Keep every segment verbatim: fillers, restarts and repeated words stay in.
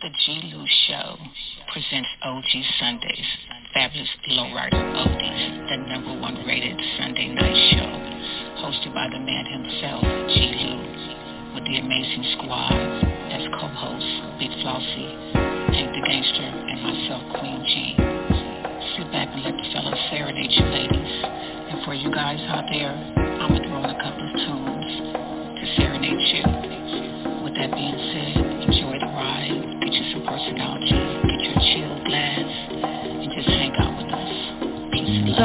The G. Lou Show presents O G Sundays, fabulous lowrider oldies, the number one rated Sunday night show, hosted by the man himself, G. Lou, with the amazing squad as co-hosts Big Flossie, Hank the Gangster, and myself, Queen Jean. Sit back and let the fellas serenade you ladies, and for you guys out there, I'm gonna throw in a couple of tunes to serenade you. With that being said, enjoy the ride. Personality, get your chill glass, and just hang out with us. Peace and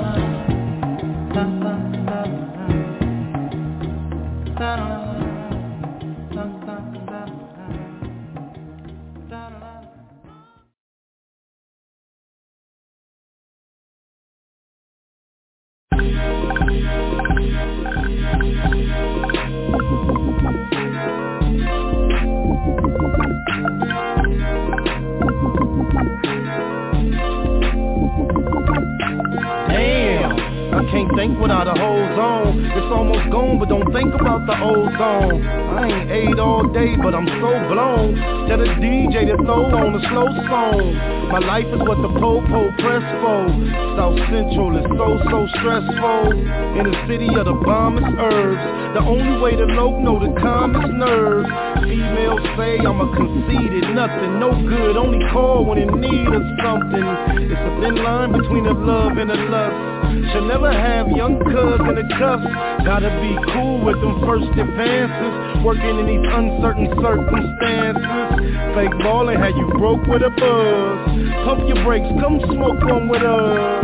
Can't think without a whole zone. It's almost gone, but don't think about the old zone. I ain't ate all day, but I'm so blown. Tell the D J to throw on a slow song. My life is what the po-po press for. South Central is so, so stressful. In the city of the bombest herbs. The only way to low know the calmest nerves. Females say I'm a conceited nothing, no good, only call when in need of something. It's a thin line between the love and the lust. Should never have young cuz in the cuffs. Gotta be cool with them first advances. Working in these uncertain circumstances. Fake ballin' had you broke with a buzz. Pump your brakes, come smoke one with us.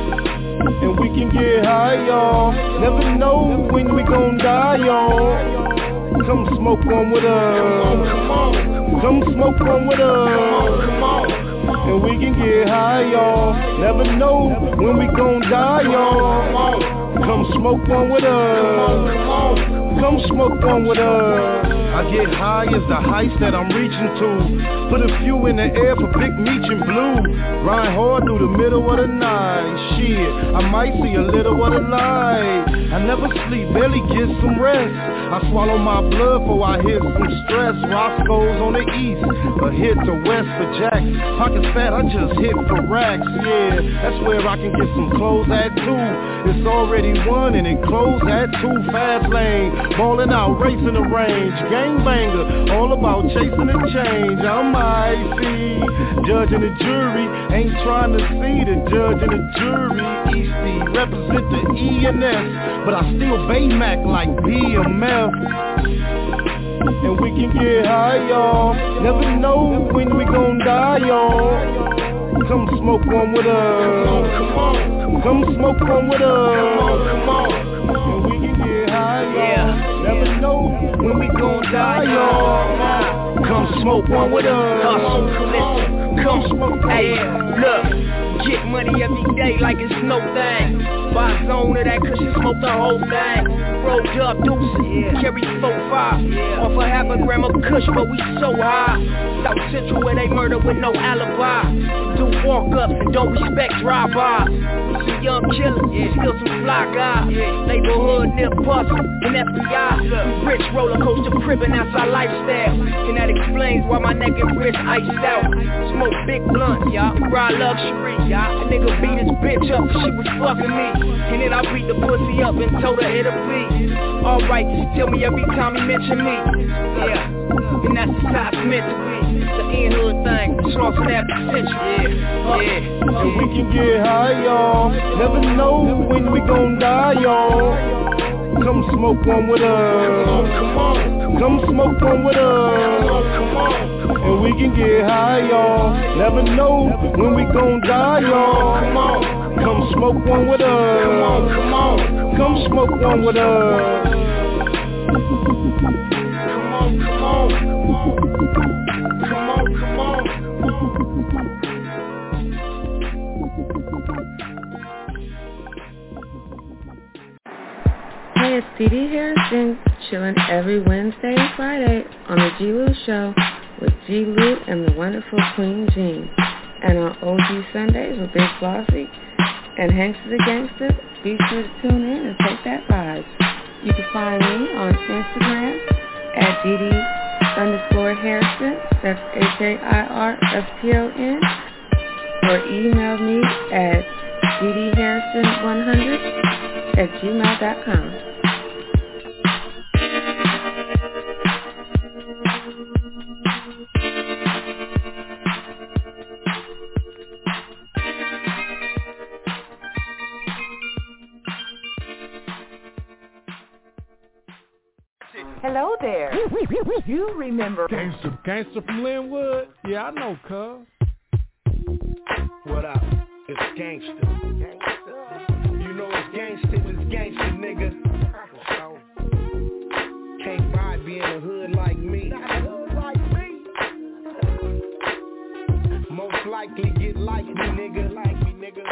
And we can get high, y'all. Never know when we gon' die, y'all. Come smoke one with us. Come on, come on. Come smoke one with us. Come on, come on. And we can get high, y'all. Never know when we gon' die, y'all. Come smoke one with us. Come on, come on. Come smoke one with us. I get high as the heights that I'm reaching to. Put a few in the air for Big Meech and Blue. Ride hard through the middle of the night. Shit, I might see a little of the light. I never sleep, barely get some rest. I swallow my blood before I hit some stress. Roscoe's on the east, a hit to west for Jacks. Pockets fat, I just hit for racks. Yeah, that's where I can get some clothes at too. It's already one and it closed at two. Fast lane, ballin' out, racing the range. Gangbanger, all about chasing the change. I'm icy, judge and the jury. Ain't trying to see the judge and the jury. Easty, represent the E and S, but I still Baymac like B M F. And we can get high, y'all. Never know when we gon' die, y'all. Come smoke one with us. Come on, come on. Come smoke one with us. Come on, come on. And we can get high, y'all. Yeah. Never know when we gon' die, y'all. Come smoke one with us. Come on, come on. Come smoke one. Hey, look. Get money every day like it's no thing. Buy a zone of that cause you smoke the whole thing. Rolled up deuces, yeah. Carry four five, yeah. Off a half a gram of kush, but we so high. South Central where they murder with no alibi. Do walk-ups and don't respect drive-bys. Some young killers, yeah. Still some fly guys, yeah. Neighborhood nip puzzle and F B I. We rich roller coaster cribbing, that's our lifestyle. And that explains why my neck and wrist iced out. Smoke big blunts, y'all. Ride luxury, y'all. A nigga beat his bitch up cause she was fucking me. And then I beat the pussy up and told her it'll be alright, just tell me every time he mention me. Yeah, and that's just how it's meant to be. It's the in-hood thing, slossing after century. Yeah, yeah. And we can get high, y'all. Never know when we gon' die, y'all. Come smoke one with us. Come on, come on. Come smoke one with us. Come on, come on. And we can get high, y'all. Never know when we gon' die, y'all. Come on. Come smoke one with us. Come on, come on. Come smoke one with us. Come on, come on. Come on, come on. Hey, it's T D Harrison, chilling every Wednesday and Friday on the G. Lou Show with G. Lou and the wonderful Queen Jean. And on O G Sundays with Big Flossie and Hank the Gangster. Be sure to tune in and take that vibes. You can find me on Instagram at D D underscore Harrison, that's H A I R S P O N, or email me at d d harrison one hundred at gmail dot com. Hello there. You remember Gangster, Gangster from Linwood? Yeah, I know, cuz. What up? It's Gangster. Gangster. You know it's Gangster, it's Gangster, nigga. Can't buy being a hood like me. Like me. Most likely get like me, nigga. Like me, nigga.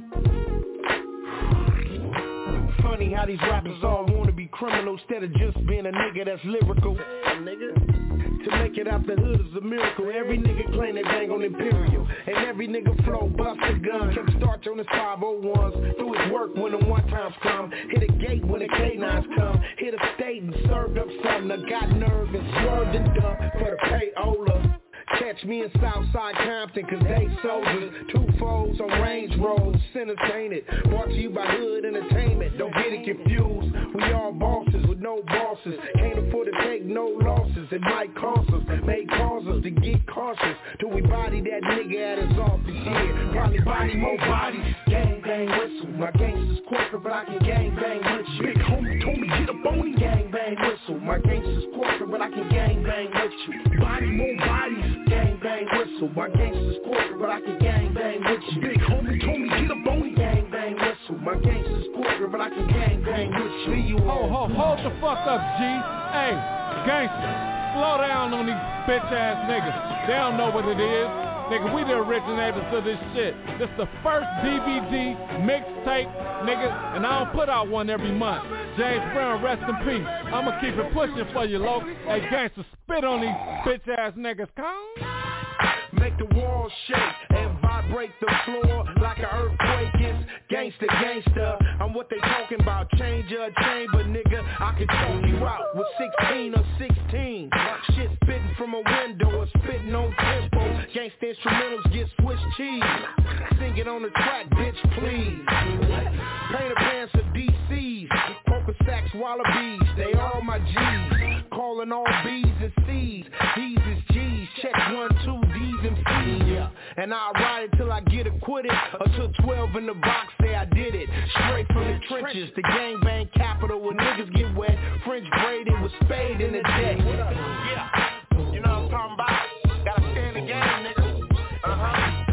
Funny how these rappers all wanna be criminals instead of just being a nigga that's lyrical. A nigga? To make it out the hood is a miracle. Every nigga claim they bang on Imperial, and every nigga flow bust a gun. Kept starch on his five oh ones. Do his work when the one times come. Hit a gate when the K nines come. Hit a state and served up something. I got nerve and swerved and dumped for the payola. Catch me in Southside Compton, cause they soldiers. Two foes on Range Roads, entertained. Brought to you by Hood Entertainment. Don't get it confused. We all bosses with no bosses. Can't afford to take no losses. It might cost us, may cause us to get cautious. Till we body that nigga at his office. Yeah, probably body more bodies. Gang bang whistle. My gangsters corporate, but I can gang bang with you. Big homie told me get up on me. Gang bang whistle. My gangsters corporate, but I can gang bang with you. Body more bodies. Gang bang whistle, my gangsters corporate, but I can gang bang with you. Big homie told me get up on me. Gang bang whistle, my gangsters corporate, but I can gang bang with you. you Ho, ho, hold the fuck up, G. Hey, gangster, slow down on these bitch ass niggas. They don't know what it is. Nigga, we the originators of this shit. This the first D V D mixtape, nigga, and I don't put out one every month. James Brown, rest in peace. I'ma keep it pushing for you, local. Hey, gangster, spit on these bitch ass niggas, come. Make the walls shake and vibrate the floor like an earthquake. It's gangsta, gangsta. I'm what they talking about. Change a chamber, nigga. I can choke you out with sixteen or sixteen. Shit spitting from a window or spitting on tempo. Gangsta instrumentals get Swiss cheese. Sing it on the track, bitch, please. Paint a pants of D Cs. Poker sacks, wallabies. They all my G's. Calling all B's and C's. These is G's. Check one, two, D's and C's. Yeah. And I'll ride it till I get acquitted. Until twelve in the box say I did it. Straight from the trenches, the gangbang capital where niggas get wet. French braided with spade in the deck. Yeah. You know what I'm talking about? Gotta stay in the game, nigga. Uh-huh.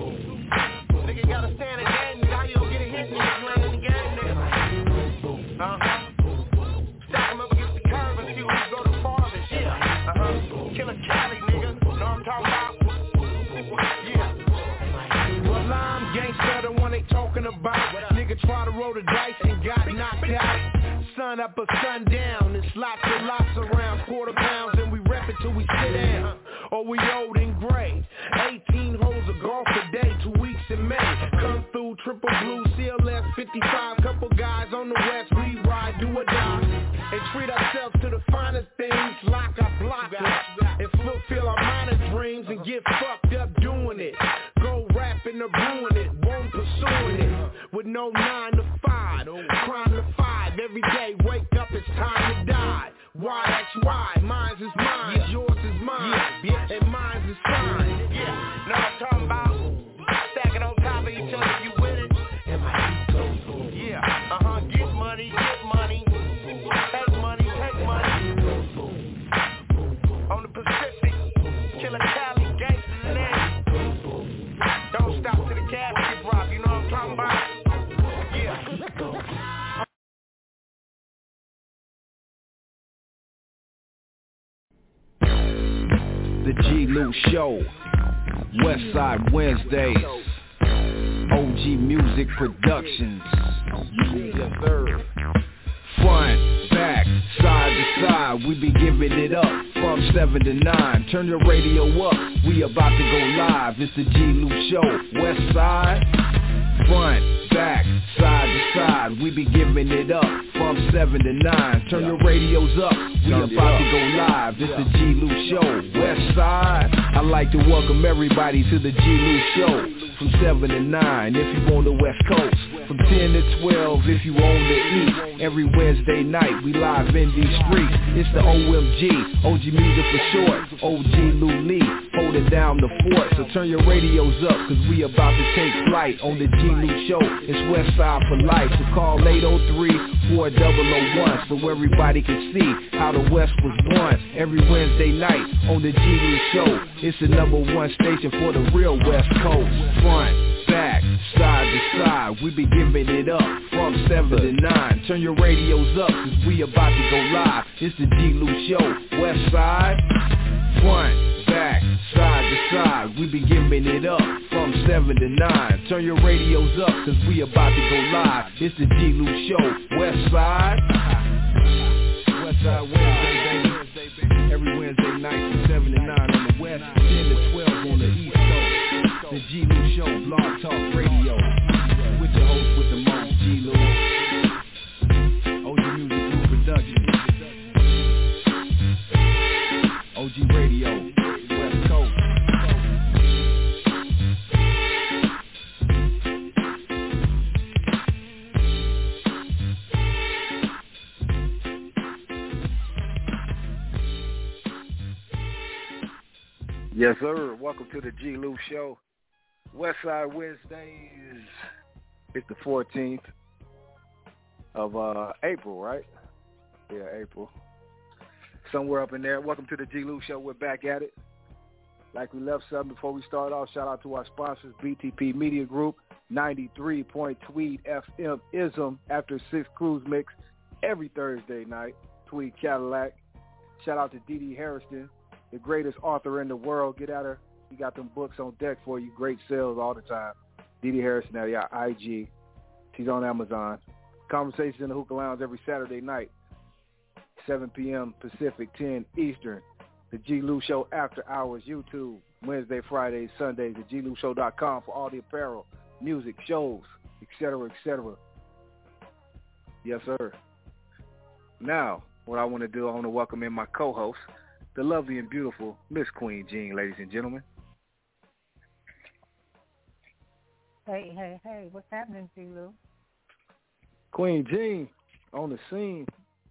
Nigga gotta stay in the game. How you gonna get a hit when you ain't in the game, nigga? Uh-huh. Stack him up against the curb and see who go the farthest. Yeah. Uh-huh. Killer Cali, nigga. Know what I'm talking about? Yeah. Well, I'm gangsta, the one they talking about. Nigga try to roll the dice and got knocked out. Sun up or sun down, it's lots and lots around. Quarter pounds and we rep it till we sit down. Or we old and gray. eighteen holes of golf a day, two weeks in May. Come through triple blue, C L S fifty-five. Couple guys on the west, we ride, do or die. And treat ourselves to the finest things. Lock our blockers and fulfill our minor dreams. And get fucked up doing it. Go rapping or ruin it. Won't pursuing it. With no nine to five. Crime to five. Every day wake up, it's time to die. Why, that's why. Mine's is mine. Yeah. Yours is mine. Yeah. And mine's is fine. Yeah. Know what I'm talking about? Stacking on top of each other, you with it? Yeah. Uh-huh. Get money, get money. Take money, take money. On the Pacific, Killer Cali, gangsters in there. Don't stop to the casket drop, you know what I'm talking about? Yeah. The G. Lou Show, Westside Wednesdays, O G Music Productions. Yes, sir. Front, back, side to side, we be giving it up from seven to nine. Turn your radio up, we about to go live. It's the G. Lou Show, Westside Front, back, side to side, we be giving it up from seven to nine. Turn your radios up, we about to go live. This the G. Lou Show, West Side. I'd like to welcome everybody to the G. Lou Show from seven to nine if you on the West Coast. From ten to twelve if you on the East. Every Wednesday night we live in these streets. It's the O M G, O G Music for short. O G Lou Lee, holding down the fort. So turn your radios up, cause we about to take flight on the G. Lou Show. It's West Side for life. So call eight oh three, four oh oh one so everybody can see how the West was won. Every Wednesday night on the G. Lou Show. It's the number one station for the real West Coast. Front, back, side to side, we be giving it up from seven to nine. Turn your radios up, cause we about to go live. It's the G. Lou Show, West Side. Front, back, side to side, we be giving it up from seven to nine. Turn your radios up, cause we about to go live. It's the G. Lou Show, West Side. West Side Wednesday, baby. Every Wednesday night from seven to nine on the West, ten to twelve on the East Coast. The G. Lou Show, Blog Talk Radio. With your host with the most, G. Lou. O G Music Group Productions. O G Radio, West Coast. Yes, sir. Welcome to the G. Lou Show. Westside Wednesdays. It's the fourteenth of uh, April, right? Yeah, April. Somewhere up in there. Welcome to the G. Lou Show. We're back at it. Like we left something before we start off, shout out to our sponsors, B T P Media Group, ninety-three point Tweed F M Ism After Six Cruise Mix every Thursday night. Tweed Cadillac. Shout out to Dee Dee Harrison, the greatest author in the world. Get at her. You got them books on deck for you. Great sales all the time. Dee Dee Harrison at your I G. She's on Amazon. Conversations in the Hookah Lounge every Saturday night, seven p.m. Pacific, ten Eastern. The G. Lou Show After Hours, YouTube, Wednesday, Fridays, Sundays, at G Lou Show dot com for all the apparel, music, shows, et cetera, et cetera. Yes, sir. Now, what I want to do, I want to welcome in my co-host, the lovely and beautiful Miss Queen Jean, ladies and gentlemen. Hey, hey, hey, what's happening, G. Lou? Queen Jean on the scene.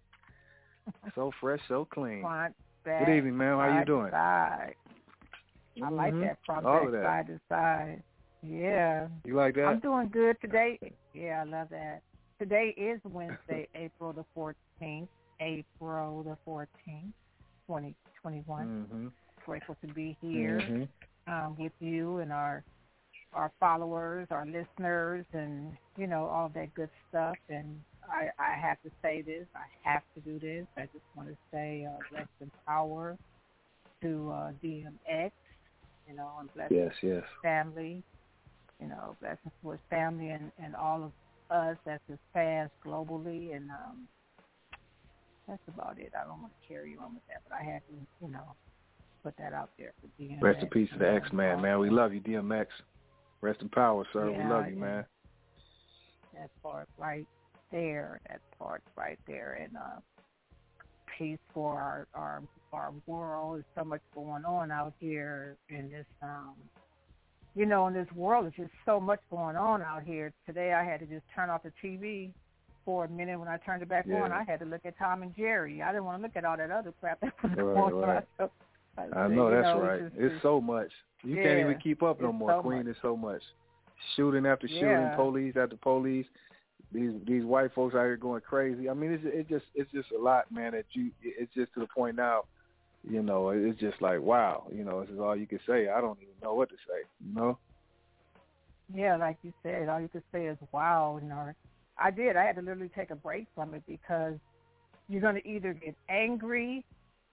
So fresh, so clean. Front, back, good evening, ma'am. How you doing? Side. I mm-hmm. like that front, All back, that. side to side. Yeah. You like that? I'm doing good today. Yeah, I love that. Today is Wednesday, April the fourteenth. April the fourteenth, twenty twenty-one. Mm-hmm. Grateful to be here mm-hmm. um, with you and our our followers, our listeners, and, you know, all that good stuff. And I, I have to say this. I have to do this. I just want to say uh, rest in power to uh, D M X, you know, and blessings yes, yes. to his family, you know, blessings to his family and, and all of us as his fans globally. And um, that's about it. I don't want to carry on with that, but I had to, you know, put that out there for D M X. Rest in peace to the X-Man, man. We love you, D M X. Rest in power, sir. Yeah, we love you, man. That part right there. That part right there. And uh, peace for our, our our world. There's so much going on out here in this, um, you know, in this world. There's just so much going on out here. Today I had to just turn off the T V for a minute. When I turned it back yeah. on, I had to look at Tom and Jerry. I didn't want to look at all that other crap that was right, going right. on. So I, I know, you that's know, right. It's, just, it's it's so much. You yeah, can't even keep up no more, so Queen. much. It's so much. Shooting after shooting, yeah. police after police. These these white folks out here going crazy. I mean, it's it just it's just a lot, man. That you it's just to the point now. You know, it's just like wow. You know, this is all you can say. I don't even know what to say. You know. Yeah, like you said, all you could say is wow. You know, I did. I had to literally take a break from it because you're going to either get angry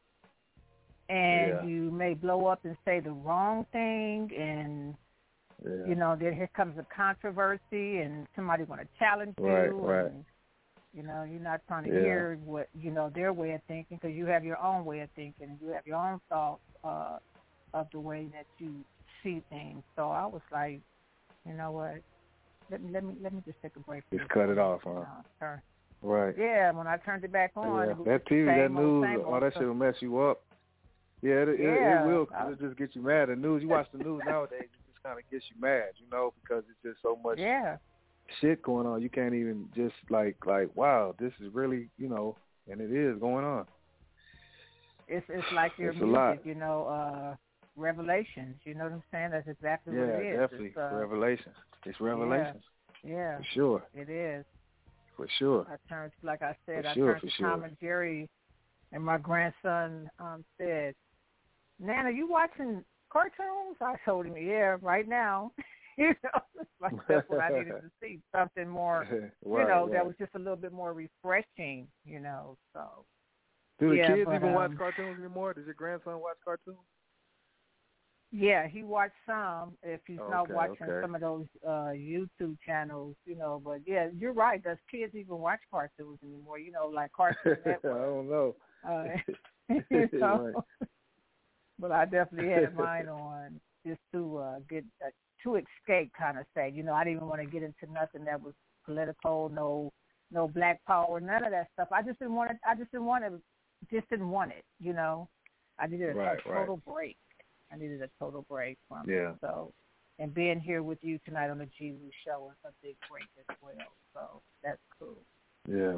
and yeah. you may blow up and say the wrong thing, and yeah. you know, then here comes a controversy and somebody want to challenge right, you. Right, and, you know, you're not trying to yeah. hear what, you know, their way of thinking because you have your own way of thinking and you have your own thoughts uh, of the way that you see things. So I was like, you know what, let me let me let me just take a break. Just cut it off, huh? Turn. Right. Yeah, when I turned it back on, yeah. it was that T V, that news, old, oh, that shit will mess you up. Yeah, it, yeah. it, it will. It'll just get you mad. The news, you watch the news nowadays, it just kind of gets you mad, you know, because it's just so much yeah. shit going on. You can't even just like like wow, this is really, you know, and it is going on. It's it's like your it's music, you know, uh, Revelations. You know what I'm saying? That's exactly yeah, what it is. Yeah, definitely. It's, uh, Revelations. It's Revelations. Yeah. yeah. For sure. It is. For sure. I turned, like I said, for I sure, turned to sure. Tom and Jerry, and my grandson um, said, Nana, you watching cartoons? I told him, yeah, right now. you know, like that's what I needed to see, something more, right, you know, right. that was just a little bit more refreshing, you know, so. Do the yeah, kids but, even um, watch cartoons anymore? Does your grandson watch cartoons? Yeah, he watched some. If he's okay, not watching okay. some of those uh, YouTube channels, you know. But yeah, you're right. Does kids even watch cartoons anymore? You know, like Cartoon Network. I don't know. Uh, you know? Right. But I definitely had mine on just to uh, get uh, to escape, kind of say. You know, I didn't even want to get into nothing that was political, no, no Black Power, none of that stuff. I just didn't want it. I just didn't want it. Just didn't want it. You know, I needed a, right, a total right. break. I needed a total break from yeah. it. So, and being here with you tonight on the G Lou Show is a big break as well. So that's cool. Yeah.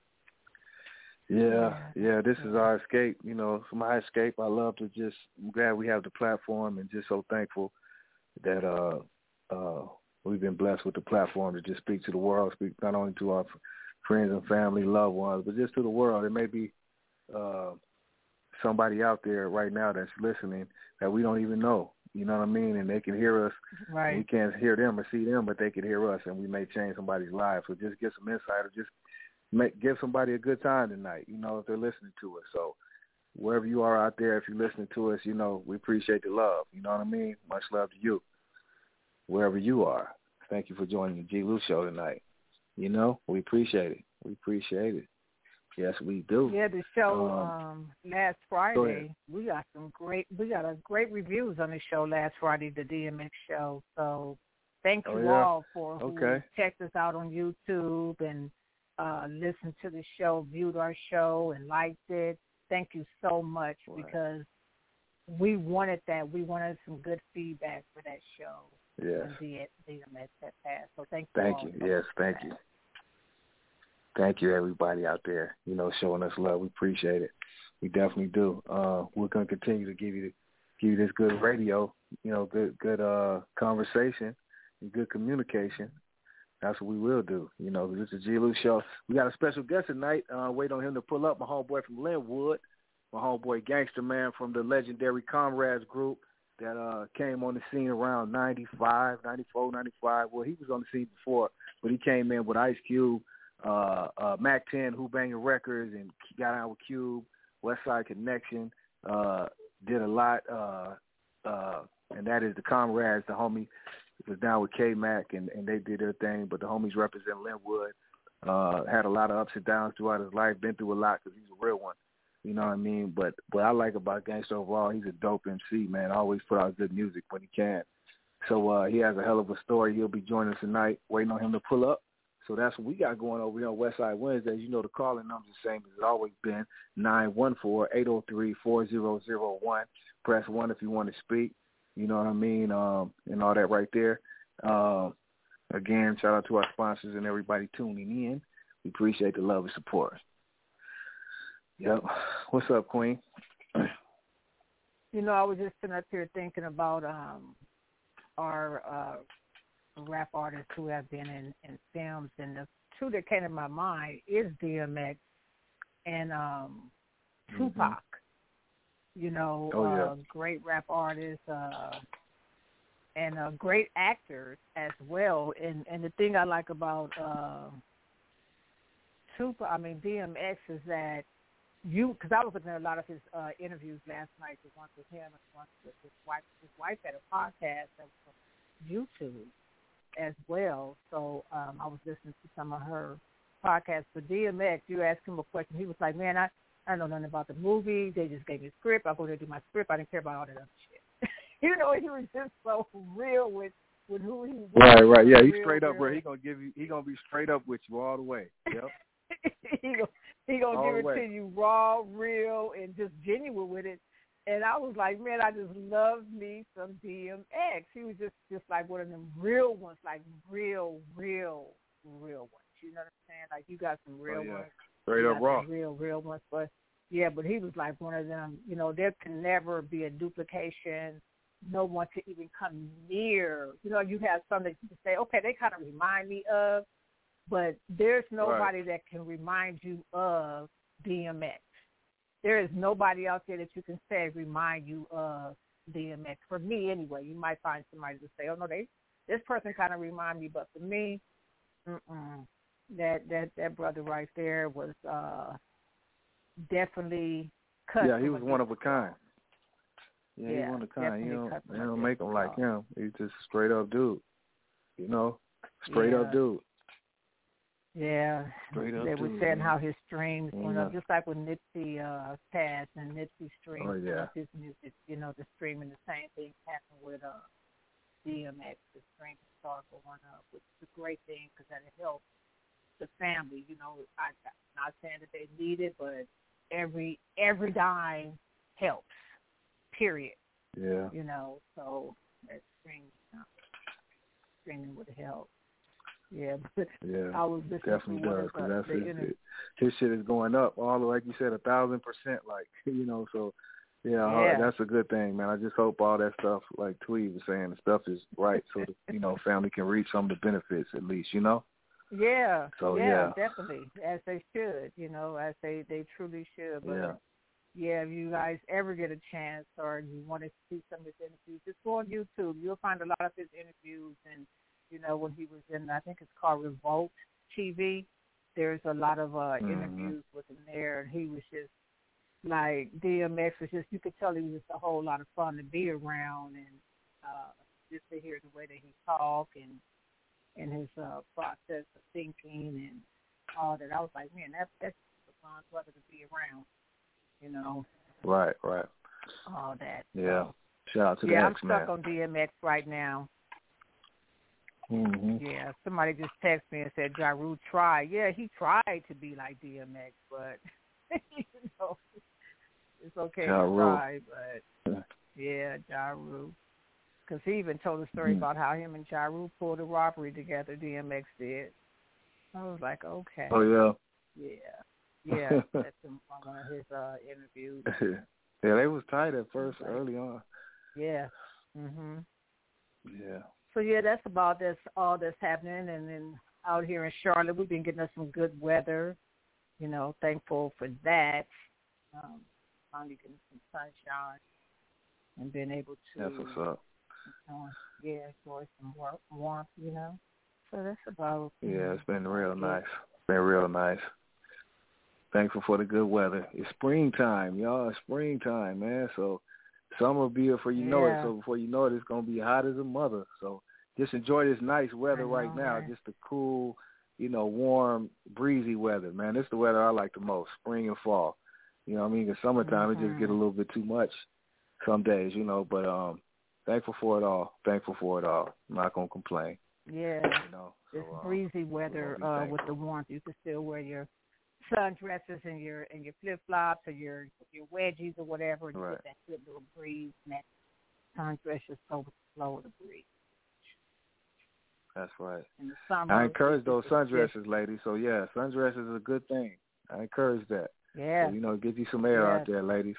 Yeah, yeah, this yeah. is our escape. You know, it's my escape. I love to just, I'm glad we have the platform and just so thankful that uh, uh, we've been blessed with the platform to just speak to the world, speak not only to our friends and family, loved ones, but just to the world. There may be uh, somebody out there right now that's listening that we don't even know, you know what I mean? And they can hear us. Right. We can't hear them or see them, but they can hear us, and we may change somebody's life. So just get some insight or just make, give somebody a good time tonight, you know, if they're listening to us. So wherever you are out there, if you're listening to us, you know, we appreciate the love. You know what I mean? Much love to you, wherever you are. Thank you for joining the G. Lou Show tonight. You know, we appreciate it. We appreciate it. Yes, we do. Yeah, the show um, um, last Friday, we got some great, we got a great reviews on the show last Friday, the D M X show. So thank you oh, yeah. all for who okay. checked us out on YouTube and uh, listened to the show, viewed our show, and liked it. Thank you so much right. because we wanted that. We wanted some good feedback for that show. Yes. And D M X that passed. So thank you. Thank all you. so yes, thank that. you. Thank you, everybody out there, you know, showing us love. We appreciate it. We definitely do. Uh, we're going to continue to give you give you this good radio, you know, good good uh, conversation and good communication. That's what we will do. You know, this is the G. Lou Show. We got a special guest tonight. Uh, wait on him to pull up. My homeboy from Linwood, my homeboy Gangster Man from the legendary Comrades group that uh, came on the scene around ninety-five, ninety-four, ninety-five. Well, he was on the scene before, but he came in with Ice Cube, Uh, uh, Mac ten, Who Banging Records, and got out with Cube, West Side Connection, uh, did a lot, uh, uh, and that is the Comrades. The homie was down with K-Mac, and, and they did their thing, but the homies represent Linwood, uh, had a lot of ups and downs throughout his life, been through a lot because he's a real one, you know what I mean? But what I like about Gangsta overall, he's a dope M C, man, always put out good music when he can. So uh, he has a hell of a story. He'll be joining us tonight, waiting on him to pull up. So that's what we got going over here on Westside Wednesdays. You know the calling number is the same as it's always been, nine one four, eight oh three, four oh oh one. Press one if you want to speak. You know what I mean? Um, and all that right there. Uh, again, shout out to our sponsors and everybody tuning in. We appreciate the love and support. Yep. What's up, Queen? You know, I was just sitting up here thinking about um, our uh, rap artists who have been in, in films, and the two that came to my mind is D M X and um, Tupac. Mm-hmm. You know, oh, yeah. uh, great rap artists uh, and uh, great actors as well. And and the thing I like about uh, Tupac, I mean D M X, is that you, because I was looking at a lot of his uh, interviews last night, the one with him and one with his wife. His wife had a podcast that was on YouTube as well. So um, I was listening to some of her podcasts. For D M X, you asked him a question. He was like, man, I, I don't know nothing about the movie. They just gave me a script. I go there to do my script. I didn't care about all that other shit. You know, he was just so real with with who he was. Right, right. Yeah, he's real, straight up, real. bro. He gonna give you. He gonna be straight up with you all the way. Yep. he gonna he gonna all give the it way. to you raw, real, and just genuine with it. And I was like, man, I just love me some D M X. He was just, just like one of them real ones, like real, real, real ones. You know what I'm saying? Like you got some real oh, yeah. ones. Straight you up got raw. some real, real ones. But yeah, but he was like one of them. You know, there can never be a duplication. No one to even come near. You know, you have some that you can say, okay, they kind of remind me of, but there's nobody right. that can remind you of D M X. There is nobody out there that you can say remind you of D M X. For me, anyway, you might find somebody to say, "Oh no, they this person kind of remind me," but for me, mm-mm. that that that brother right there was uh, definitely cut. Yeah, he was one of a kind. Yeah, yeah, he one of a kind. You don't, they don't make him like him. He's just a straight up dude. You know, straight yeah. up dude. Yeah, straight up they were dude, saying man. how his streams went yeah. up, just like when Nipsey uh, passed and Nipsey streams oh, yeah. went up his music. You know, the streaming, the same thing happened with uh, D M X. The streaming started going up, which is a great thing because that helps the family. You know, I, I'm not saying that they need it, but every every dime helps. Period. Yeah. You know, so that streaming, uh, streaming would help. Yeah, but yeah, I was definitely does because that's the his, interview. his shit is going up all like you said, a thousand percent. Like you know, so yeah, yeah, that's a good thing, man. I just hope all that stuff, like Tweed was saying, the stuff is right, so the you know family can reap some of the benefits at least, you know. Yeah. So yeah, yeah, definitely, as they should, you know, as they they truly should. But yeah. yeah, if you guys ever get a chance or you want to see some of his interviews, just go on YouTube. You'll find a lot of his interviews and. You know, when he was in, I think it's called Revolt T V, there's a lot of uh, mm-hmm. interviews with him there, and he was just, like, D M X was just, you could tell he was just a whole lot of fun to be around, and uh, just to hear the way that he talked and, and his uh, process of thinking and all that. I was like, man, that, that's a fun brother to be around, you know. Right, right. All that. Yeah. So, shout out to yeah, the I'm X-Man. stuck on D M X right now. Mm-hmm. Yeah, somebody just texted me and said Ja Rule tried. Yeah, he tried to be like D M X, but you know, it's okay Ja to Rule. try. But yeah, Ja Rule, because he even told a story mm-hmm. about how him and Ja Rule pulled a robbery together. D M X did. I was like, okay. Oh yeah. Yeah, yeah. That's in one of his uh, interviews. yeah, they was tight at first, like, early on. Yeah. Mhm. Yeah. So, yeah, that's about this, all that's happening. And then out here in Charlotte, we've been getting us some good weather. You know, thankful for that. Um, finally getting some sunshine and being able to, that's what's up. Uh, yeah, enjoy some work, warmth, you know. So that's about it. Yeah, it's been real nice. It's been real nice. Thankful for the good weather. It's springtime, y'all. It's springtime, man. So summer will be here before you yeah. know it. So before you know it, it's going to be hot as a mother. So just enjoy this nice weather know, right now. right. Just the cool, you know, warm, breezy weather, man. This is the weather I like the most, spring and fall. You know what I mean? In summertime, mm-hmm. it just get a little bit too much some days, you know. But um, thankful for it all. Thankful for it all. I'm not going to complain. Yeah. You know, this so, breezy weather uh, with the warmth. You can still wear your sundresses and your and your flip flops or your your wedgies or whatever, and right. get that good little breeze. And that sundress is so slow to breathe. That's right. In the summer, I encourage those sundresses, just, ladies. So yeah, sundresses is a good thing. I encourage that. Yeah. So, you know, get you some air yeah. out there, ladies.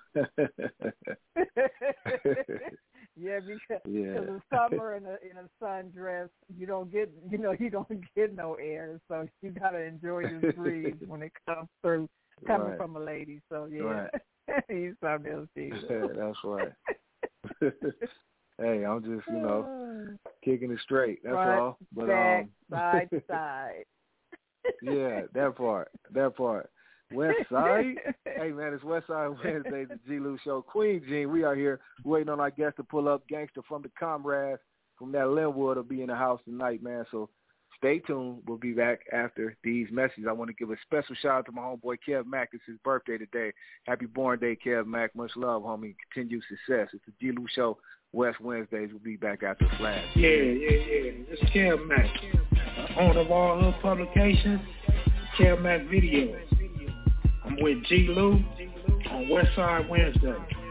yeah, because yeah. in the summer in a in a sundress, you don't get you know you don't get no air, so you gotta enjoy this breeze when it comes through coming right. from a lady. So yeah, right. he's something else too. That's right. Hey, I'm just you know kicking it straight. That's Front, all. But back, um, side to side. yeah, that part. That part. West Side. Hey, man, it's West Side Wednesday, the G. Lou Show. Queen Jean, we are here waiting on our guest to pull up. Gangster from the Comrades from that Linwood will be in the house tonight, man. So stay tuned. We'll be back after these messages. I want to give a special shout out to my homeboy, Kev Mack. It's his birthday today. Happy born day, Kev Mack. Much love, homie. Continued success. It's the G. Lou Show, West Wednesdays will be back after Flash. Yeah, yeah, yeah. This is Kel Mack, uh, owner of all her publications, Kel Mack Videos. I'm with G. Lou on Westside Wednesday.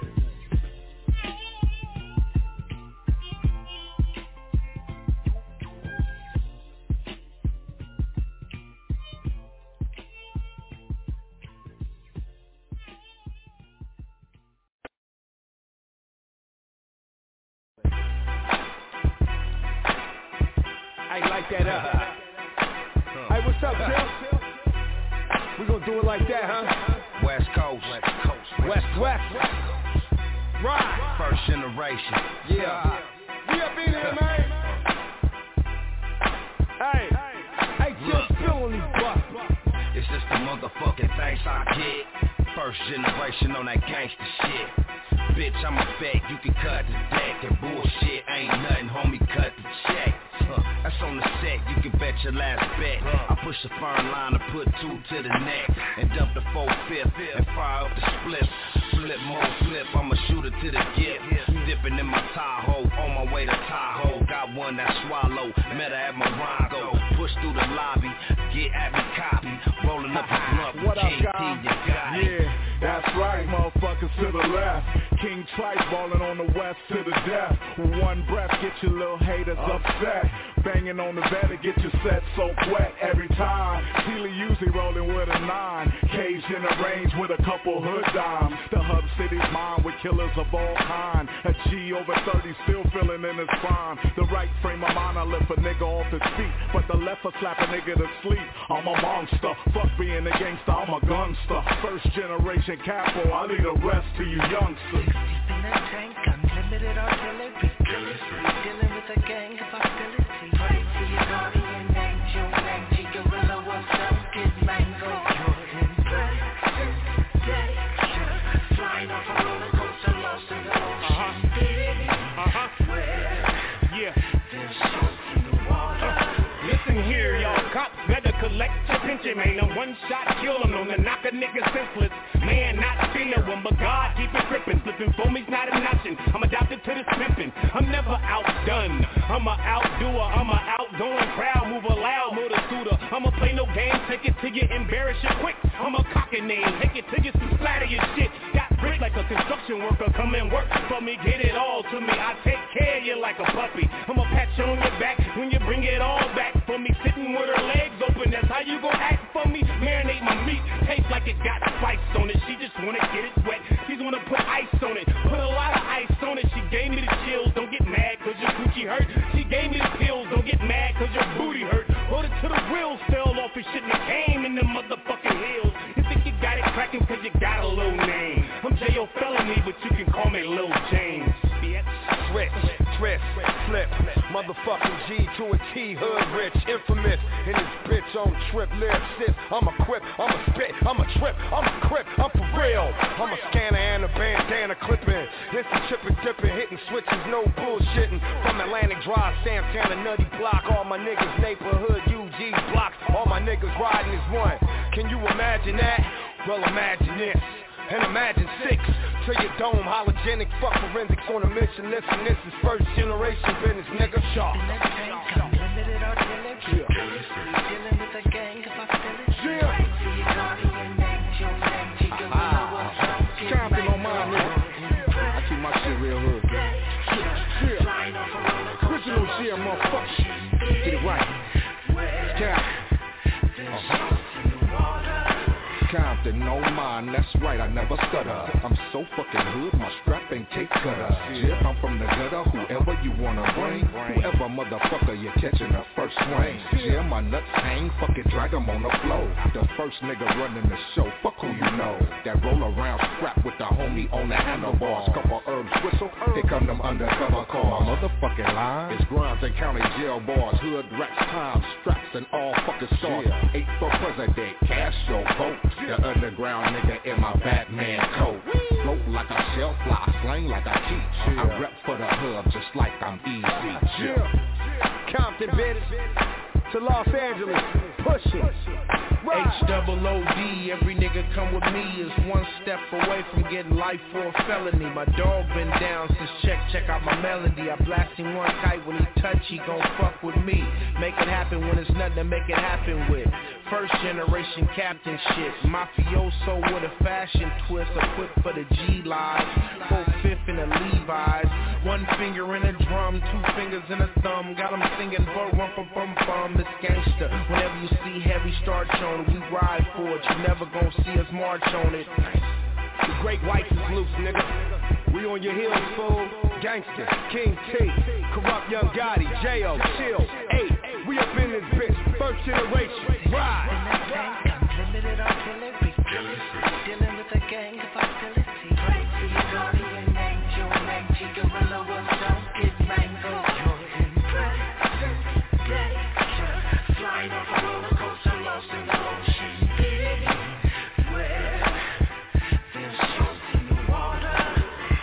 That up. Hey, what's up, Bill? We gonna do it like that, huh? West Coast, West Coast, West West. Right. First generation. Yeah. We up in here, man. Hey, hey, just feeling these bucks. It's just the motherfucking things I get. First generation on that gangster shit. Bitch, I'm a fake, you can cut the deck. That bullshit ain't nothing, homie, cut the check. Uh, that's on the set, you can bet your last bet. I push a firm line to put two to the neck and dump the four-fifth and fire up the split. Flip, more flip, I'm a shooter to the gift. Dipping in my Tahoe, on my way to Tahoe. Got one that swallow, met her at Morongo. Push through the lobby, get at me copy. Rolling up a blunt, what up, King guys? T, you got it. Yeah, that's right, motherfuckers to the left. King Trice balling on the west to the death. With one breath, get your little haters upset. Banging on the bed to get your set soaked wet every time. Healy usually rolling with a nine. Caged in a range with a couple hood dimes. The hub city's mine with killers of all kind. A G over thirty still feeling in his prime. The right frame of mind, I lift a nigga off his feet. But the left will slap a nigga to sleep. I'm a monster. Fuck being a gangster, I'm a gunster. First generation capo, I leave the rest to you youngsters. Deep in the tank, unlimited artillery. Dealing with a gang of hostility. Pray for your guardian angel, Angie Gorilla, what's up, Kid Mango. Flying off a roller coaster, lost in the ocean. Uh-huh. Yeah. Listen here, y'all cops better collect your pension, man. A one-shot kill them, known to knock a nigga senseless. Man, not fear one, but God keep it gripping. Flipping for me's not a notching. I'm adopted to this pimping. I'm never outdone. I'm a outdoer. I'm a outgoing crowd. Move a loud motor scooter. I'ma play no game. Take it till you embarrass you quick. I'm a cocking name. Take it till you splatter your shit. Got brick like a construction worker. Come and work for me. Get it all to me. I take care of you like a puppy. I'ma pat you on your back when you bring it all back for me. Sitting with her legs open. That's how you gon' act for me. Marinate my meat. Taste like it got spice on it. She just wanna get it wet. She's wanna put ice on it. Put a lot of ice on it. She gave me the chills. Don't get mad cause your coochie hurt. She gave me the pills. Don't get mad cause your booty hurt. Hold it to the wheels. Fell off and shit and came in the motherfucking hills. You think you got it cracking cause you got a little name. I'm J O Felony but you can call me Lil James. Switch, twist, flip, motherfucking G to a T, hood rich, infamous, in this bitch on trip, lyricist, I'm a quip, I'm a spit, I'm a trip, I'm a crip, I'm for real, I'm a scanner and a bandana clipping, this is chippin' dippin', hitting switches, no bullshitting, from Atlantic Drive, Santana, Nutty Block, all my niggas neighborhood, U G blocks, all my niggas riding as one, can you imagine that? Well imagine this. And imagine six, to your dome, halogenic, fuck forensics on a mission. Listen, this is first generation business, nigga. Sharp. Unlimited artillery. Dealing with a gang of hostility. Compton on mine, nigga. I keep my shit real hood. Shit, shit. Original shit, motherfucker. Get it right. Compton. Uh-huh. Compton, no mind, that's right, I never stutter. I'm so fucking hood, my strap ain't cake cutter. Yeah, I'm from the gutter, whoever you wanna bring. Whoever motherfucker you catching the first swing. Yeah, my nuts hang, fucking drag 'em on the floor. The first nigga running the show, fuck who you know. That roll around strap with the homie on the handlebars. Couple herbs whistle, here come them undercover cars. My motherfucking line is Grimes and County Jail bars. Hood racks, time, straps and all fucking stars. Eight for president, cash show vote. The underground nigga in my Batman coat. Float like a shell fly, slang like I teach. I rep for the hub just like I'm easy. Yeah. Compton, bitch. To Los Angeles. Push it. H double O D, every nigga come with me is one step away from getting life for a felony. My dog been down since check, check out my melody. I blast him one kite, when he touch, he gon' fuck with me. Make it happen when it's nothing to make it happen with. First generation captain shit, mafioso with a fashion twist, equipped for the G-Live, four-fifth in the Levi's, one finger in a drum, two fingers in a thumb, got them singing bum bum bum bum, it's gangster. Whenever you see heavy starch on it, we ride for it, you never gon' see us march on it. The great whites is loose, nigga. We on your heels, fool. Gangster, King T, Corrupt Young Gotti, J O, Chill, eight. We up in this bitch, first generation, ride. Unlimited artillery, dealing with a gang of hostility. Pray for your guardian angel, Mangy Gorilla will don't get mangled. You're impressed, danger, flying off a roller coaster, lost in the ocean. Big, where there's salt in the water.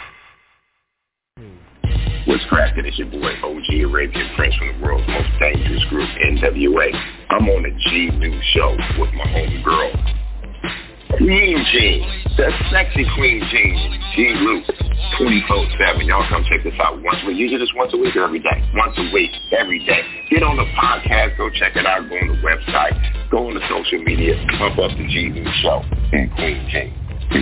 What's cracking? It's your boy O G Arabian Prince from the world's most dangerous group, N W A. I'm on the G News Show with my homegirl, Queen Jean, that sexy Queen Jean, G Luke, twenty-four seven. Y'all come check this out once a week. You do this once a week or every day? Once a week, every day. Get on the podcast, go check it out, go on the website, go on the social media, pump up the G News Show and Queen Jean.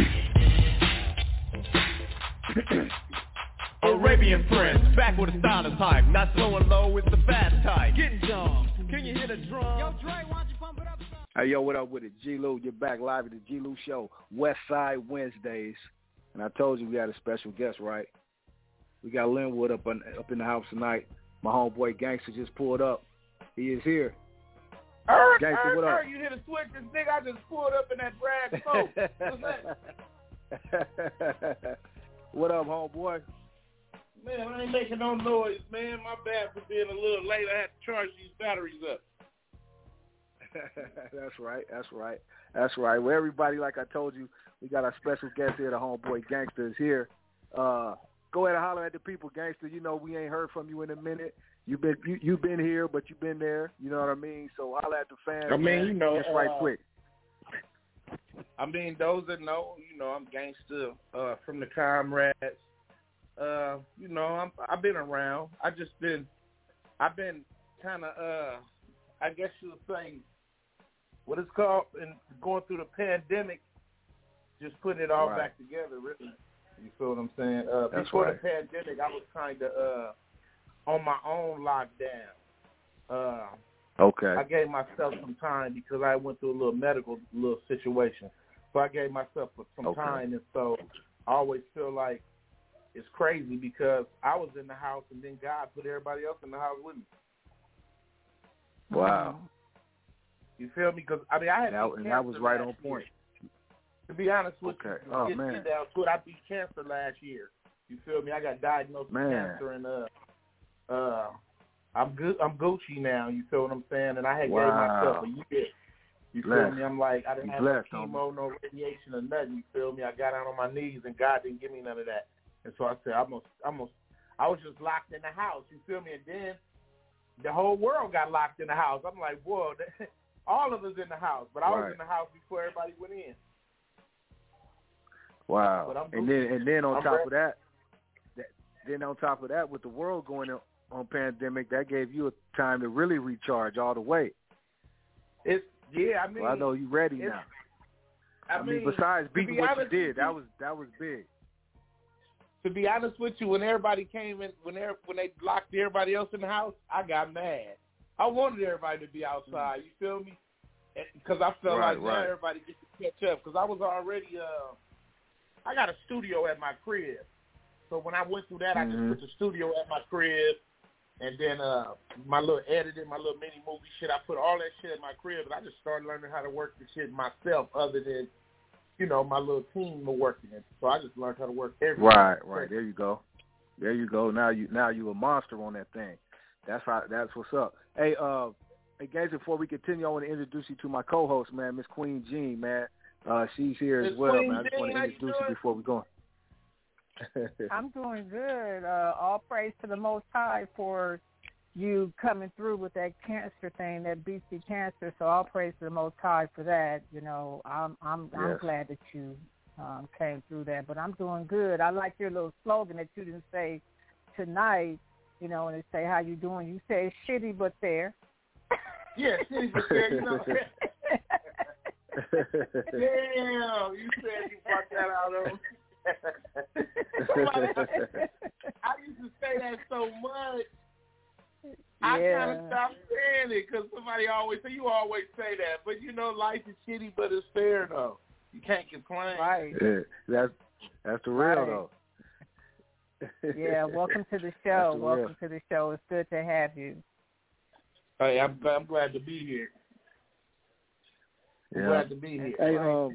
Arabian Prince, back with a style of type, not slow and low, it's the fast type. Getting dumb, can you hit a drum? Yo, Dre, why don't you pump it up? Hey, yo, what up with it? G Lou, you're back live at the G Lou Show, West Side Wednesdays. And I told you we had a special guest, right? We got Linwood up, on, up in the house tonight. My homeboy Gangster just pulled up. He is here. Er, Gangster, er, what er, up? you hit a switch, this nigga, I just pulled up in that drag coat. What's that? What up, homeboy? Man, I ain't making no noise, man. My bad for being a little late. I had to charge these batteries up. That's right. That's right. That's right. Well, everybody, like I told you, we got our special guest here. The homeboy Gangster is here. Uh, go ahead and holler at the people, Gangster. You know we ain't heard from you in a minute. You've been you, you've been here, but you've been there. You know what I mean? So holler at the fans. I mean, man. you know, just right uh, quick. I mean, those that know, you know, I'm Gangster uh, from the Comrades. Uh, you know, I'm, I've been around. I just been, I've been kind of, uh, I guess you would say, what it's called, and going through the pandemic, just putting it all right. back together, really. You feel what I'm saying? Uh, That's before right. the pandemic, I was kind of uh, on my own lockdown. Uh, okay. I gave myself some time because I went through a little medical little situation. So I gave myself some okay. time, and so I always feel like it's crazy because I was in the house and then God put everybody else in the house with me. Wow. You feel me? Because I mean, I had that, and that was right on point. Year. To be honest with okay. you, oh get, man, get down to it, I beat cancer last year. You feel me? I got diagnosed with man. cancer, and uh, uh, I'm good. I'm Gucci now. You feel what I'm saying? And I had wow. gave myself a year. You blessed. feel me? I'm like, I didn't you have blessed, no chemo, homie. no radiation, or nothing. You feel me? I got out on my knees, and God didn't give me none of that. And so I said, I'm gonna, I'm gonna, I was just locked in the house. You feel me? And then the whole world got locked in the house. I'm like, whoa, all of us in the house, but I right. was in the house before everybody went in. Wow. And then, and then on I'm top ready. of that, that, then on top of that, with the world going on, on pandemic, that gave you a time to really recharge all the way. It's yeah, I mean, well, I know you ready now. I, I mean, mean, besides beating be what you honest did, with that you, was that was big. To be honest with you, when everybody came in, when they when they locked everybody else in the house, I got mad. I wanted everybody to be outside. You feel me? Because I felt right, like right. now everybody gets to catch up. Because I was already, uh, I got a studio at my crib. So when I went through that, mm-hmm. I just put the studio at my crib. And then uh, my little editing, my little mini movie shit, I put all that shit at my crib. And I just started learning how to work the shit myself other than, you know, my little team were working it. So I just learned how to work everything. Right, right. There you go. There you go. Now you now you a monster on that thing. That's how. That's what's up. Hey, uh, hey guys, before we continue, I want to introduce you to my co-host, man, Miss Queen Jean, man. Uh, she's here as well, man. I just want to introduce you before we go. I'm doing good. Uh, all praise to the Most High for you coming through with that cancer thing, that B C cancer. So I'll praise the Most High for that. You know, I'm I'm yes. I'm glad that you um, came through that. But I'm doing good. I like your little slogan that you didn't say tonight. You know, and they say how you doing. You say shitty but there. Yeah, shitty but there. You know. Damn, you said you brought that out on. I used to say that so much. I Yeah. kind of stopped saying it because somebody always say, you always say that. But, you know, life is shitty, but it's fair, though. You can't complain. Right. Yeah, that's, that's the real, Right. though. Yeah, welcome to the show. That's the Welcome real. to the show. It's good to have you. Hey, I'm, I'm glad to be here. I'm Yeah. glad to be here. Hey, um,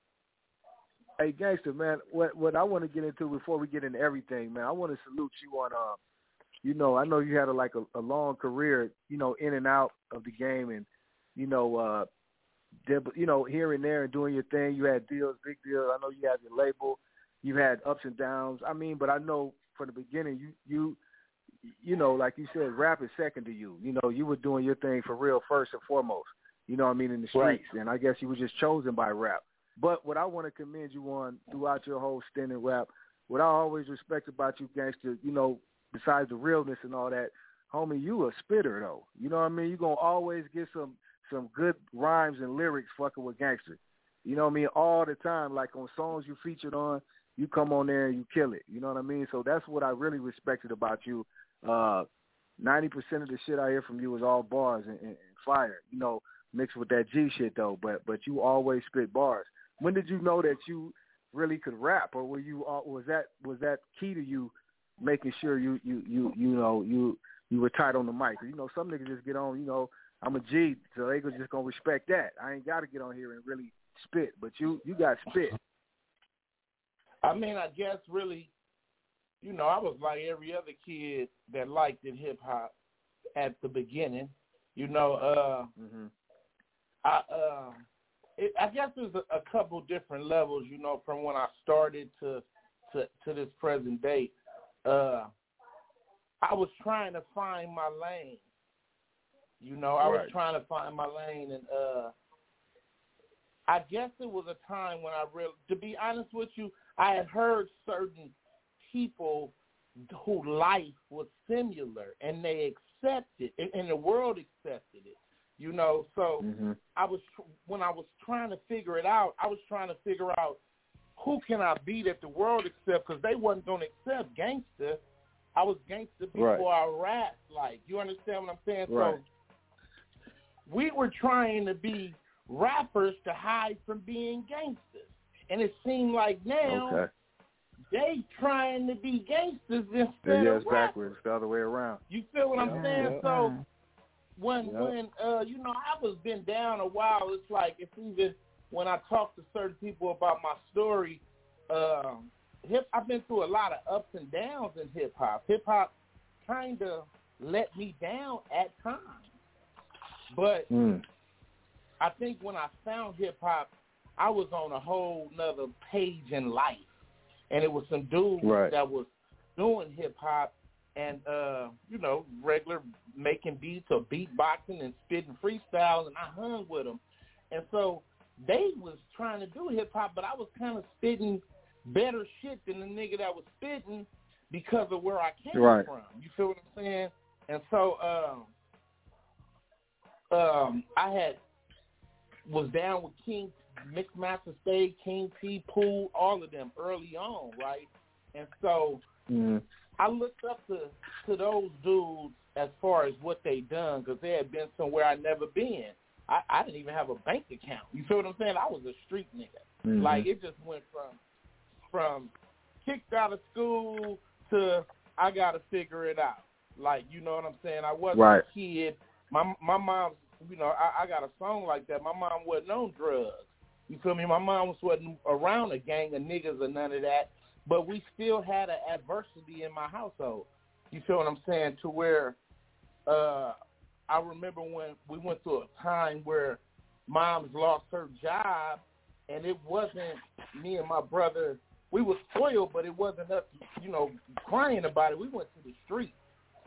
hey, gangster, man. What what I want to get into before we get into everything, man. I want to salute you on, um, you know, I know you had a, like a, a long career, you know, in and out of the game, and you know, uh, did, you know, here and there and doing your thing. You had deals, big deals. I know you have your label. You had ups and downs. I mean, but I know from the beginning, you you you know, like you said, rap is second to you. You know, you were doing your thing for real first and foremost. You know what I mean, in the streets. Right. And I guess you were just chosen by rap. But what I want to commend you on throughout your whole stint in rap, what I always respect about you, gangster, you know, besides the realness and all that, homie, you a spitter, though. You know what I mean? You're going to always get some some good rhymes and lyrics fucking with gangster. You know what I mean? All the time, like on songs you featured on, you come on there and you kill it. You know what I mean? So that's what I really respected about you. Uh, ninety percent of the shit I hear from you is all bars and, and, and fire, you know, mixed with that G shit, though. But but you always spit bars. When did you know that you really could rap, or were you uh, was that was that key to you making sure you you you you know you you were tight on the mic? You know, some niggas just get on. You know, I'm a G, so they just gonna respect that. I ain't got to get on here and really spit, but you you got spit. I mean, I guess really, you know, I was like every other kid that liked it hip hop at the beginning. You know, uh, mm-hmm. I. Uh, It, I guess there's a, a couple different levels, you know, from when I started to to, to this present day. Uh, I was trying to find my lane. You know, I right. was trying to find my lane, and uh, I guess it was a time when I really, to be honest with you, I had heard certain people whose life was similar, and they accepted it, and the world accepted it. You know, so mm-hmm. I was when I was trying to figure it out, I was trying to figure out who can I be that the world accept, because they wasn't going to accept gangster. I was gangster before right. I rapped. Like, you understand what I'm saying? Right. So we were trying to be rappers to hide from being gangsters, and it seemed like now okay. they trying to be gangsters instead yeah, of it's rappers. backwards, the other way around. You feel what yeah. I'm saying? Yeah. So. When yep. when uh you know I was been down a while, it's like it's even when I talk to certain people about my story, um, hip I've been through a lot of ups and downs in hip hop. Hip hop kind of let me down at times, but mm. I think when I found hip hop, I was on a whole nother page in life, and it was some dudes right. that was doing hip hop. And, uh, you know, regular making beats or beatboxing and spitting freestyle, and I hung with them. And so they was trying to do hip-hop, but I was kind of spitting better shit than the nigga that was spitting because of where I came right. from. You feel what I'm saying? And so um, um, I had was down with King, Mixmaster Stage, King T, Pool, all of them early on, right? And so... Mm-hmm. I looked up to, to those dudes as far as what they done, because they had been somewhere I'd never been. I, I didn't even have a bank account. You feel what I'm saying? I was a street nigga. Mm-hmm. Like, it just went from from kicked out of school to I got to figure it out. Like, you know what I'm saying? I wasn't right. a kid. My my mom, you know, I, I got a song like that. My mom wasn't on drugs. You feel me? My mom wasn't around a gang of niggas or none of that. But we still had an adversity in my household. You feel what I'm saying? To where uh, I remember when we went through a time where mom's lost her job, and it wasn't me and my brother. We were spoiled, but it wasn't us, you know, crying about it. We went to the street.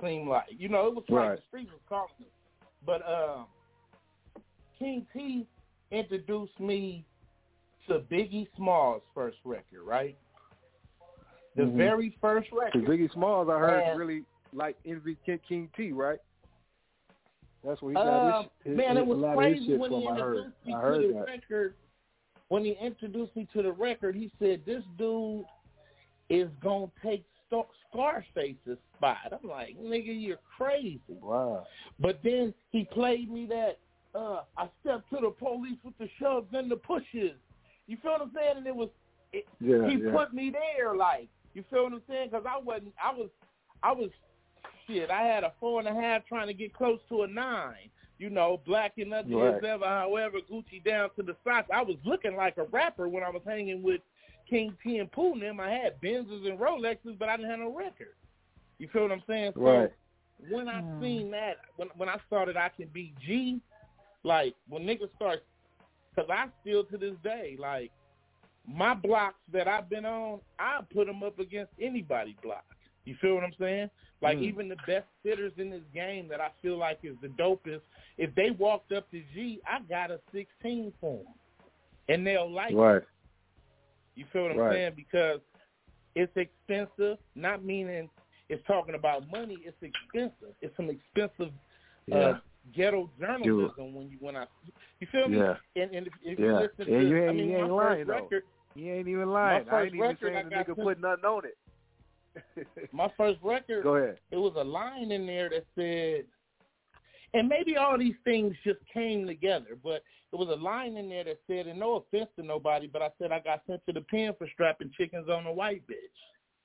seemed like. You know, it was like Right. the street was calling us. But um, King T introduced me to Biggie Smalls' first record, right? The Mhm. very first record. Because Biggie Smalls, I heard, And- really like Envy King, King T, right? That's where he got Um, his, his, man, it was a lot of his crazy shit when from. he I heard, introduced me I to heard the that. record. When he introduced me to the record, he said, "This dude is gonna take Star- Scarface's spot." I'm like, "Nigga, you're crazy." Wow. But then he played me that uh, "I stepped to the police with the shoves and the pushes." You feel what I'm saying? And it was it, Yeah, he yeah. put me there, like, you feel what I'm saying? Because I wasn't, I was, I was. Shit, I had a four and a half trying to get close to a nine. You know, black and ugly Right. as ever, however, Gucci down to the socks. I was looking like a rapper when I was hanging with King T and Pooh and them. I had Benzes and Rolexes, but I didn't have no record. You feel what I'm saying? So Right. when I Mm. seen that, when when I started I Can Be G, like, when niggas start, because I still to this day, like, my blocks that I've been on, I put them up against anybody's block. You feel what I'm saying? Like, Mm. even the best hitters in this game that I feel like is the dopest, if they walked up to G, I got a sixteen for them. And they'll like Right. it. You feel what I'm Right. saying? Because it's expensive, not meaning it's talking about money. It's expensive. It's some expensive Yeah. uh, ghetto journalism when you when I you feel me? Yeah. And, and if, if Yeah. you listen And to, you ain't, I mean, you ain't my lying, first though. record, You ain't even lying. my I first ain't even record saying I the got nigga sent- put nothing on it. my first record, Go ahead. it was a line in there that said, and maybe all these things just came together, but it was a line in there that said, and no offense to nobody, but I said I got sent to the pen for strapping chickens on a white bitch.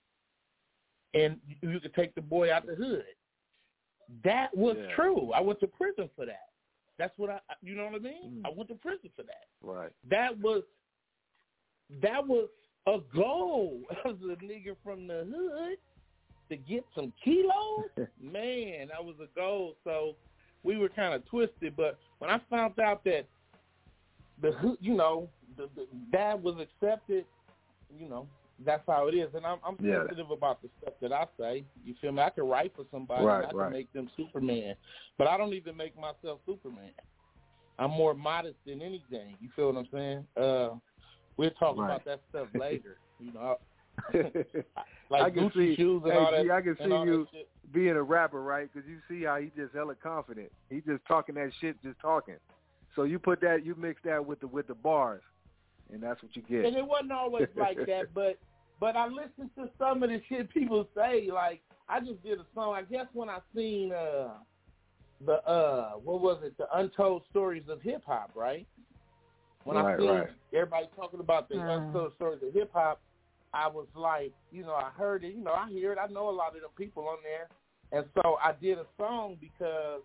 And you you could take the boy out the hood. That was Yeah. true. I went to prison for that. That's what I, you know what I mean? Mm. I went to prison for that. Right. That was, that was a goal as a nigga from the hood to get some kilos. Man, that was a goal. So we were kind of twisted. But when I found out that the hood, you know, the, the, that was accepted, you know, that's how it is. And I'm, I'm Yeah. sensitive about the stuff that I say. You feel me? I can write for somebody. Right, and I can right. make them Superman. But I don't even make myself Superman. I'm more modest than anything. You feel what I'm saying? Uh, we'll talk Right. about that stuff later. You know, I like can Gucci see, shoes and hey, all that. G, I can and see all you that shit. being a rapper, right? Because you see how he just hella confident. He just talking that shit, just talking. So you put that, you mix that with the with the bars, and that's what you get. And it wasn't always like that, but but I listened to some of the shit people say. Like, I just did a song. I guess when I seen uh, the uh, what was it? The Untold Stories of Hip Hop, right? When I Right, seen right. everybody talking about the Mm. Untold Stories of Hip Hop, I was like, you know, I heard it. You know, I hear it. I know a lot of them people on there, and so I did a song because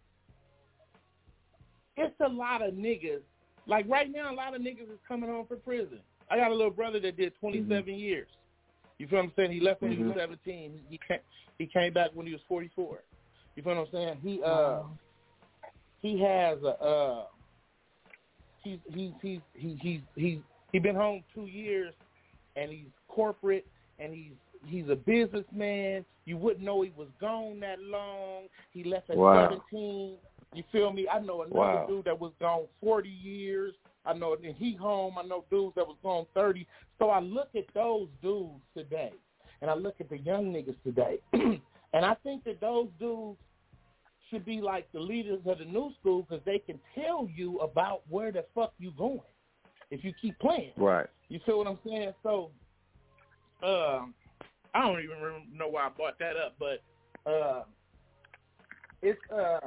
it's a lot of niggas. Like right now, a lot of niggas is coming home from prison. I got a little brother that did twenty-seven Mm-hmm. years. You feel what I'm saying? He left when he was Mhm. seventeen. He came, he came back when he was forty-four. You feel what I'm saying? He uh Wow. he has a uh he's he's he's he he's he's he been home two years and he's corporate and he's he's a businessman. You wouldn't know he was gone that long. He left at Wow. seventeen. You feel me? I know another Wow. dude that was gone forty years. I know, and he home. I know dudes that was gone thirty. So I look at those dudes today, and I look at the young niggas today, and I think that those dudes should be like the leaders of the new school because they can tell you about where the fuck you going if you keep playing. Right. You feel what I'm saying? So, um, I don't even remember, know why I brought that up, but uh, it's uh,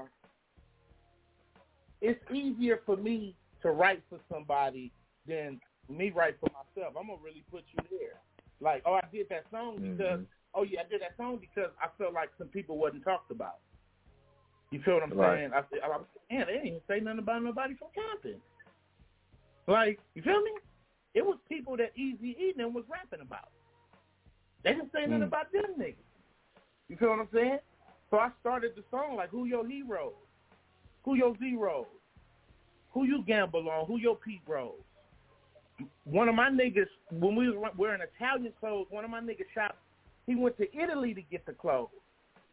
it's easier for me to write for somebody than me write for myself. I'm gonna really put you there. Like, oh, I did that song because, Mhm. oh yeah, I did that song because I felt like some people wasn't talked about. You feel what I'm Right. saying? I, I, I, man, they didn't even say nothing about nobody from Compton. Like, you feel me? It was people that Eazy-E them was rapping about. They didn't say nothing Mm. about them niggas. You feel what I'm saying? So I started the song like, who your heroes? Who your zeros? Who you gamble on? Who your Pete Rose? One of my niggas, when we was wearing Italian clothes, one of my niggas shop, he went to Italy to get the clothes.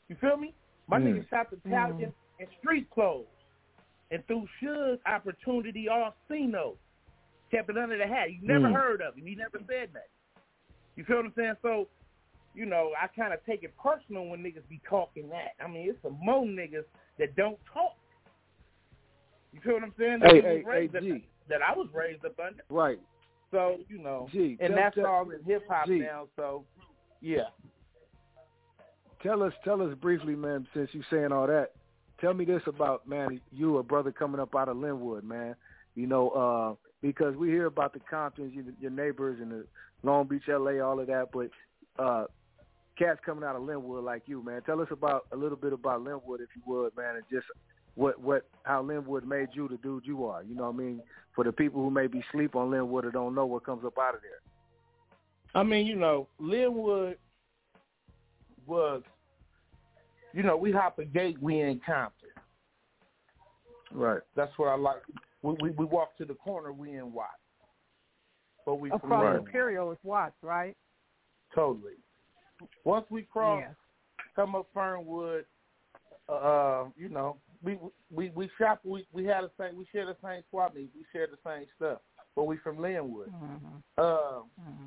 You feel me? My mm. nigga shot the Italian mm. in street clothes. And through Suge's opportunity, Orsino kept it under the hat. You never mm. heard of him. He never said that. You feel what I'm saying? So, you know, I kind of take it personal when niggas be talking that. I mean, it's some more niggas that don't talk. You feel what I'm saying? Hey, that, hey, raised, hey, G. That, that I was raised up under. Right. So, you know, G, and tell, that's tell, all in hip-hop G. now, so, yeah. Tell us, tell us briefly, man, since you're saying all that, tell me this about, man, you a brother coming up out of Linwood, man. You know, uh, because we hear about the Comptons, you, your neighbors, and the Long Beach, L A, all of that, but uh, cats coming out of Linwood like you, man. Tell us about a little bit about Linwood, if you would, man, and just what, what, how Linwood made you the dude you are. You know what I mean? For the people who maybe sleep on Linwood or don't know what comes up out of there. I mean, you know, Linwood was, you know, we hop a gate, we in Compton. Right. That's what I like. We we, we walk to the corner, we in Watts. But we Across from Imperial is Watts, right? Totally. Once we cross, yeah. come up Fernwood, uh, you know, we we we shop. We we had the same. We share the same swap meet. We share the same stuff. But we from Linwood. Mm-hmm. Uh, mm-hmm.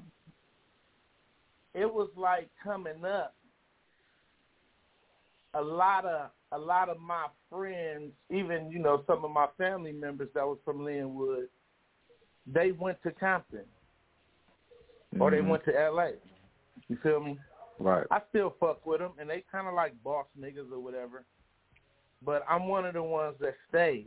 It was like coming up. A lot of a lot of my friends, even you know some of my family members that was from Linwood, they went to Compton, mm-hmm. or they went to L A. You feel me? Right. I still fuck with them, and they kind of like boss niggas or whatever. But I'm one of the ones that stayed.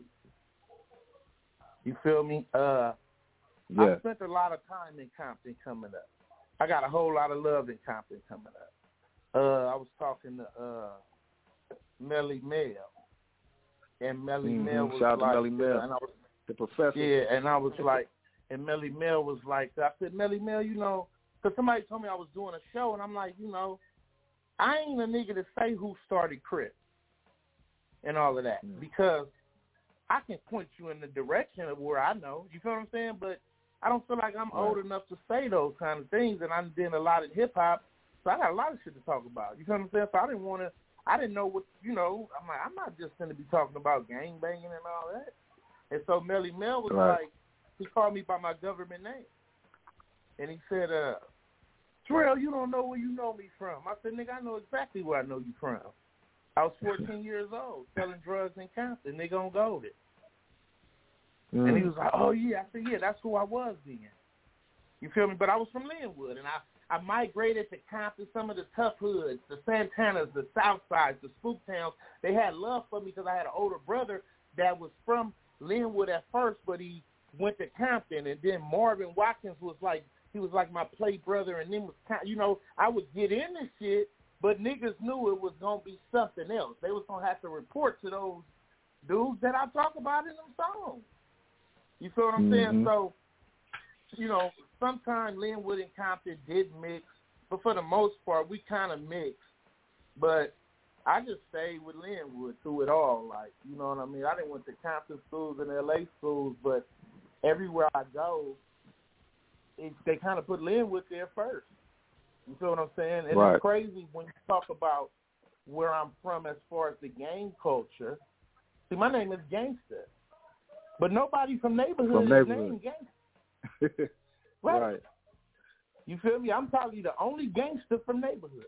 You feel me? Uh, yeah. I spent a lot of time in Compton coming up. I got a whole lot of love in Compton coming up. Uh, I was talking to uh, Melly Mel, and Melly mm-hmm. Mel was Shout like, out to Melly Mel, and I was, the professor. Yeah, and I was like, and Melly Mel was like, I said, Melly Mel, you know, because somebody told me I was doing a show, and I'm like, you know, I ain't a nigga to say who started Crip and all of that, mm. because I can point you in the direction of where I know. You feel what I'm saying? But I don't feel like I'm right. old enough to say those kind of things, and I'm doing a lot of hip-hop, so I got a lot of shit to talk about. You feel what I'm saying? So I didn't want to, I didn't know what, you know, I'm like, I'm not just going to be talking about gang banging and all that. And so Melly Mel was right. like, he called me by my government name. And he said, uh, Terrell, you don't know where you know me from. I said, nigga, I know exactly where I know you from. I was fourteen years old, selling drugs in Compton, nigga on Golden. Mm. And he was like, oh, yeah. I said, yeah, that's who I was then. You feel me? But I was from Linwood, and I, I migrated to Compton, some of the tough hoods, the Santanas, the South Sides, the Spook Towns. They had love for me because I had an older brother that was from Linwood at first, but he went to Compton. And then Marvin Watkins was like, he was like my play brother, and then was, you know, I would get in this shit, but niggas knew it was going to be something else. They was going to have to report to those dudes that I talk about in them songs. You feel what I'm mm-hmm. saying? So, you know, sometimes Linwood and Compton did mix, but for the most part, we kind of mixed. But I just stayed with Linwood through it all. Like, you know what I mean? I didn't went to Compton schools and L A schools, but everywhere I go, it, they kind of put Linwood there first. You feel what I'm saying? And right. it's crazy when you talk about where I'm from as far as the gang culture. See, my name is Gangster, but nobody from neighborhood from is neighborhood. named Gangster. right. right. You feel me? I'm probably the only gangster from neighborhood.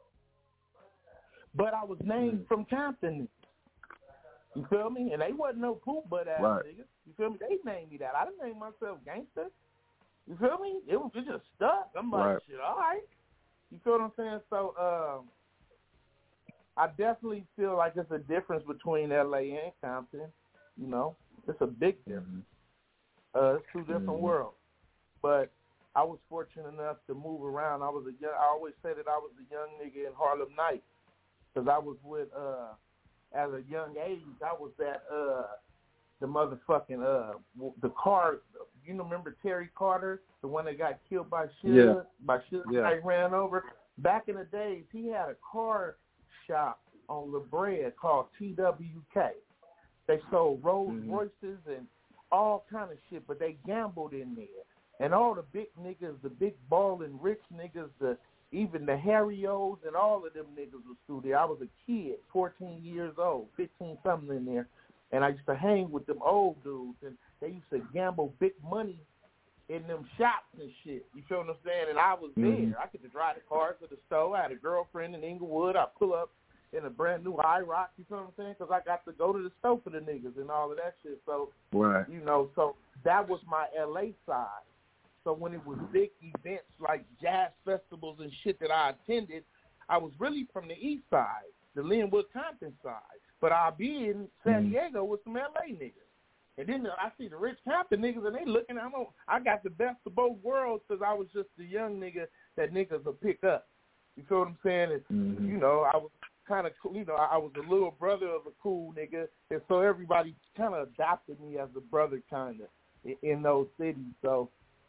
But I was named mm. from Compton. You feel me? And they wasn't no poop butt ass right. niggas. You feel me? They named me that. I didn't name myself Gangster. You feel me? It was it just stuck. I'm like, right. shit, all right. You feel what I'm saying? So um, I definitely feel like there's a difference between L A and Compton. You know, it's a big difference. Mm-hmm. Uh, it's two different mm-hmm. worlds. But I was fortunate enough to move around. I was a young, I always say that I was a young nigga in Harlem Nights because I was with, uh, at a young age, I was at uh, the motherfucking, uh, the car, you know, remember Terry Carter, the one that got killed by Suge, yeah. by Suge, yeah. I ran over. Back in the days, he had a car shop on La Brea called T W K. They sold Rolls mm-hmm. Royces and all kind of shit, but they gambled in there. And all the big niggas, the big ballin' rich niggas, the even the Harry-O's and all of them niggas was through there. I was a kid, fourteen years old, fifteen something in there, and I used to hang with them old dudes, and they used to gamble big money in them shops and shit. You feel what I'm saying? And I was Mm-hmm. there. I could drive the car to the store. I had a girlfriend in Inglewood. I pull up in a brand new IROC, you feel what I'm saying? Because I got to go to the store for the niggas and all of that shit. So, Right. you know, so that was my L A side. So when it was big events like jazz festivals and shit that I attended, I was really from the east side, the Linwood Compton side. But I'll be in San Mm. Diego with some L A niggas. And then I see the Rich Compton niggas, and they looking, I'm on, I got the best of both worlds because I was just the young nigga that niggas will pick up. You feel what I'm saying? And, Mm-hmm. you know, I was kind of, you know, I was a little brother of a cool nigga, and so everybody kind of adopted me as a brother kind of in, in those cities. So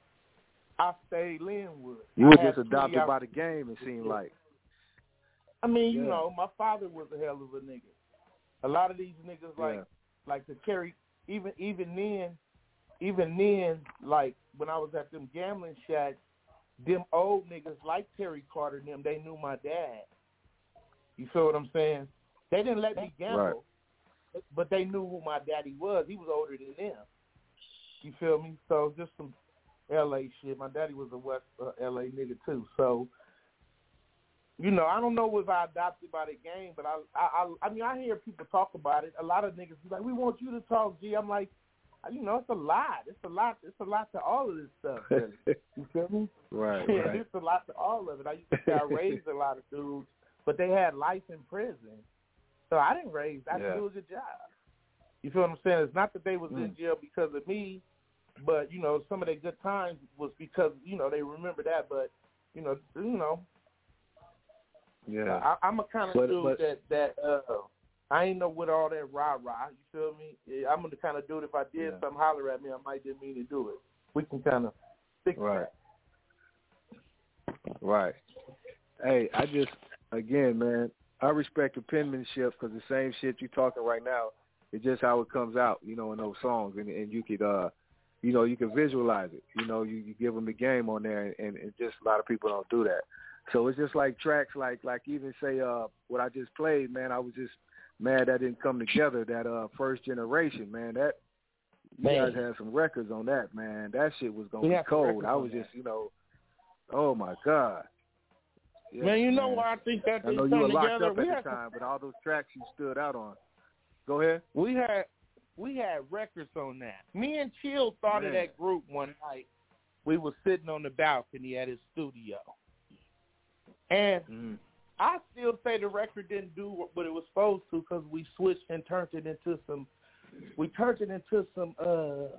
I stayed Linwood. You were I had just adopted three by out- the game, it seemed like. I mean, you Yeah. know, my father was a hell of a nigga. A lot of these niggas like Yeah. like to carry even even then even then, like when I was at them gambling shacks, them old niggas like Terry Carter and them, they knew my dad. You feel what I'm saying? They didn't let me gamble, Right. but they knew who my daddy was. He was older than them. You feel me? So just some L A shit. My daddy was a West uh, L A nigga too. So, you know, I don't know if I adopted by the game, but I, I, I, I mean, I hear people talk about it. A lot of niggas be like, "We want you to talk, G." I'm like, you know, it's a lot. It's a lot. It's a lot to all of this stuff. Really. You feel me? Right, Yeah, right. it's a lot to all of it. I used to say I raised a lot of dudes, but they had life in prison. So I didn't raise. I Yeah. didn't do a good job. You feel what I'm saying? It's not that they was in Mm. jail because of me, but you know, some of their good times was because you know they remember that. But you know, you know, Yeah. I, I'm a kind of But- dude but- that that uh, I ain't know with all that rah rah. You feel me? Yeah, I'm the kind of dude. If I did Yeah. something, holler at me, I might didn't mean to do it. We can kind of fix Right. that. Right. Hey, I just, again, man, I respect the penmanship because the same shit you talking right now, it's just how it comes out, you know, in those songs. And, and you could, uh, you know, you can visualize it. You know, you, you give them the game on there, and, and just a lot of people don't do that. So it's just like tracks like, like even say uh, what I just played, man, I was just mad that didn't come together, that uh, First Generation, man. That you Man. guys had some records on that, man. That shit was going We to be had some cold. records I on was that. just, you know, oh, my God. Yeah, man, you know man. why I think that I know didn't you were come locked together? up We at had the some- time, but all those tracks you stood out on. Go ahead. We had we had records on that. Me and Chill thought of Man. that group one night. We were sitting on the balcony at his studio, and Mm. I still say the record didn't do what- what it was supposed to because we switched and turned it into some. We turned it into some. uh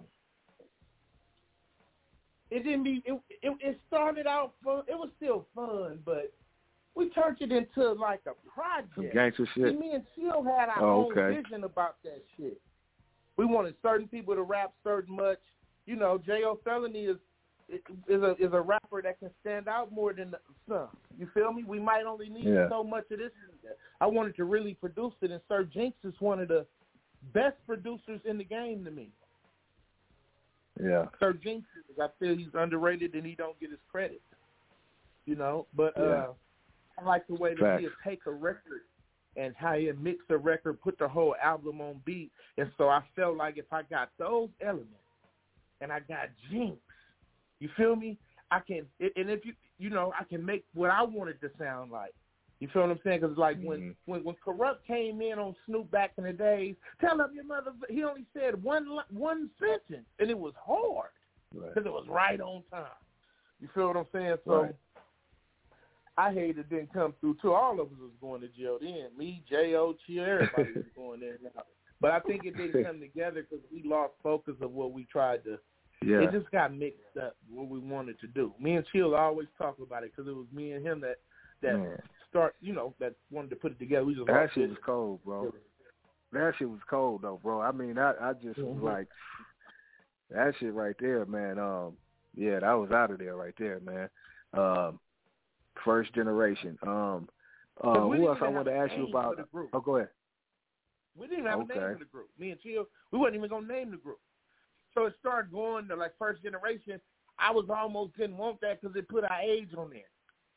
It didn't be. It, it it started out fun. It was still fun, but we turned it into like a project. Some gangster See, shit. me and Chill had our Oh, own okay. vision about that shit. We wanted certain people to rap certain much. You know, J O Felony is is a is a rapper that can stand out more than some. You feel me? We might only need Yeah. so much of this. I wanted to really produce it, and Sir Jinx is one of the best producers in the game to me. Yeah. Sir Jinx, is, I feel he's underrated and he don't get his credit. You know, but uh, Yeah. I like the way that Facts. he'll take a record and how he'll mix a record, put the whole album on beat. And so I felt like if I got those elements and I got Jinx, you feel me? I can, and if you, you know, I can make what I want it to sound like. You feel what I'm saying? Because like when, Mhm. when when Corrupt came in on Snoop back in the days, tell him your mother. He only said one li- one sentence, and it was hard Right. because it was right on time. You feel what I'm saying? So Right. I hate it didn't come through too. All of us was going to jail then. Me, J O, Chill, everybody was going there now. But I think it didn't come together because we lost focus of what we tried to. Yeah. It just got mixed up what we wanted to do. Me and Chill always talk about it because it was me and him that that Man. start, you know, that wanted to put it together. We just That lost shit it. was cold, bro. That shit was cold, though, bro. I mean, I, I just was Mhm. like, that shit right there, man. Um, yeah, that was out of there right there, man. Um, First Generation. Um, uh, 'Cause we who didn't else I even wanted to have a ask you name about? for the group. Oh, go ahead. We didn't even have a name Okay. for the group. Me and Chill, we wasn't even gonna name the group. So it started going to like First Generation. I was almost didn't want that because it put our age on there.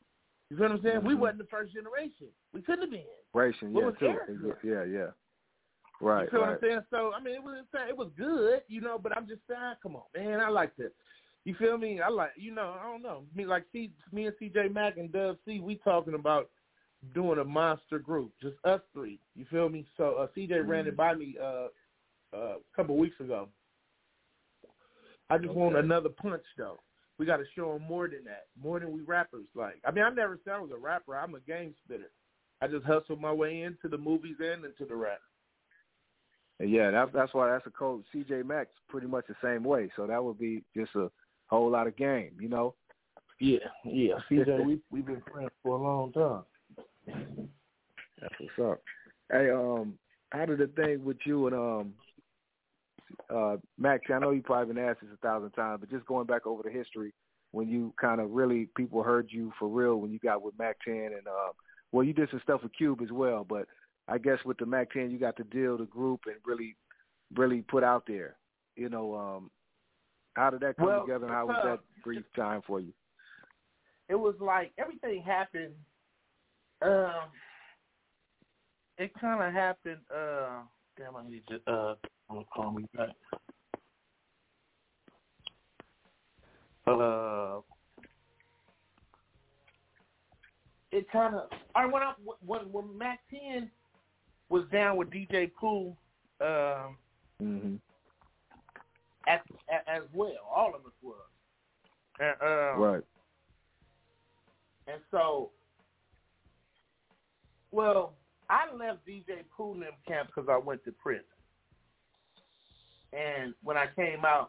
You feel what I'm saying? Mm-hmm. We wasn't the first generation. We couldn't have been. Generation, What yeah, was too. Eric? Yeah, yeah. Right, You feel right. what I'm saying? So, I mean, it was it was good, you know, but I'm just saying, come on, man, I like to, you feel me? I like, you know, I don't know. Me, like, C, me and C J Mack and Dub C, we talking about doing a monster group, just us three. You feel me? So, uh, C J mm-hmm. ran it by me uh, uh, a couple of weeks ago. I just okay. want another punch, though. We got to show them more than that, more than we rappers like. I mean, I never said I was a rapper. I'm a game spitter. I just hustled my way into the movies and into the rap. Yeah, that's that's why that's a code. C J Mack's pretty much the same way. So that would be just a whole lot of game, you know. Yeah, yeah. C J, we we've been friends for a long time. That's what's up. Hey, um, how did the thing with you and um, uh, Max? I know you probably been asked this a thousand times, but just going back over the history when you kind of really people heard you for real when you got with Mac ten and uh, well, you did some stuff with Cube as well, but. I guess with the Mac ten, you got to deal the group and really, really put out there. You know, um, how did that come well, together and how was that brief time for you? It was like everything happened. Um, it kind of happened. Uh, damn, I need to uh, I'm gonna call me back. Uh, it kind of. I went up when when Mac ten. Was down with D J Pooh uh, mm-hmm. as, as well. All of us were. And, um, right. And so, well, I left D J Pooh in them camp because I went to prison. And when I came out,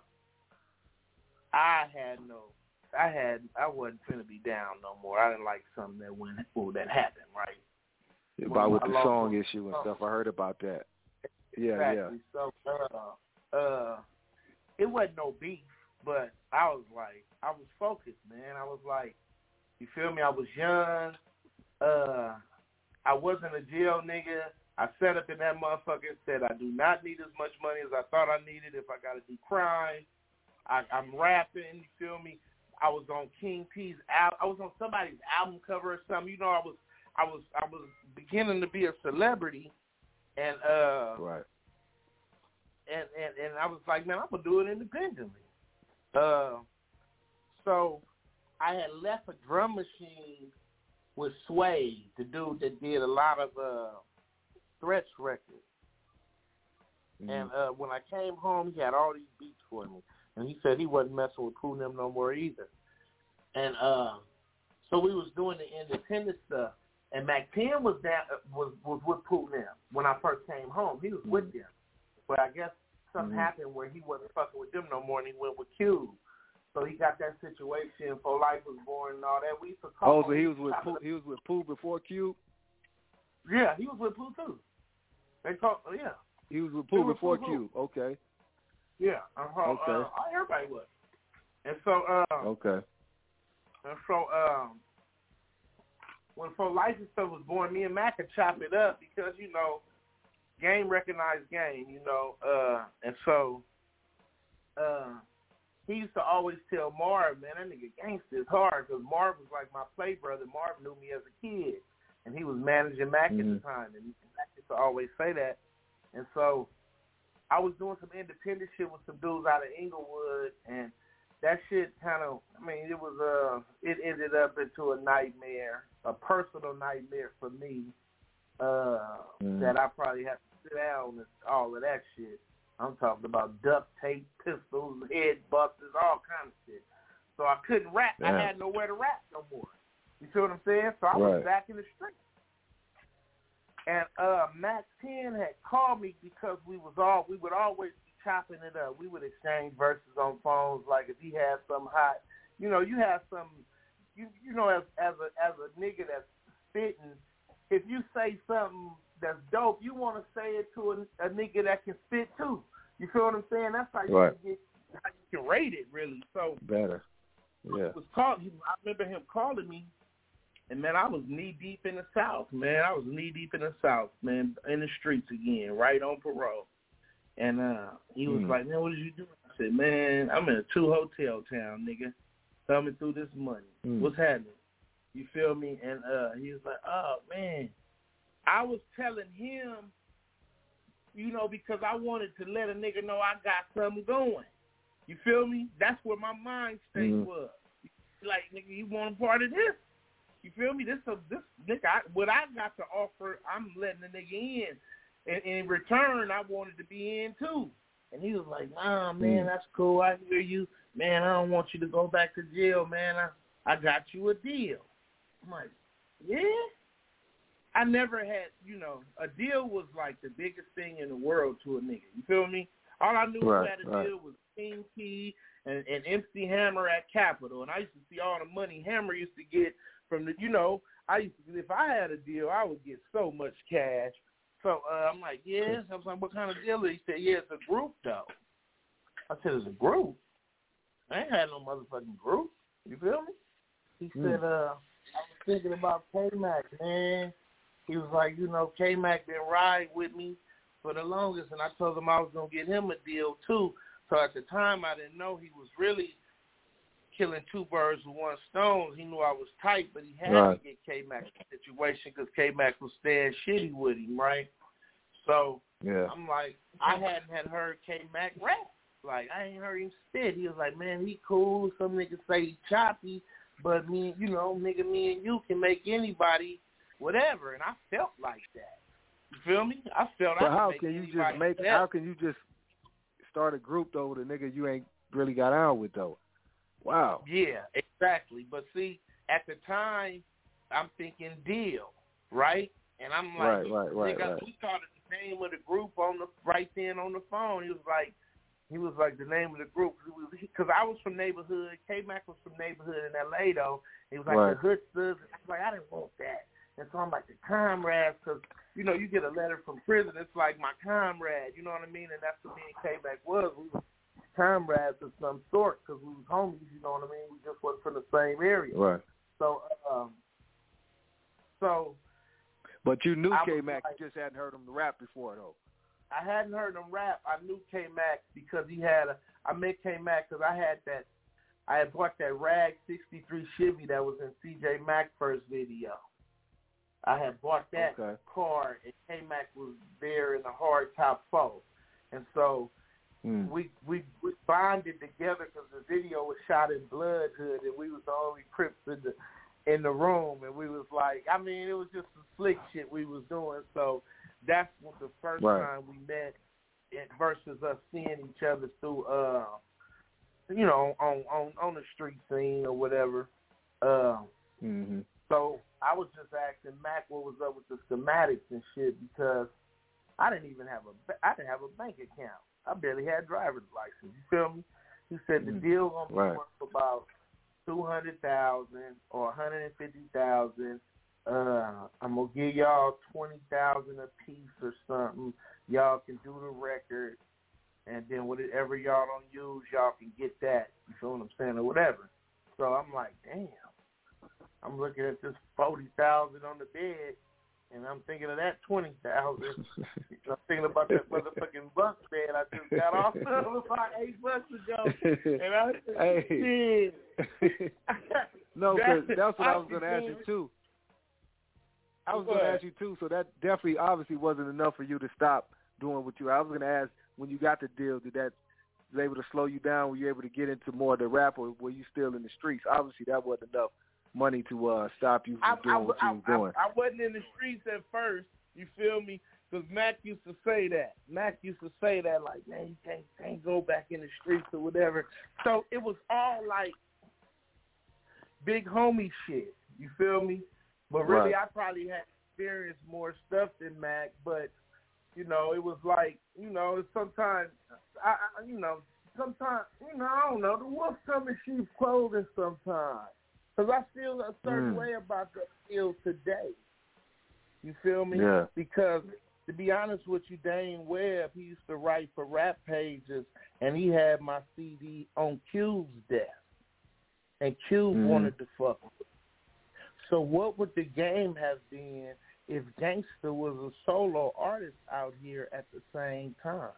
I had no, I had, I wasn't finna be down no more. I didn't like something that went, well, that happened, right? About with the song issue and stuff. I heard about that. Yeah, exactly. yeah. So, uh, uh, it wasn't no beef, but I was like, I was focused, man. I was like, you feel me? I was young. Uh, I wasn't a jail nigga. I sat up in that motherfucker and said, I do not need as much money as I thought I needed if I got to do crime. I, I'm rapping, you feel me? I was on King P's album. I was on somebody's album cover or something. You know, I was, I was, I was beginning to be a celebrity, and uh, right. And, and and I was like, man, I'm gonna do it independently. Uh, so I had left a drum machine with Sway, the dude that did a lot of uh, Threats records. Mm-hmm. And uh, when I came home, he had all these beats for me, and he said he wasn't messing with Pooh them no more either. And uh, so we was doing the independent stuff. And Mac ten was down, was was with Pooh them when I first came home. He was mm-hmm. with them, but I guess something mm-hmm. happened where he wasn't fucking with them no more, and he went with Cube. So he got that situation. For Life was born and all that. We used to call. Oh, so he was with Pooh. He was with Pooh before Cube. Yeah, he was with Pooh too. They called. Yeah, he was with Pooh was before Pooh. Cube. Okay. Yeah. Uh-huh. Okay. Uh, everybody was. And so. Uh, okay. And so. Um, When For Life and stuff was born, me and Mac could chop it up because, you know, game recognized game, you know. Uh, and so uh, he used to always tell Marv, man, that nigga gangsta is hard because Marv was like my play brother. Marv knew me as a kid, and he was managing Mac mm-hmm. at the time. And Mac used to always say that. And so I was doing some independent shit with some dudes out of Inglewood, and that shit kind of, I mean, it was, uh, it ended up into a nightmare, a personal nightmare for me, uh, mm. that I probably had to sit down and all of that shit. I'm talking about duct tape, pistols, head busters, all kinds of shit. So I couldn't rap. Yeah. I had nowhere to rap no more. You see what I'm saying? So I right. was back in the street. And uh, Mac ten had called me because we was all, we would always chopping it up. We would exchange verses on phones. Like if he had some hot, you know, you have some, you you know, as as a as a nigga that's spitting, if you say something that's dope, you want to say it to a, a nigga that can spit too. You feel what I'm saying? That's how you right. can get, how you can rate it really. So better, yeah. Was called. I remember him calling me, and man, I was knee deep in the South. Man, I was knee deep in the South. Man, in the streets again, right on parole. And uh, he was mm. like, man, what did you do? I said, man, I'm in a two-hotel town, nigga, coming through this money. Mm. What's happening? You feel me? And uh, he was like, oh, man. I was telling him, you know, because I wanted to let a nigga know I got something going. You feel me? That's where my mind state mm-hmm. was. Like, nigga, you want a part of this? You feel me? This, a, this nigga, I, what I got to offer, I'm letting the nigga in. And in return, I wanted to be in too. And he was like, nah, man, that's cool. I hear you. Man, I don't want you to go back to jail, man. I, I got you a deal. I'm like, yeah? I never had, you know, a deal was like the biggest thing in the world to a nigga. You feel me? All I knew right, who had a right. deal was King Key and, and M C Hammer at Capitol. And I used to see all the money Hammer used to get from the, you know, I used to, if I had a deal, I would get so much cash. So uh, I'm like, yeah. I was like, what kind of deal? He said, yeah, it's a group, though. I said, it's a group? I ain't had no motherfucking group. You feel me? He mm. said, uh, I was thinking about K-Mac, man. He was like, you know, K-Mac been riding with me for the longest, and I told him I was going to get him a deal, too. So at the time, I didn't know he was really killing two birds with one stone. He knew I was tight, but he had right. to get K-Mac in the situation because K-Mac was staying shitty with him, right? So yeah. I'm like, I hadn't had heard K-Mac rap. Like, I ain't heard him spit. He was like, man, he cool. Some niggas say he choppy, but me, you know, nigga, me and you can make anybody whatever. And I felt like that. You feel me? I felt but I how could can make you just make? that. How can you just start a group though with a nigga you ain't really got on with though? Wow. Yeah, exactly. But see, at the time, I'm thinking deal, right? And I'm like, right, right, right, nigga, right. he started the name of the group on the right then on the phone. He was like, he was like the name of the group because I was from neighborhood. K-Mac was from neighborhood in L A though. He was like right. the hood studs. I was like, I didn't want that. And so I'm like the comrades because you know you get a letter from prison. It's like my comrade. You know what I mean? And that's what me and K-Mac was. We were comrades of some sort because we was homies. You know what I mean? We just wasn't from the same area. Right. So, um, so. But you knew K-Mac. Like, you just hadn't heard him rap before though. I hadn't heard him rap. I knew K-Mac because he had a. I met K-Mac because I had that. I had bought that Rag sixty-three Chevy that was in C J Mac first video. I had bought that okay. car, and K-Mac was there in the hard top four, and so mm. we we we bonded together because the video was shot in Blood Hood, and we was the only Crips in the in the room, and we was like, I mean, it was just some slick shit we was doing. So that's what the first right. time we met, versus us seeing each other through, uh, you know, on on on the street scene or whatever. Uh, mm-hmm. So I was just asking Mac what was up with the schematics and shit because I didn't even have a I didn't have a bank account. I barely had driver's license. You feel me? He said the deal gonna be right. worth about two hundred thousand or one hundred and fifty thousand. Uh, I'm gonna give y'all twenty thousand a piece or something. Y'all can do the record, and then whatever y'all don't use, y'all can get that. You feel what I'm saying, or whatever. So I'm like, damn. I'm looking at this forty thousand on the bed, and I'm thinking of that twenty thousand. I'm thinking about that motherfucking bunk bed I just got off of about eight bucks ago. And I said, hey. No, because that's, that's what I was going to ask you too. I was going to ask you too. So that definitely, obviously, wasn't enough for you to stop doing what you. I was going to ask, when you got the deal, did that was able to slow you down? Were you able to get into more of the rap, or were you still in the streets? Obviously, that wasn't enough money to uh, stop you from I, doing I, what I, you was doing. I, I wasn't in the streets at first, you feel me? Because Mac used to say that. Mac used to say that, like, man, you can't, can't go back in the streets or whatever. So it was all like big homie shit, you feel me? But really, right. I probably had experienced more stuff than Mac, but, you know, it was like, you know, sometimes, I, I you know, sometimes, you know, I don't know, the wolf come in sheep's clothing sometimes. Because I feel a certain mm. way about that feel today. You feel me? Yeah. Because, to be honest with you, Dane Webb, he used to write for Rap Pages, and he had my C D on Cube's desk. And Cube mm. wanted to fuck with it. So what would the game have been if Gangsta was a solo artist out here at the same time?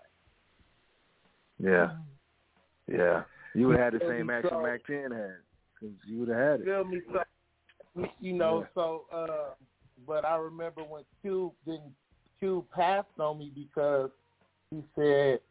Yeah. Yeah. You would have had the same action so, Mac ten had. Because you would have had it. Feel me? So you know, yeah. so, uh, but I remember when Cube didn't, Cube passed on me because he said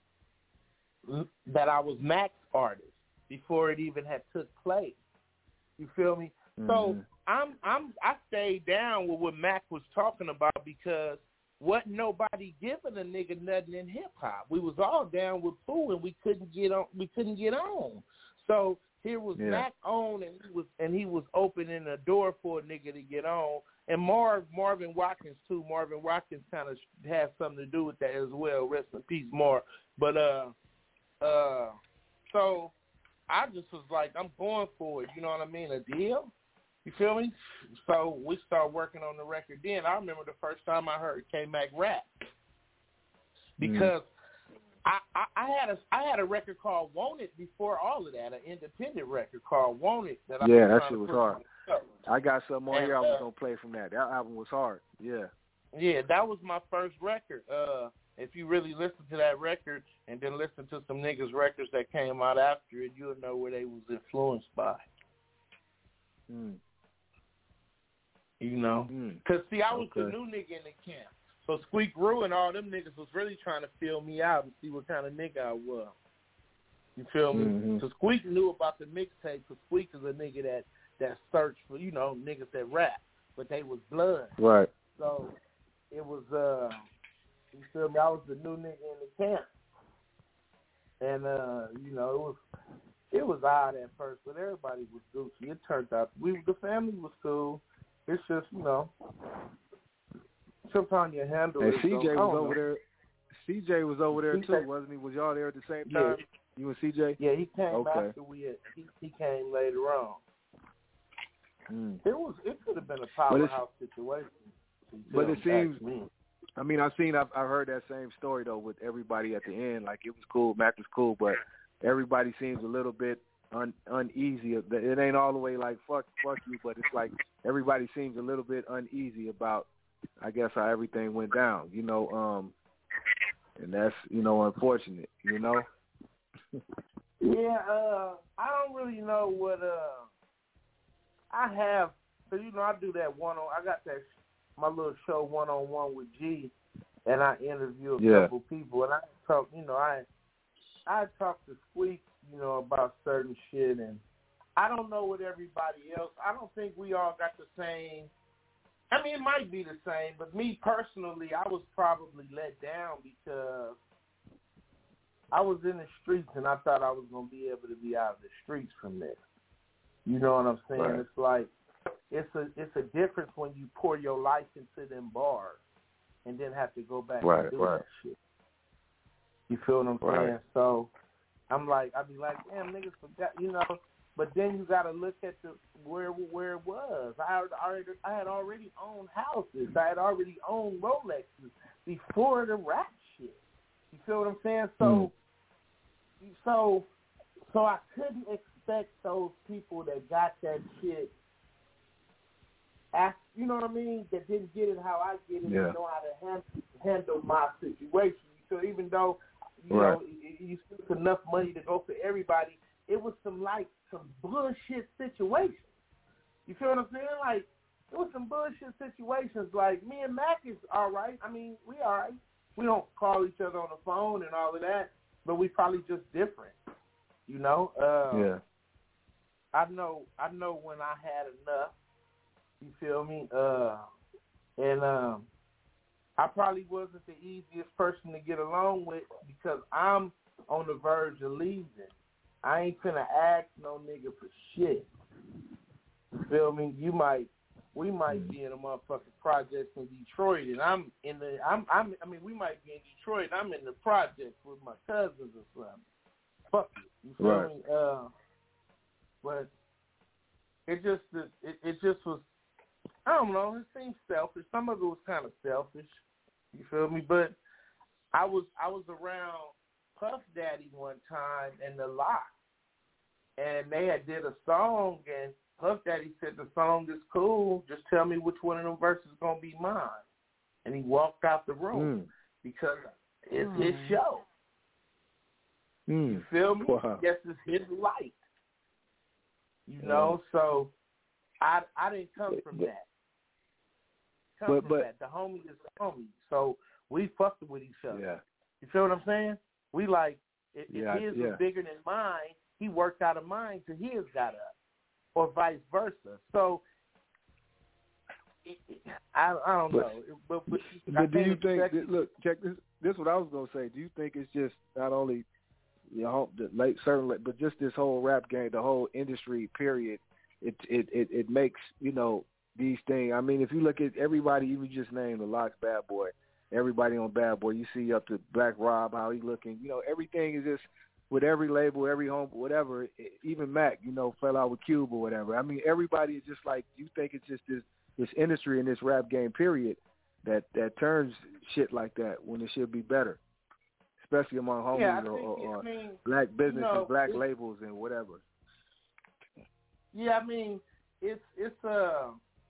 that I was Mac's artist before it even had took place. You feel me? Mm-hmm. So I'm, I'm, I stayed down with what Mac was talking about because wasn't nobody giving a nigga nothing in hip hop. We was all down with Pooh and we couldn't get on. We couldn't get on. So here was yeah. Mac on, and he was and he was opening a door for a nigga to get on. And Marv Marvin Watkins too. Marvin Watkins kind of had something to do with that as well. Rest in peace, Marv. But uh, uh, so I just was like, I'm going for it. You know what I mean? A deal. You feel me? So we started working on the record then. I remember the first time I heard K-Mac rap because. Mm. I, I, I had a I had a record called Want It before all of that, an independent record called Want It. That I yeah, was that trying shit to was put hard. on. I got something on and, here I was uh, gonna play from that. That album was hard. Yeah. Yeah, that was my first record. Uh, if you really listen to that record and then listen to some niggas' records that came out after it, you'll know where they was influenced by. Mm. You know, mm. cause see, I was okay. the new nigga in the camp. So Squeak Rue and all them niggas was really trying to feel me out and see what kind of nigga I was. You feel me? Mm-hmm. So Squeak knew about the mixtape, because Squeak is a nigga that, that searched for, you know, niggas that rap, but they was blood. Right. So it was, uh, you feel me? I was the new nigga in the camp. And, uh, you know, it was it was odd at first, but everybody was Gucci. It turned out, we the family was cool. It's just, you know, sometimes you handle and it. C J so, was over know. there. C J was over there C J too, wasn't he? Was y'all there at the same yeah. time? You and C J? Yeah, he came okay. after we had, he, he came later on. Mm. It was it could have been a powerhouse situation. But it seems, I mean, I've seen, I've, I've heard that same story though with everybody at the end. Like it was cool, Mac was cool, but everybody seems a little bit un, uneasy. It ain't all the way like fuck fuck you, but it's like everybody seems a little bit uneasy about, I guess, how everything went down. You know, um, and that's, you know, unfortunate. You know. Yeah, uh, I don't really know what uh, I have. So you know, I do that one on. I got that my little show one on one with G, and I interview a yeah. couple people, and I talk. You know, I I talk to Squeak, you know, about certain shit, and I don't know what everybody else. I don't think we all got the same. I mean, it might be the same, but me personally, I was probably let down because I was in the streets and I thought I was going to be able to be out of the streets from there. You know what I'm saying? Right. It's like, it's a it's a difference when you pour your life into them bars and then have to go back right, and do right. that shit. You feel what I'm right. saying? So I'm like, I'd be like, damn, niggas forgot, you know. But then you got to look at the where where it was. I had already I had already owned houses. I had already owned Rolexes before the rap shit. You feel what I'm saying? So, mm. so, so I couldn't expect those people that got that shit. Ask, you know what I mean? That didn't get it how I get it. Yeah. And know how to handle, handle my situation. So even though you right. know you spent enough money to go for everybody, it was some like some bullshit situations. You feel what I'm saying? Like it was some bullshit situations. Like me and Mac is all right. I mean, we all right. We don't call each other on the phone and all of that, but we probably just different. You know? Uh, yeah. I know. I know when I had enough. You feel me? Uh, and um, I probably wasn't the easiest person to get along with because I'm on the verge of leaving. I ain't finna ask no nigga for shit. You feel me? You might, we might be in a motherfucking project in Detroit, and I'm in the, I'm, I'm, I mean, we might be in Detroit, and I'm in the project with my cousins or something. Fuck it. You feel right. me? Uh, but it just, it, it just was, I don't know, it seemed selfish. Some of it was kind of selfish. You feel me? But I was, I was around Puff Daddy one time in the Lock. And they had did a song, and Puff Daddy said, the song is cool. Just tell me which one of them verses is going to be mine. And he walked out the room mm. because it's mm. his show. Mm. You feel me? Wow. Yes, it's his light. You know, so I I didn't come from but, that. Come but, from but, that. The homie is the homie. So we fucked with each other. Yeah. You feel what I'm saying? We like if, Yeah, if his yeah. was bigger than mine, he worked out of mine till his got up, or vice versa. So it, it, I I don't but, know. But, but, but do you think? expect, Look, check this. This is what I was gonna say. Do you think it's just not only you know the late certainly, but just this whole rap game, the whole industry period? It it it, it makes you know these things. I mean, if you look at everybody, you just named the Lox Bad Boy. Everybody on Bad Boy, you see up to Black Rob, how he looking. You know, everything is just with every label, every home, whatever. Even Mac, you know, fell out with Cube or whatever. I mean, everybody is just like you think it's just this this industry and this rap game period that that turns shit like that when it should be better, especially among homies yeah, or, think, or, or I mean, black businesses, you know, black labels, and whatever. Yeah, I mean, it's it's a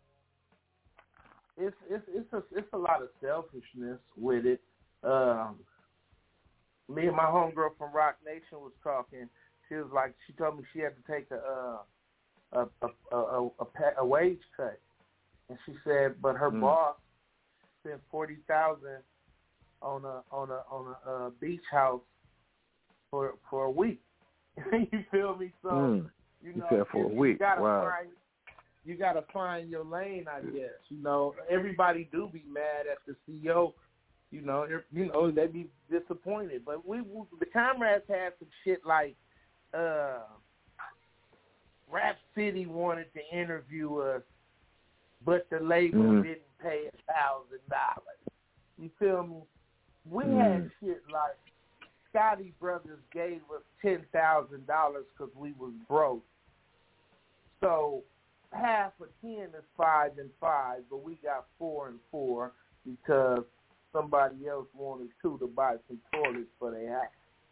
it's it's it's a it's a lot of selfishness with it. Um, me and my homegirl from Rock Nation was talking. She was like, she told me she had to take a a a a, a, a wage cut, and she said, but her mm. boss spent forty thousand on a on a on a, a beach house for for a week. You feel me? So. Mm. You know, you said for a week. You gotta wow. Find, you gotta find your lane, I guess. You know, everybody do be mad at the C E O. You know, you know they be disappointed. But we, we the comrades had some shit like, uh, Rap City wanted to interview us, but the label mm. didn't pay a thousand dollars. You feel me? We mm. had shit like Scotty Brothers gave us ten thousand dollars because we was broke. So half of ten is five and five, but we got four and four because somebody else wanted two to buy some toilets for their house.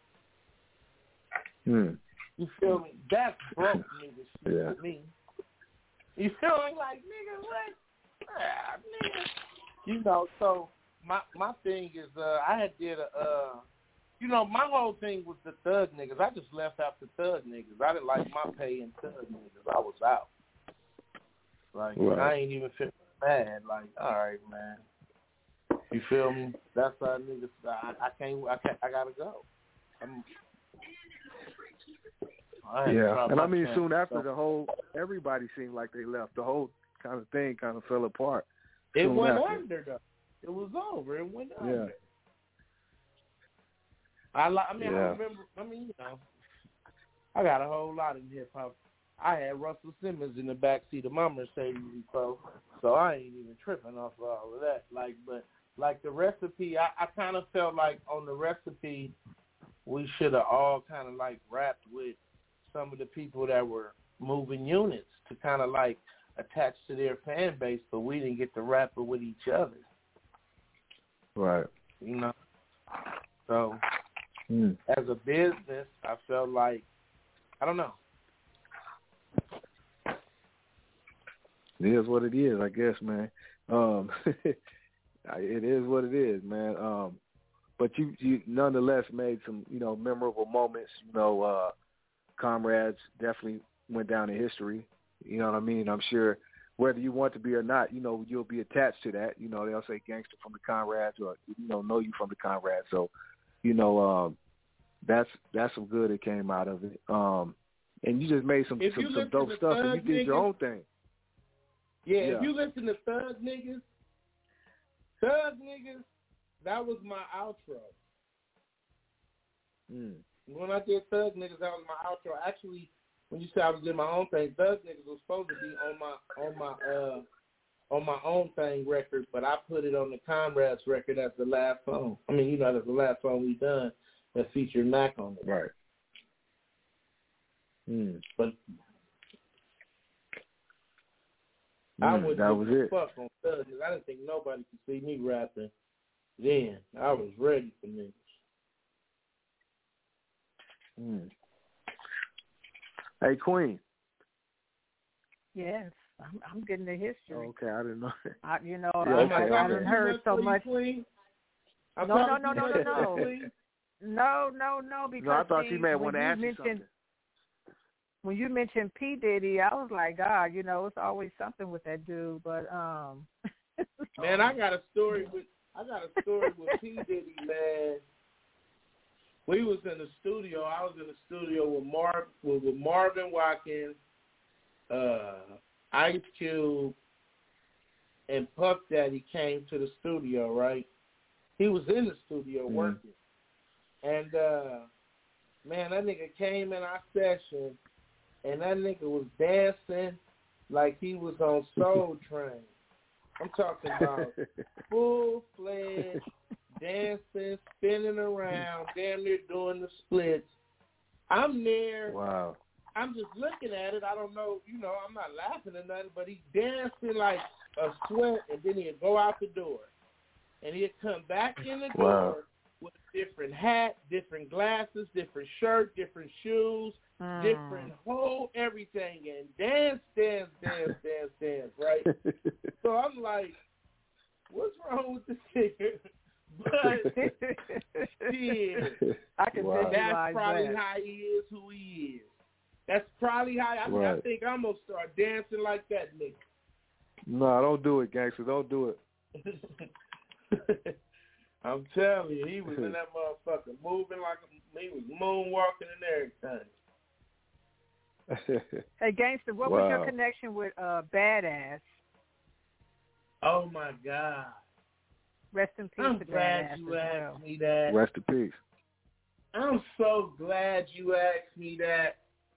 Hmm. You feel me? That's broke nigga shit yeah. to me. You feel me? Like, nigga, what? Ah, nigga. You know, so my my thing is uh, I had did a, uh, you know, my whole thing was the thug niggas. I just left out the thug niggas. I didn't like my pay in thug niggas. I was out. Like, right. I ain't even feeling mad. Like, all right, man. You feel me? That's how niggas, I, I can't, I can't, I gotta go. I'm, I yeah, and I mean, soon after so. the whole, everybody seemed like they left. The whole kind of thing kind of fell apart. It went after. under, though. It was over. It went yeah. under. I, I mean, yeah. I remember, I mean, you know, I got a whole lot in hip-hop. I had Russell Simmons in the backseat of my Mercedes before, so I ain't even tripping off of all of that. Like, but, like, the recipe, I, I kind of felt like on the recipe, we should have all kind of, like, rapped with some of the people that were moving units to kind of, like, attach to their fan base, but we didn't get to rap it with each other. Right. You know? So... Mm. As a business, I felt like, I don't know. It is what it is, I guess, man. Um, it is what it is, man. Um, but you, you nonetheless made some, you know, memorable moments. You know, uh, comrades definitely went down in history. You know what I mean? I'm sure whether you want to be or not, you know, you'll be attached to that. You know, they'll say gangster from the comrades or, you know, know you from the comrades. So, you know, um, that's that's some good that came out of it. Um, and you just made some some, some dope stuff, and you did niggas, your own thing. Yeah, yeah, if you listen to Thug Niggas, Thug Niggas, that was my outro. Mm. When I did Thug Niggas, that was my outro. Actually, when you said I was doing my own thing, Thug Niggas was supposed to be on my on my uh on my own thing record, but I put it on the Comrades record as the last song. I mean, you know, that's the last song we done that featured Mac on it. Right. Mm. But mm, I wouldn't that was it. Fuck on Thug because I didn't think nobody could see me rapping then. I was ready for niggas. Mm. Hey, Queen. Yes, I'm, I'm getting the history. Oh, okay, I didn't know. I, you know, yeah, I, okay, I, okay. I haven't heard so much. Queen? No, no, no, no, no, no. No, no, no, because no, I thought see, she may when want to you ask you mentioned, something. when you mentioned P. Diddy, I was like, God, you know, it's always something with that dude. But um, man, I got a story with I got a story with P. Diddy, man. We was in the studio. I was in the studio with Marv with, with Marvin Watkins, uh, Ice Cube, and Puff Daddy came to the studio. Right, he was in the studio mm-hmm. working, and uh, man, that nigga came in our session. And that nigga was dancing like he was on Soul Train. I'm talking about full-fledged dancing, spinning around, damn near doing the splits. I'm there. Wow. I'm just looking at it. I don't know, you know, I'm not laughing or nothing, but he's dancing like a sweat, and then he'd go out the door. And he'd come back in the door wow. with a different hat, different glasses, different shirt, different shoes, mm. different whole everything, and dance, dance, dance, dance, dance, right? So I'm like, what's wrong with this nigga? But shit, I can wow. that's probably that. how he is who he is. That's probably how I, right. I think I'm gonna start dancing like that nigga. No, don't do it, gangster. Don't do it. I'm telling you, he was in that motherfucker moving like a, he was moonwalking and everything. Hey, gangster, what wow. was your connection with uh, Badass? Oh my God! Rest in peace I'm to glad Badass you as asked well. me that. Rest in peace. I'm so glad you asked me that.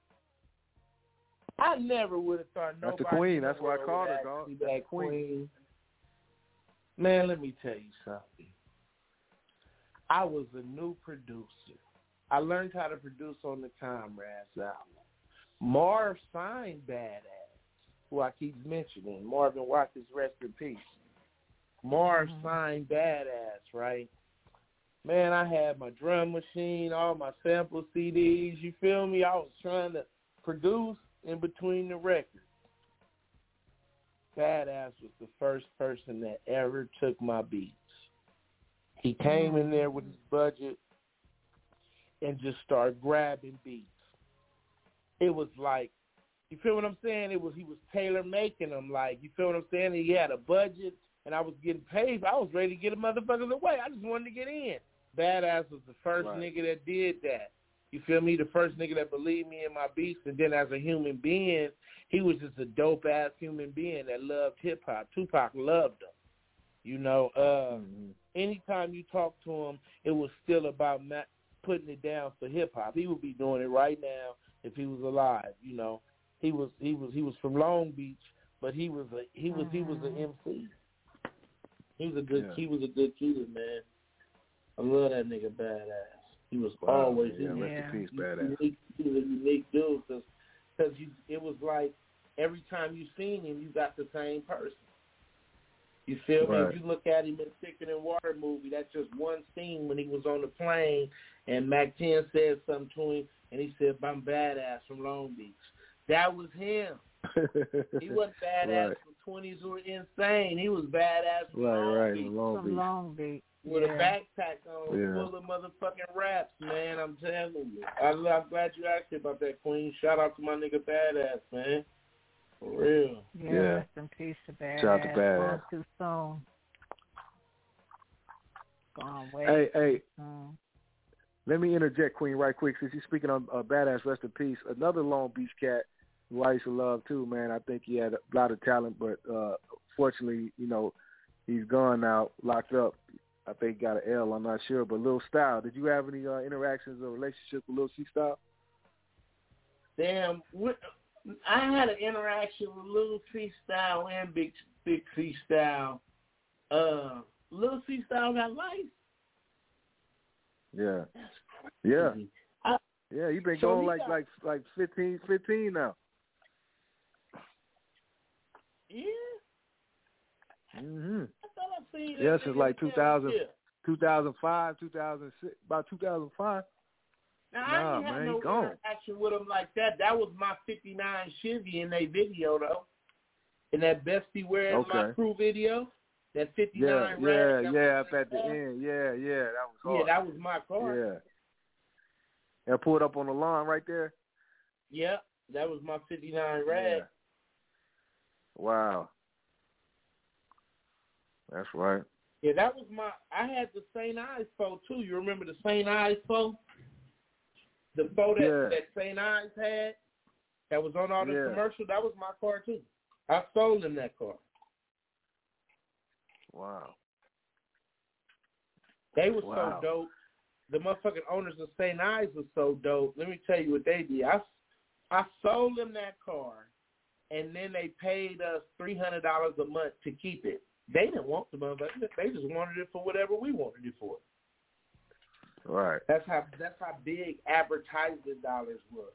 I never would have thought nobody. That's the queen. That's why I called her, dog. That, that queen. queen. Man, let me tell you something. I was a new producer. I learned how to produce on the Comrades album. Marv signed Badass, who I keep mentioning. Marvin Watkins, rest in peace. Marv mm-hmm. signed Badass, right? Man, I had my drum machine, all my sample C Ds. You feel me? I was trying to produce in between the records. Badass was the first person that ever took my beats. He came mm. in there with his budget and just started grabbing beats. It was like, you feel what I'm saying? It was he was tailor making them. Like, you feel what I'm saying? He had a budget, and I was getting paid. I was ready to get a motherfuckers away. I just wanted to get in. Badass was the first right. nigga that did that. You feel me? The first nigga that believed me in my beats, and then as a human being, he was just a dope-ass human being that loved hip-hop. Tupac loved him. You know, uh, mm-hmm. anytime you talk to him, it was still about ma- putting it down for hip-hop. He would be doing it right now if he was alive, you know. He was he was he was from Long Beach, but he was a he was mm-hmm. he was an M C. He was a good yeah. he was a good kid, man. I love that nigga Badass. He was wow. always yeah, he, rest yeah. in peace, Badass. He, he was a unique dude because because it was like every time you seen him, you got the same person. You feel right. me? If you look at him in Thicker Than Water movie, that's just one scene when he was on the plane and Mac ten said something to him, and he said, "I'm Badass from Long Beach." That was him. He wasn't Badass right. from twenties who were insane. He was Badass from right, Long right, Beach. Long From Beach. Long Beach. With yeah. a backpack on, yeah. full of motherfucking raps, man. I'm telling you. I, I'm glad you asked me about that, Queen. Shout out to my nigga Badass, man. For real. Yeah, yeah. rest in peace to Badass. Shout out to Badass. Gone too soon. Gone way Hey, hey. soon. Let me interject, Queen, right quick. Since you're speaking on uh, Badass, rest in peace. Another Long Beach cat who I used to love, too, man. I think he had a lot of talent, but uh, fortunately, you know, he's gone now, locked up. I think he got an L, I'm not sure. But Lil Style, did you have any uh, interactions or relationships with Lil C Style? Damn, what, I had an interaction with Lil C Style and Big Big C Style. Uh, Lil C Style got life. Yeah. That's crazy. Yeah. I, yeah, you've been so going like got, like like fifteen, fifteen now. Yeah. Mm-hmm. I thought I seen Yeah, since like two thousand, yeah. two thousand five, two thousand six, about two thousand five. Now, nah, I didn't man, have he no gone. interaction with him like that. That was my fifty-nine Chevy in that video, though. In that Best Beware okay. My Crew video. That fifty-nine Yeah, rag, yeah, yeah, up at the end. Yeah, yeah, that was hard. Yeah, that was my car. Yeah. And pulled up on the lawn right there? Yeah. That was my fifty-nine rag. Yeah. Wow. That's right. Yeah, that was my. I had the Saint Ives foe too. You remember the Saint Ives foe? The foe that Yeah. that Saint Ives had, that was on all the Yeah. commercials. That was my car too. I sold him that car. Wow. They were Wow. so dope. The motherfucking owners of Saint Ives was so dope. Let me tell you what they did. I, I sold them that car, and then they paid us three hundred dollars a month to keep it. They didn't want the motherfucker. They just wanted it for whatever we wanted it for. Right. That's how that's how big advertising dollars was.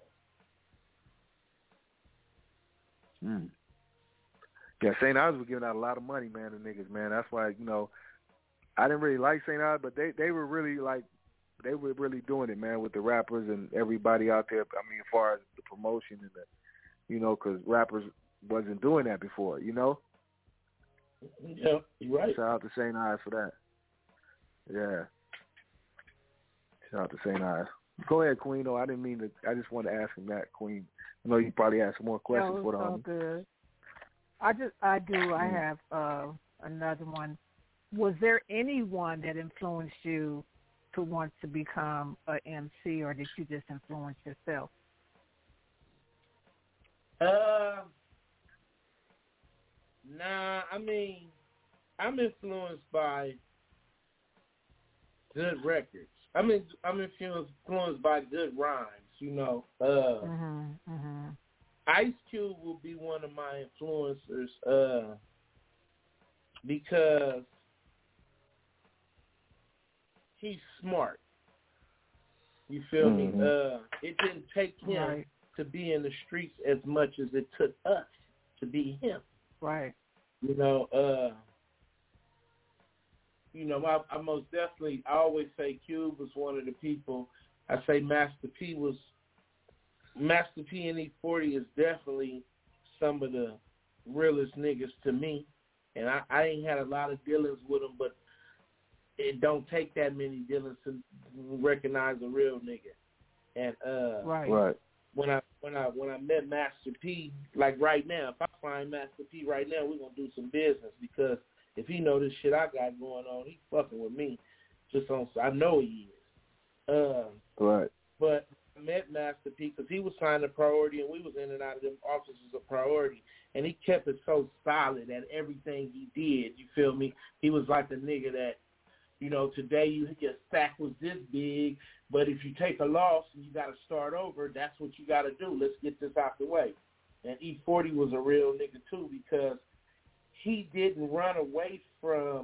Mm. Yeah, Saint Ives was giving out a lot of money, man, to niggas, man. That's why, you know, I didn't really like Saint Ives, but they, they were really, like, they were really doing it, man, with the rappers and everybody out there. I mean, as far as the promotion and the, you know, because rappers wasn't doing that before, you know? Yeah, you're right. Shout out to Saint Ives for that. Yeah. Shout out to Saint Ives. Go ahead, Queen. No, I didn't mean to. I just wanted to ask him that, Queen. I know you probably have some more questions no, for the so homie. good. I just, I do. I have uh, another one. Was there anyone that influenced you to want to become an M C, or did you just influence yourself? Uh, nah. I mean, I'm influenced by good records. I mean, I'm influenced influenced by good rhymes. You know, uh, Mm-hmm, mm-hmm. Ice Cube will be one of my influencers uh, because he's smart. You feel Mm-hmm. me? Uh, it didn't take him Right. to be in the streets as much as it took us to be him. Right. You know, uh, you know, I, I most definitely, I always say Cube was one of the people. I say Master P was, Master P and E forty is definitely some of the realest niggas to me. And I, I ain't had a lot of dealings with them, but it don't take that many dealings to recognize a real nigga. And uh, Right. Right. when I when I when I met Master P, like right now, if I find Master P right now, we're gonna do some business, because if he know this shit I got going on, he fucking with me. Just on, I know he is. Um, Right. but I met Master P because he was signed to Priority, and we was in and out of them offices of Priority, and he kept it so solid at everything he did. You feel me? He was like a nigga that, you know, today you your stack was this big, but if you take a loss and you got to start over, that's what you got to do. Let's get this out the way. And E forty was a real nigga too, because he didn't run away from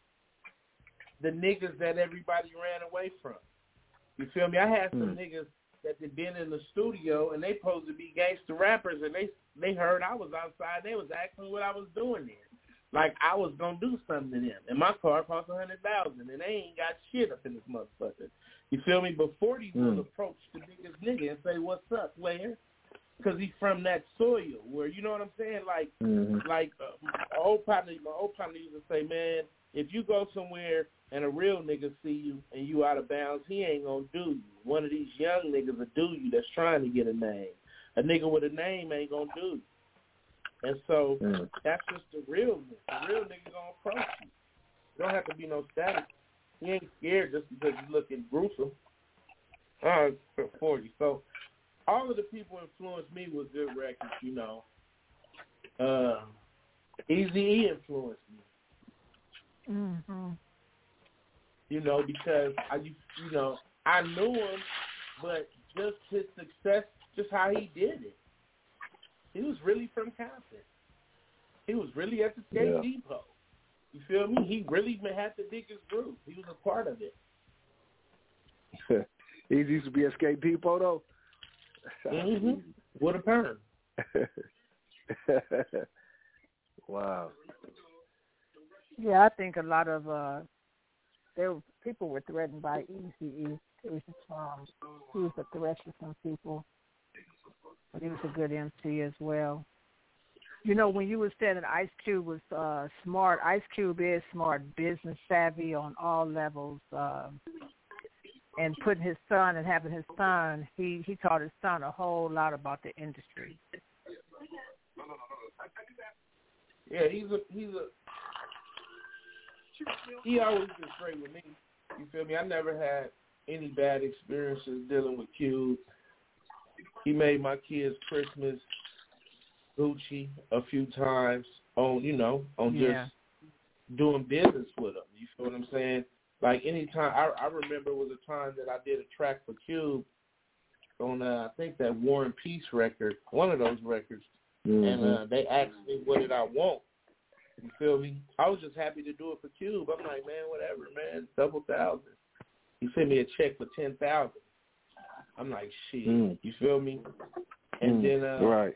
the niggas that everybody ran away from. You feel me? I had some Mm. niggas that had been in the studio, and they supposed to be gangster rappers, and they they heard I was outside. They was asking what I was doing there. Like I was going to do something to them. And my car cost one hundred thousand dollars, and they ain't got shit up in this motherfucker. You feel me? But forty Mm. will approach the biggest nigga and say, what's up, player? Because he's from that soil where, you know what I'm saying? Like, Mm-hmm. like uh, my old partner, my old partner used to say, man, if you go somewhere and a real nigga see you and you out of bounds, he ain't going to do you. One of these young niggas will do you that's trying to get a name. A nigga with a name ain't going to do you. And so Mm. that's just the real nigga. The real nigga going to approach you. You don't have to be no static. He ain't scared just because you looking gruesome. All right, forty. So all of the people influenced me with good records, you know. Uh, Eazy-E influenced me. Mm-hmm. You know, because I, you know, I knew him, but just his success, just how he did it. He was really from Compton. He was really at the skate Yeah. depot. You feel me? He really had the biggest group. He was a part of it. He used to be at Skate Depot though. Mm-hmm. With a perm. Wow. Yeah, I think a lot of uh, there were, people were threatened by Eazy-E. It was just, um, he was a threat to some people, but he was a good M C as well. You know, when you were saying that Ice Cube was uh, smart, Ice Cube is smart, business savvy on all levels. Uh, and putting his son and having his son, he, he taught his son a whole lot about the industry. Yeah, he's a he's a he always been straight with me. You feel me? I never had any bad experiences dealing with Cube. He made my kids Christmas Gucci a few times on, you know, on yeah. just doing business with them. You feel what I'm saying? Like anytime, I, I remember it was a time that I did a track for Cube on, uh, I think that War and Peace record, one of those records, mm-hmm. and uh, they asked me what did I want. You feel me? I was just happy to do it for Cube. I'm like, man, whatever, man, double thousand. He sent me a check for ten thousand. I'm like, shit. Mm. You feel me? And mm. then, uh, right.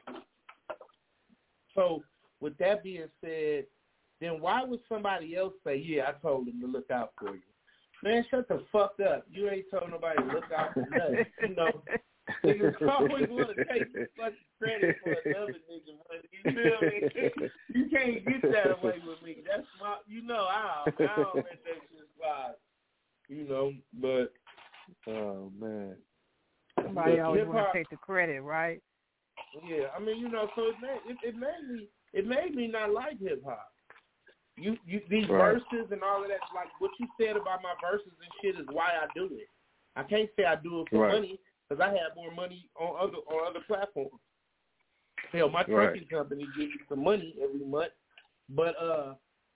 So with that being said, then why would somebody else say, yeah, I told him to look out for you? Man, shut the fuck up. You ain't told nobody to look out for nothing. You know, niggas always want to take fucking credit for another nigga money. You feel me? You can't get that away with me. That's my, you know, I, I don't let that shit slide. You know, but. Oh, man. Somebody but always want to take the credit, right? Yeah, I mean, you know, so it made, it, it made me, it made me not like hip-hop. You, you, these right. verses and all of that, like what you said about my verses and shit is why I do it. I can't say I do it for right. money because I have more money on other on other platforms. Hell, my trucking right. company gives me some money every month, but uh,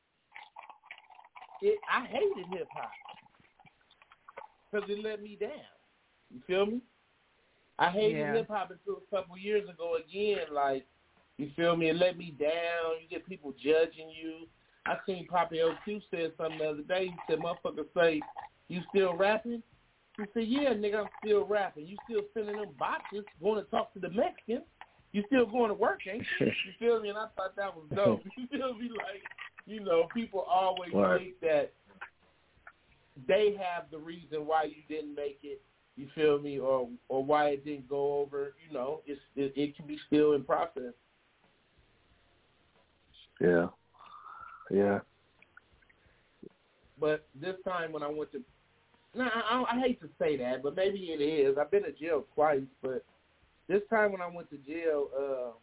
it, I hated hip hop because it let me down. You feel me? I hated yeah. hip hop until a couple years ago again. Like, you feel me? It let me down. You get people judging you. I seen Papa L Q said something the other day. He said, motherfucker say, you still rapping? He said, yeah, nigga, I'm still rapping. You still sending them boxes, going to talk to the Mexicans. You still going to work, ain't you? You feel me? And I thought that was dope. You feel me? Like, you know, people always right. think that they have the reason why you didn't make it, you feel me, or or why it didn't go over. You know, it's it, it can be still in process. Yeah. Yeah. But this time when I went to, no, I, I hate to say that, but maybe it is. I've been to jail twice, but this time when I went to jail, uh,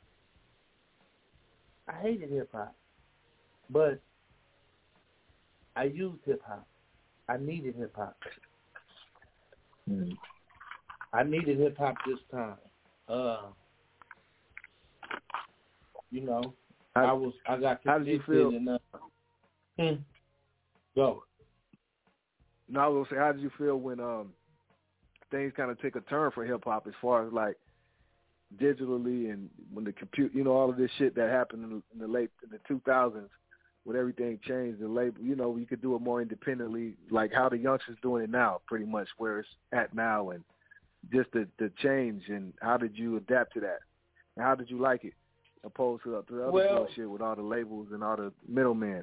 I hated hip-hop. But I used hip-hop. I needed hip-hop. Mm. I needed hip-hop this time. Uh, you know, how, I was, I got how did you feel? And, uh, hmm. Go. No, I was gonna say, how did you feel when um things kind of take a turn for hip hop as far as like digitally and when the compute, you know, all of this shit that happened in the, in the late in the two thousands, when everything changed, the label, you know, you could do it more independently, like how the youngsters doing it now, pretty much where it's at now, and just the the change. And how did you adapt to that? And how did you like it, opposed to the, to the other well, bullshit with all the labels and all the middlemen?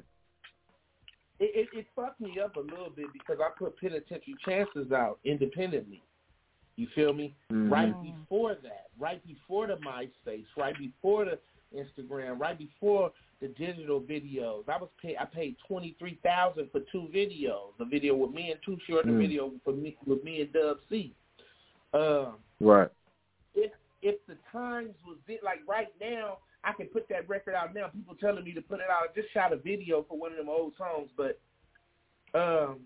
It, it, it fucked me up a little bit because I put Penitentiary Chances out independently. You feel me? Mm-hmm. Right before that, right before the MySpace, right before the Instagram, right before the digital videos, I was pay, I paid twenty three thousand for two videos. A video with me and Too Short, mm. a video for me with me and Dub C. Um, right. If if the times was it like right now, I can put that record out now. People telling me to put it out. I just shot a video for one of them old songs, but um,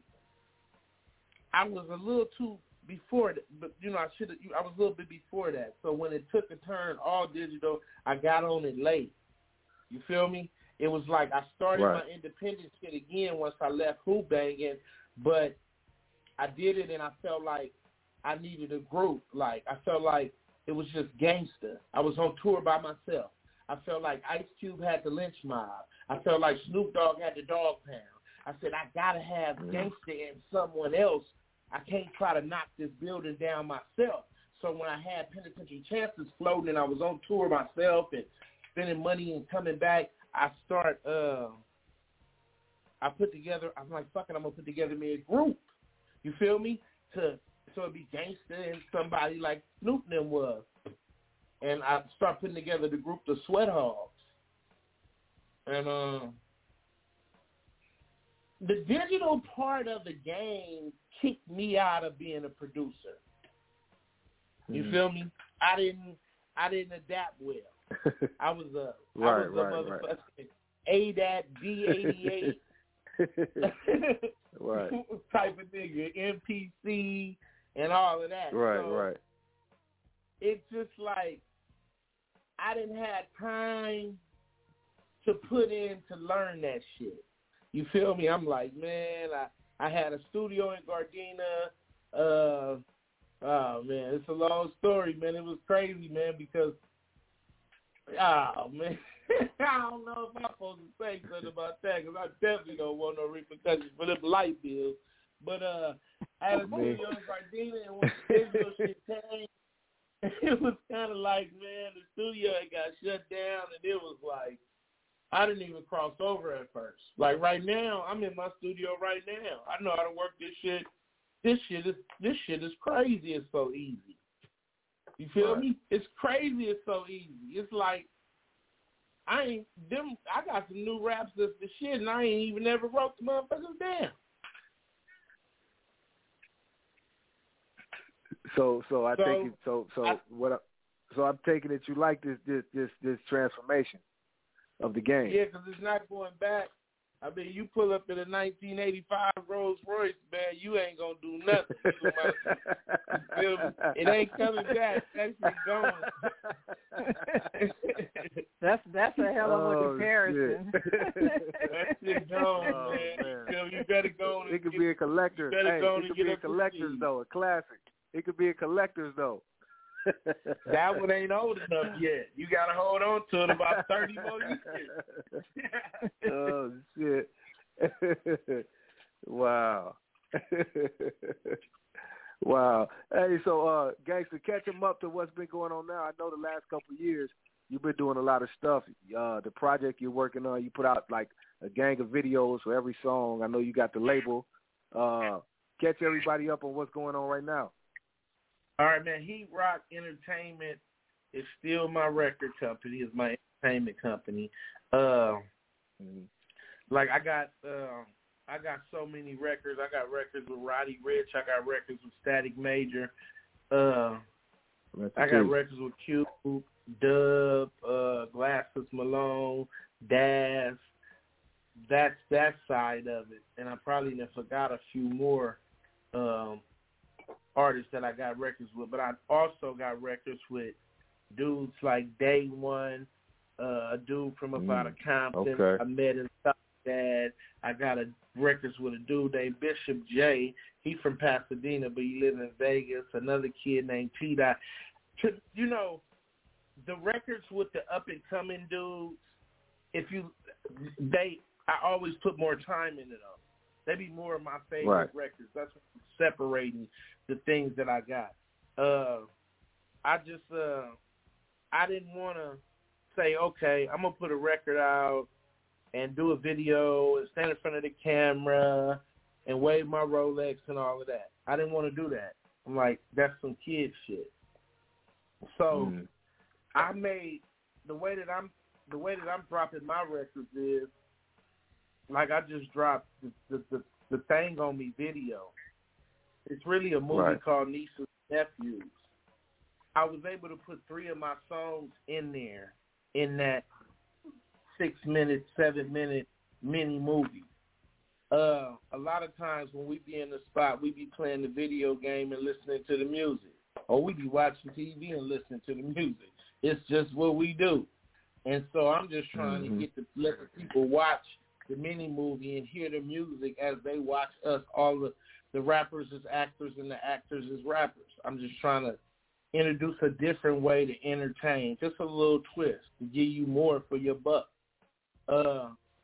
I was a little too before that. But you know, I should have. I was a little bit before that. So when it took a turn all digital, I got on it late. You feel me? It was like I started right. my independent shit again once I left Who Banging, but I did it and I felt like I needed a group. Like I felt like it was just gangster. I was on tour by myself. I felt like Ice Cube had the Lynch Mob. I felt like Snoop Dogg had the Dog Pound. I said, I got to have gangster and someone else. I can't try to knock this building down myself. So when I had Penitentiary Chances floating and I was on tour myself and spending money and coming back, I start, uh, I put together, I'm like, fuck it, I'm going to put together me a group. You feel me? To So it'd be gangster and somebody like Snoop and them was. And I start putting together the group, the Sweat Hogs. And uh, the digital part of the game kicked me out of being a producer. You Mm-hmm. feel me? I didn't I didn't adapt well. I was a right, I was a right, motherfucking right. A D A T B eighty-eight right. type of nigga, M P C and all of that. Right, so right. It's just like I didn't have time to put in to learn that shit. You feel me? I'm like, man, I, I had a studio in Gardena. Uh, oh, man, it's a long story, man. It was crazy, man, because, oh, man, I don't know if I'm supposed to say something about that because I definitely don't want no repercussions for them light bills. But uh, I had a studio in Gardena, and when the digital shit came, it was kind of like, man, the studio had got shut down, and it was like, I didn't even cross over at first. Like right now, I'm in my studio right now. I know how to work this shit. This shit is this shit is crazy. It's so easy. You feel right. me? It's crazy. It's so easy. It's like I ain't them. I got some new raps that's the shit, and I ain't even ever wrote the motherfuckers down. So, so I So, take it. So, so I, what? I, so I'm taking it. You like this, this, this, this transformation of the game. Yeah, because it's not going back. I mean, you pull up in a nineteen eighty-five Rolls Royce, man, you ain't going to do nothing. You feel me? It ain't coming back. That shit gone. that's that's a hell of a oh, comparison. That shit gone, oh, man. man. You, know, you better go on and It could get, be a collector. Hey, it could be a collector's, though, a classic. It could be a collector's, though. That one ain't old enough yet. You got to hold on to it about thirty more years. Oh, shit. Wow. Wow. Hey, so, uh, Gangster, catch him up to what's been going on now. I know the last couple of years you've been doing a lot of stuff. Uh, the project you're working on, you put out, like, a gang of videos for every song. I know you got the label. Uh, catch everybody up on what's going on right now. All right, man. Heat Rock Entertainment is still my record company. It's my entertainment company. Uh, mm-hmm. Like I got, uh, I got so many records. I got records with Roddy Ricch. I got records with Static Major. Uh, I got records with Cube, Dub, uh, Glasses Malone, Daz. That's that side of it, and I probably done forgot a few more. Um, artists that I got records with, but I also got records with dudes like Day One, uh, a dude from up mm, out of Compton. okay. I met in Dad. I got a records with a dude named Bishop J. He from Pasadena, but he lives in Vegas. Another kid named T-Dot. You know, the records with the up-and-coming dudes, if you, they, I always put more time into them. They be more of my favorite right. records. That's what's separating the things that I got. Uh, I just, uh, I didn't want to say, okay, I'm going to put a record out and do a video and stand in front of the camera and wave my Rolex and all of that. I didn't want to do that. I'm like, that's some kid shit. So mm. I made, the way that I'm, the way that I'm dropping my records is, like I just dropped the, the, the, the Thing on Me video. It's really a movie right. called Nieces and Nephews. I was able to put three of my songs in there in that six-minute, seven-minute mini movie. Uh, a lot of times when we be in the spot, we be playing the video game and listening to the music. Or we be watching T V and listening to the music. It's just what we do. And so I'm just trying mm-hmm. to get the, let the people watch the mini movie and hear the music as they watch us, all the, the rappers as actors and the actors as rappers. I'm just trying to introduce a different way to entertain, just a little twist to give you more for your buck. Uh,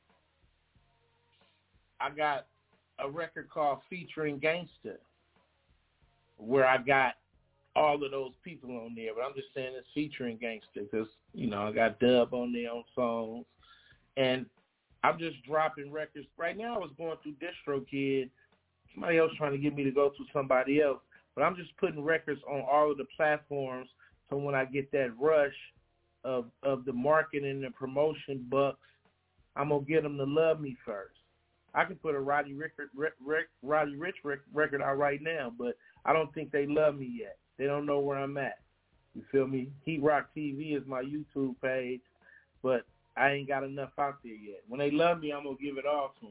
I got a record called Featuring Gangsta where I got all of those people on there, but I'm just saying it's featuring Gangsta because, you know, I got Dub on there on songs. And I'm just dropping records. Right now I was going through DistroKid. Somebody else trying to get me to go through somebody else. But I'm just putting records on all of the platforms so when I get that rush of, of the marketing and promotion bucks, I'm going to get them to love me first. I can put a Roddy Rich, Rick, Rick, Roddy Rich record out right now, but I don't think they love me yet. They don't know where I'm at. You feel me? Heat Rock T V is my YouTube page, but I ain't got enough out there yet. When they love me, I'm going to give it all to them.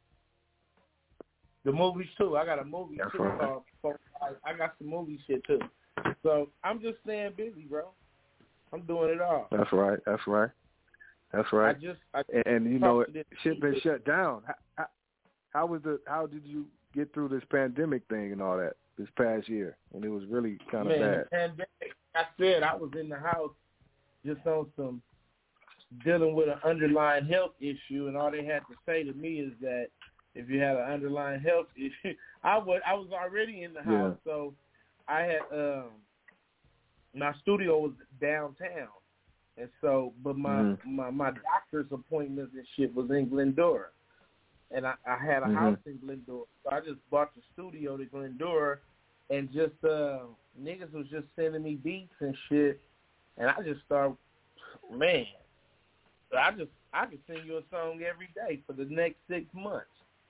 The movies, too. I got a movie, That's too. right. Called, I got some movie shit, too. So I'm just staying busy, bro. I'm doing it all. That's right. That's right. That's right. I just, I and, and you know, this shit been shut down. How, how, how was the? How did you get through this pandemic thing and all that this past year when it was really kind of Man, bad? the pandemic, I said I was in the house just on some dealing with an underlying health issue, and all they had to say to me is that if you had an underlying health issue, I was I was already in the house, yeah. So I had um, my studio was downtown, and so but my mm-hmm. my, my doctor's appointments and shit was in Glendora, and I, I had a mm-hmm. house in Glendora, so I just bought the studio to Glendora, and just uh, niggas was just sending me beats and shit, and I just started, man, I just I could sing you a song every day for the next six months.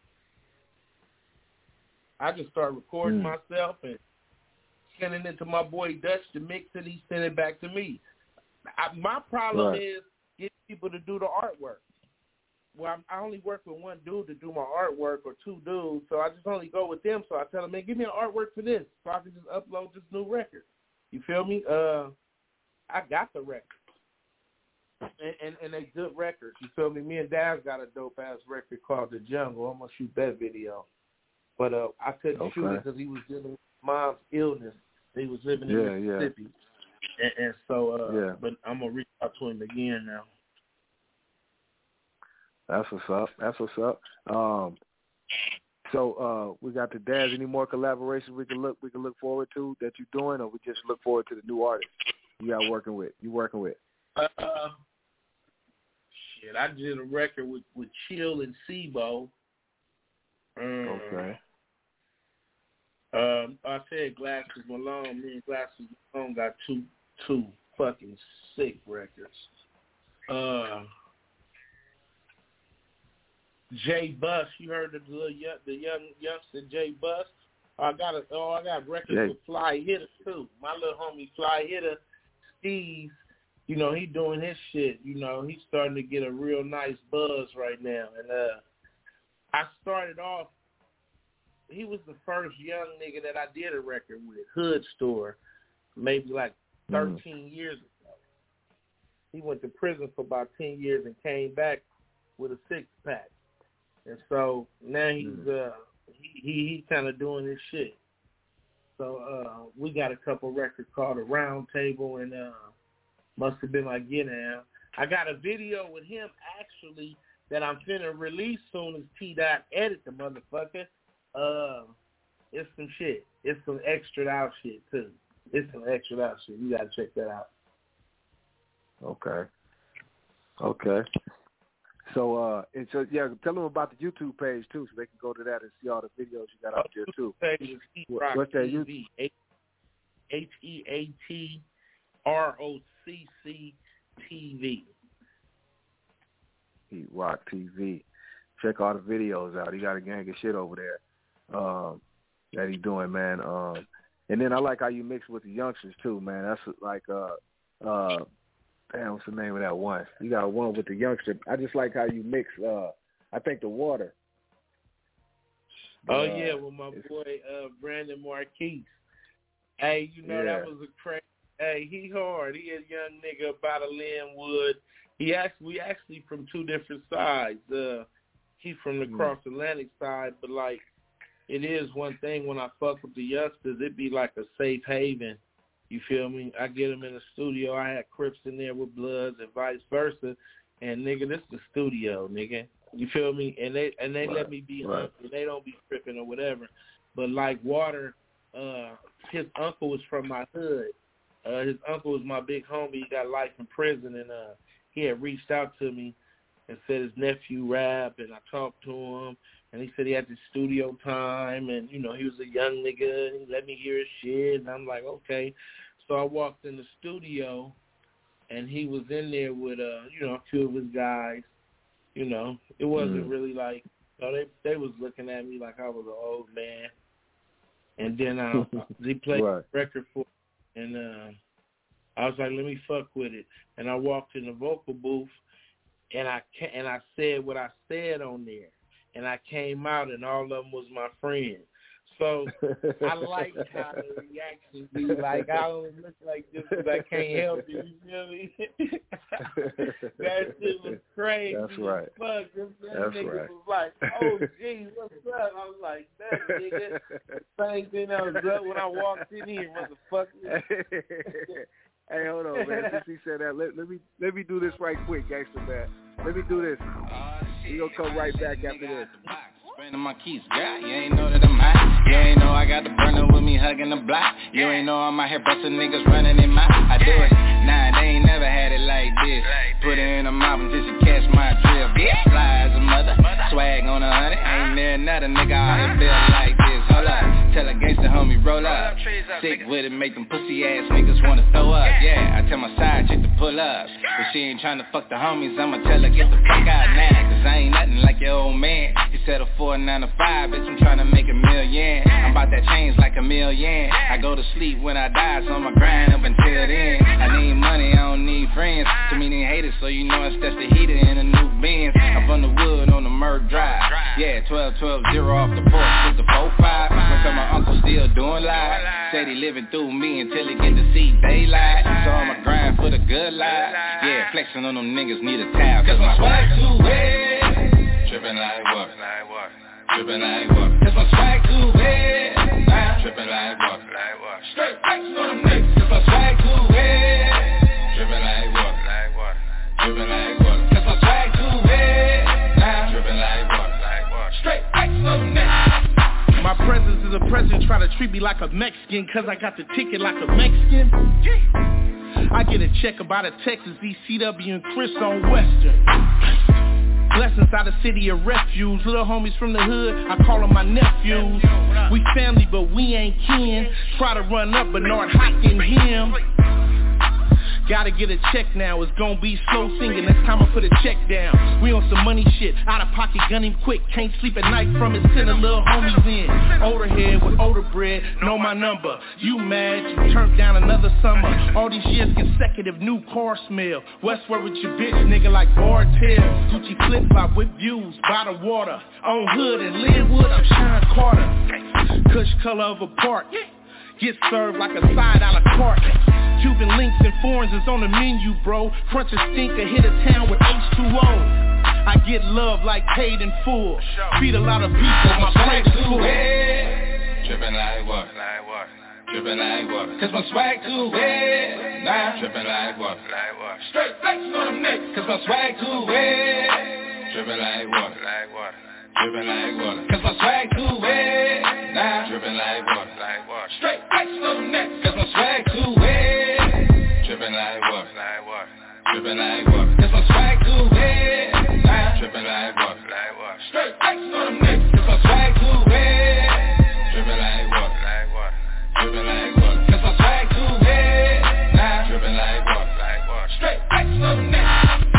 I just started recording mm. myself and sending it to my boy Dutch to mix it. He sent it back to me. I, my problem right. is getting people to do the artwork. Well, I'm, I only work with one dude to do my artwork, or two dudes, so I just only go with them. So I tell them, man, give me an artwork for this, so I can just upload this new record. You feel me? Uh, I got the record, and, and and they good records. You feel me? Me and Daz got a dope ass record called The Jungle. I'm gonna shoot that video. But uh, I couldn't okay. shoot it because he was dealing with mom's illness. He was living in yeah, Mississippi. Yeah. And, and so, uh, yeah. but I'm going to reach out to him again now. That's what's up. That's what's up. Um, so uh, we got the Daz. Any more collaborations we can look we can look forward to that you're doing, or we just look forward to the new artists you got working with? You working with? Uh, shit, I did a record with, with Chill and Sebo. Um, okay. Um, I said Glasses Malone. Me and Glasses Malone got two two fucking sick records. Uh, Jay Buss, you heard of the little young, the young youngster Jay Buss? I got a, oh, I got records Jay. with Fly Hitter too. My little homie Fly Hitter, Steve. You know he doing his shit. You know he's starting to get a real nice buzz right now, and uh. I started off, he was the first young nigga that I did a record with, Hood Store, maybe like thirteen mm. years ago. He went to prison for about ten years and came back with a six-pack. And so now he's mm. uh, he, he, he kind of doing his shit. So uh, we got a couple records called A Round Table and uh, Must Have Been My Get Out. I got a video with him actually that I'm finna release soon as T-Dot edit the motherfucker. Uh, it's some shit. It's some extra out shit, too. It's some extra out shit. You gotta check that out. Okay. Okay. So, uh, and so, yeah, tell them about the YouTube page, too, so they can go to that and see all the videos you got out there, too. Page is Heat Rock What's that T V? H E A T R O C C T V. Heat Rock T V. Check all the videos out. He got a gang of shit over there um, that he doing, man. Um, and then I like how you mix with the youngsters too, man. That's like, uh, uh, damn, what's the name of that one? You got one with the youngster. I just like how you mix. Uh, I think the water. Oh uh, yeah, with my boy uh, Brandon Marquise. Hey, you know yeah. that was a crazy. Hey, he hard. He a young nigga about a Linwood. He actually, we actually from two different sides. Uh, he from the mm. Cross Atlantic side, but like, it is one thing when I fuck with the youngsters, it be like a safe haven. You feel me? I get them in the studio. I had Crips in there with Bloods and vice versa. And nigga, this the studio, nigga. You feel me? And they and they right. let me be right. uncle. They don't be tripping or whatever. But like Water, uh, his uncle was from my hood. Uh, his uncle was my big homie. He got life in prison, and uh, he had reached out to me and said his nephew rap, and I talked to him, and he said he had the studio time, and, you know, he was a young nigga, and he let me hear his shit, and I'm like, okay. So I walked in the studio, and he was in there with, uh, you know, a few of his guys. You know, it wasn't mm. really like So they they was looking at me like I was an old man. And then uh, they played right. the record for me, and uh, I was like, let me fuck with it. And I walked in the vocal booth, and I ca- and I said what I said on there. And I came out, and all of them was my friends. So I liked how the reaction be. Like, I don't look like this because I can't help it. You feel me? That shit was crazy. That's right. Fuck. That That's nigga right. was like, oh, geez, what's up? I was like, that nigga. Same thing that was up when I walked in here, motherfucker. Hey, hold on, man. Since he said that, let, let me let me do this right quick, gangster man. Let me do this. We gonna come right back after this. Spraying my keys, yeah, you ain't know that I'm hot. You ain't know I got the burner with me hugging the block. You ain't know I'm out here busting niggas running in my. I do it, nah, they ain't never had it like this. Put it in a mouth until she catch my drift. Fly as a mother, swag on a hundred. Ain't there another nigga out here feel like this. Hold up, tell a gangsta homie roll up. Sick with it, make them pussy ass niggas wanna throw up. Yeah, I tell my side chick to pull up. If she ain't tryna fuck the homies, I'ma tell her get the fuck out now. Cause I ain't nothing like your old man. He settled for a nine to five, bitch, I'm tryna make a million. I'm about that change like a million. I go to sleep when I die, so I'ma grind up until then. I need money, I don't need friends. Too many haters, so you know it's just the heater in a new Benz. I'm from the wood on the Merc Drive. Yeah, twelve twelve zero off the porch with the four five. I tell my uncle still doing live. Said he living through me until he get to see daylight. So I'ma grind for the good life. Yeah, flexing on them niggas need a towel. Cause my swag too wet. Trippin' like what? Trippin' like what? Cause my swag too wet. Trippin' like what? Straight flexing on them niggas. Cause my swag too wet. Trippin' like what? Trippin' like what? Cause my swag too wet. Trippin' like what? Straight flexing on them niggas. My presence is a present, try to treat me like a Mexican, cause I got the ticket like a Mexican. I get a check about a Texas, E C W and Chris on Western. Blessings out of city of refuge, little homies from the hood, I call them my nephews. We family but we ain't kin, try to run up Bernard Hopkins him. Gotta get a check now, it's gon' be slow singing, next time I put a check down. We on some money shit, out of pocket, gun him quick, can't sleep at night from it, send a little homies in. Older head with older bread, know my number. You mad, you turned down another summer. All these years consecutive, new car smell. Westward with your bitch, nigga like Bartell. Gucci flip-flop with views, by the water. On Hood and Linwood, I'm Sean Carter. Kush color of a park. Get served like a side a la carte. Cuban links and foreigns is on the menu, bro. Crunch a stinker, hit a town with H two O. I get love like paid in full. Feed a lot of people, my swag too wet. Trippin' like what? Trippin' like what? Cause my swag too wet. Nah, trippin' like what? Straight flexin' on them niggas. Cause my swag too wet. Trippin' like what? Trippin' like what? Cause my swag too wet. Nah, trippin' like what? Straight flexin' on them niggas. Cause my swag too wet. Trippin' like what? Trippin' like what? Cause my swag too wet. Nah, trippin' like what? Straight flexin' on them niggas. Cause my swag too wet. Trippin' like what? Trippin' like what? Cause my swag too wet. Nah, trippin' like what? Straight flexin' on them niggas.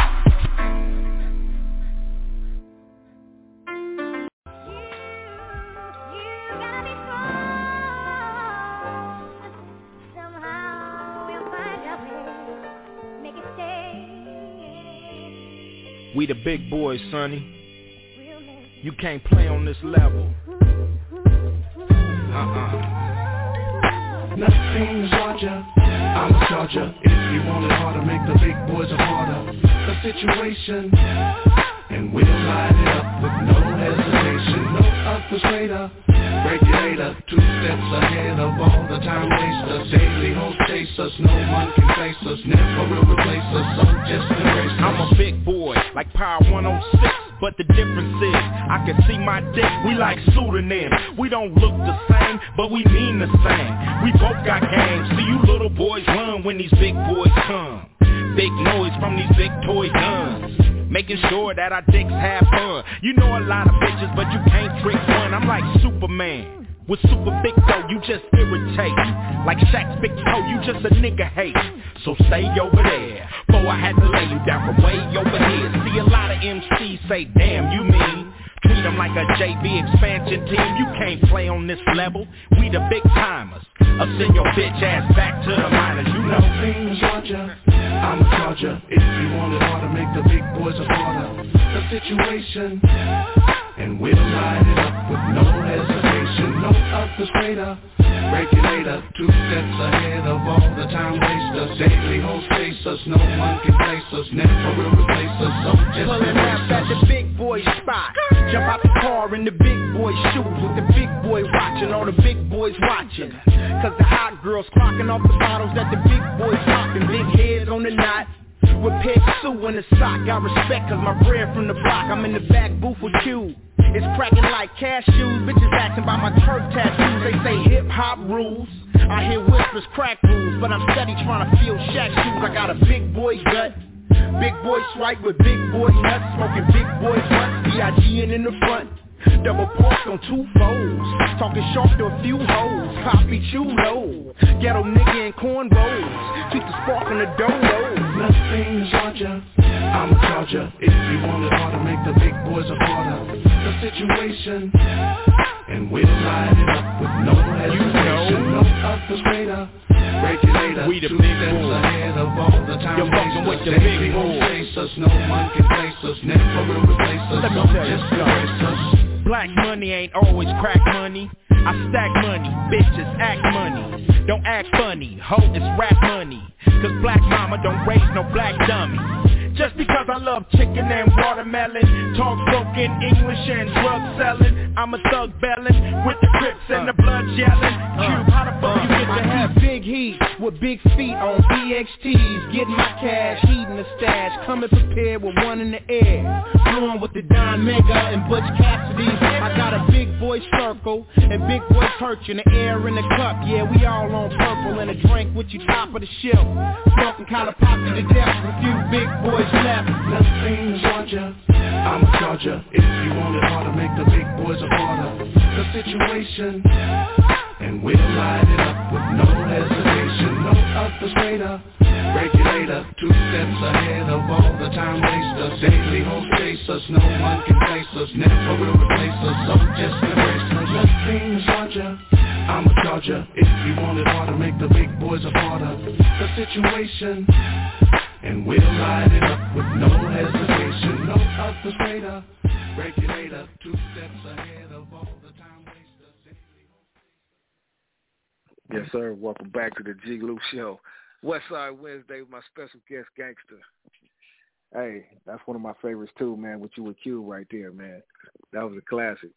We the big boys, sonny. You can't play on this level. Uh-uh. Nothing Georgia, I'm a Georgia. If you want it harder, make the big boys a harder. The situation, and we'll light it up with no hesitation. No persuader, regulator, two steps ahead of all the time wasters. Daily hoes chase us, no one can face us. Never will replace us, so just embrace us. I'm a big boy, like Power one oh six. But the difference is, I can see my dick, we like pseudonyms. We don't look the same, but we mean the same. We both got games, so you little boys run when these big boys come. Big noise from these big toy guns, making sure that our dicks have fun. You know a lot of bitches, but you can't trick one. I'm like Superman. With super big though, you just irritate. Like Shaq's big toe, you just a nigga hate. So stay over there, boy, I had to lay you down from way over here. See a lot of M Cs say, damn, you mean treat them like a J V expansion team. You can't play on this level. We the big timers. I'll send your bitch ass back to the minors. You know things, Georgia. I'm a Georgia. If you want it harder, make the big boys a part of the situation. And we'll light it up with no hesitation. No others greater. Regulator, two steps ahead of all the time wasters. Daily host chase us, no one can place us. Never will replace us, so just pulling up at the big boy spot. Jump out the car in the big boy shoes with the big boy watching, all the big boys watching. Cause the hot girls clocking off the bottles that the big boys popping. Big heads on the knot. With Peg Sue in the sock, got respect cause my bread from the block. I'm in the back booth with Q. It's cracking like cashews. Bitches asking about my turf tattoos. They say hip-hop rules. I hear whispers, crack rules. But I'm steady trying to feel Shaq shoes. I got a big boy gut. Big boy swipe with big boy nuts. Smoking big boy butts. B I G N in the front. Double park on two folds. Talking sharp to a few hoes. Poppy chulo. Ghetto nigga in cornrows. Keep the spark on the dodo. Nothing, Georgia. I'm a Georgia. If you want it harder, make the big boys a part of the situation. And we'll light it up with no hesitation. No others greater. Regulator, we the two big steps boys. ahead of all the time. You're fucking with the Daily big won't boys. face us, no one can place us. Never will replace us. Let me So tell you just something. embrace us. Black money ain't always crack money. I stack money, bitches act money. Don't act funny, ho, it's rap money. Cause black mama don't raise no black dummy. Just because I love chicken and watermelon, talk broken English and drug selling, I'm a thug bellin' with the Crips and the blood yelling. Cube, how the fuck you get the I keep big heat with big feet on B X Ts, getting my cash, heating the stash, coming prepared with one in the air, flowing with the Don Mega and Butch Cassidy. I got a big boy circle and big boy perch in the air in the cup. Yeah, we all on purple and a drink with you top of the shelf, smoking collar pop to the death. A few big boys left. Nothing, Georgia. I'm a Georgia. If you want it harder, make the big boys a part of the situation. And we'll light it up with no hesitation. No others greater. Regulator, two steps ahead of all the time wasters. Daily host chase us, no one can place us. Never will replace us, so just embrace us. Nothing, Georgia. I'm a Georgia. If you want it harder, make the big boys a part of the situation. And we'll light it up with no hesitation. No others greater. Regulator, two steps ahead of all the time wasters. Yes, sir. Welcome back to the G. Lou Show. Westside Wednesday with my special guest, Gangster. Hey, that's one of my favorites too, man, with you with Q right there, man. That was a classic.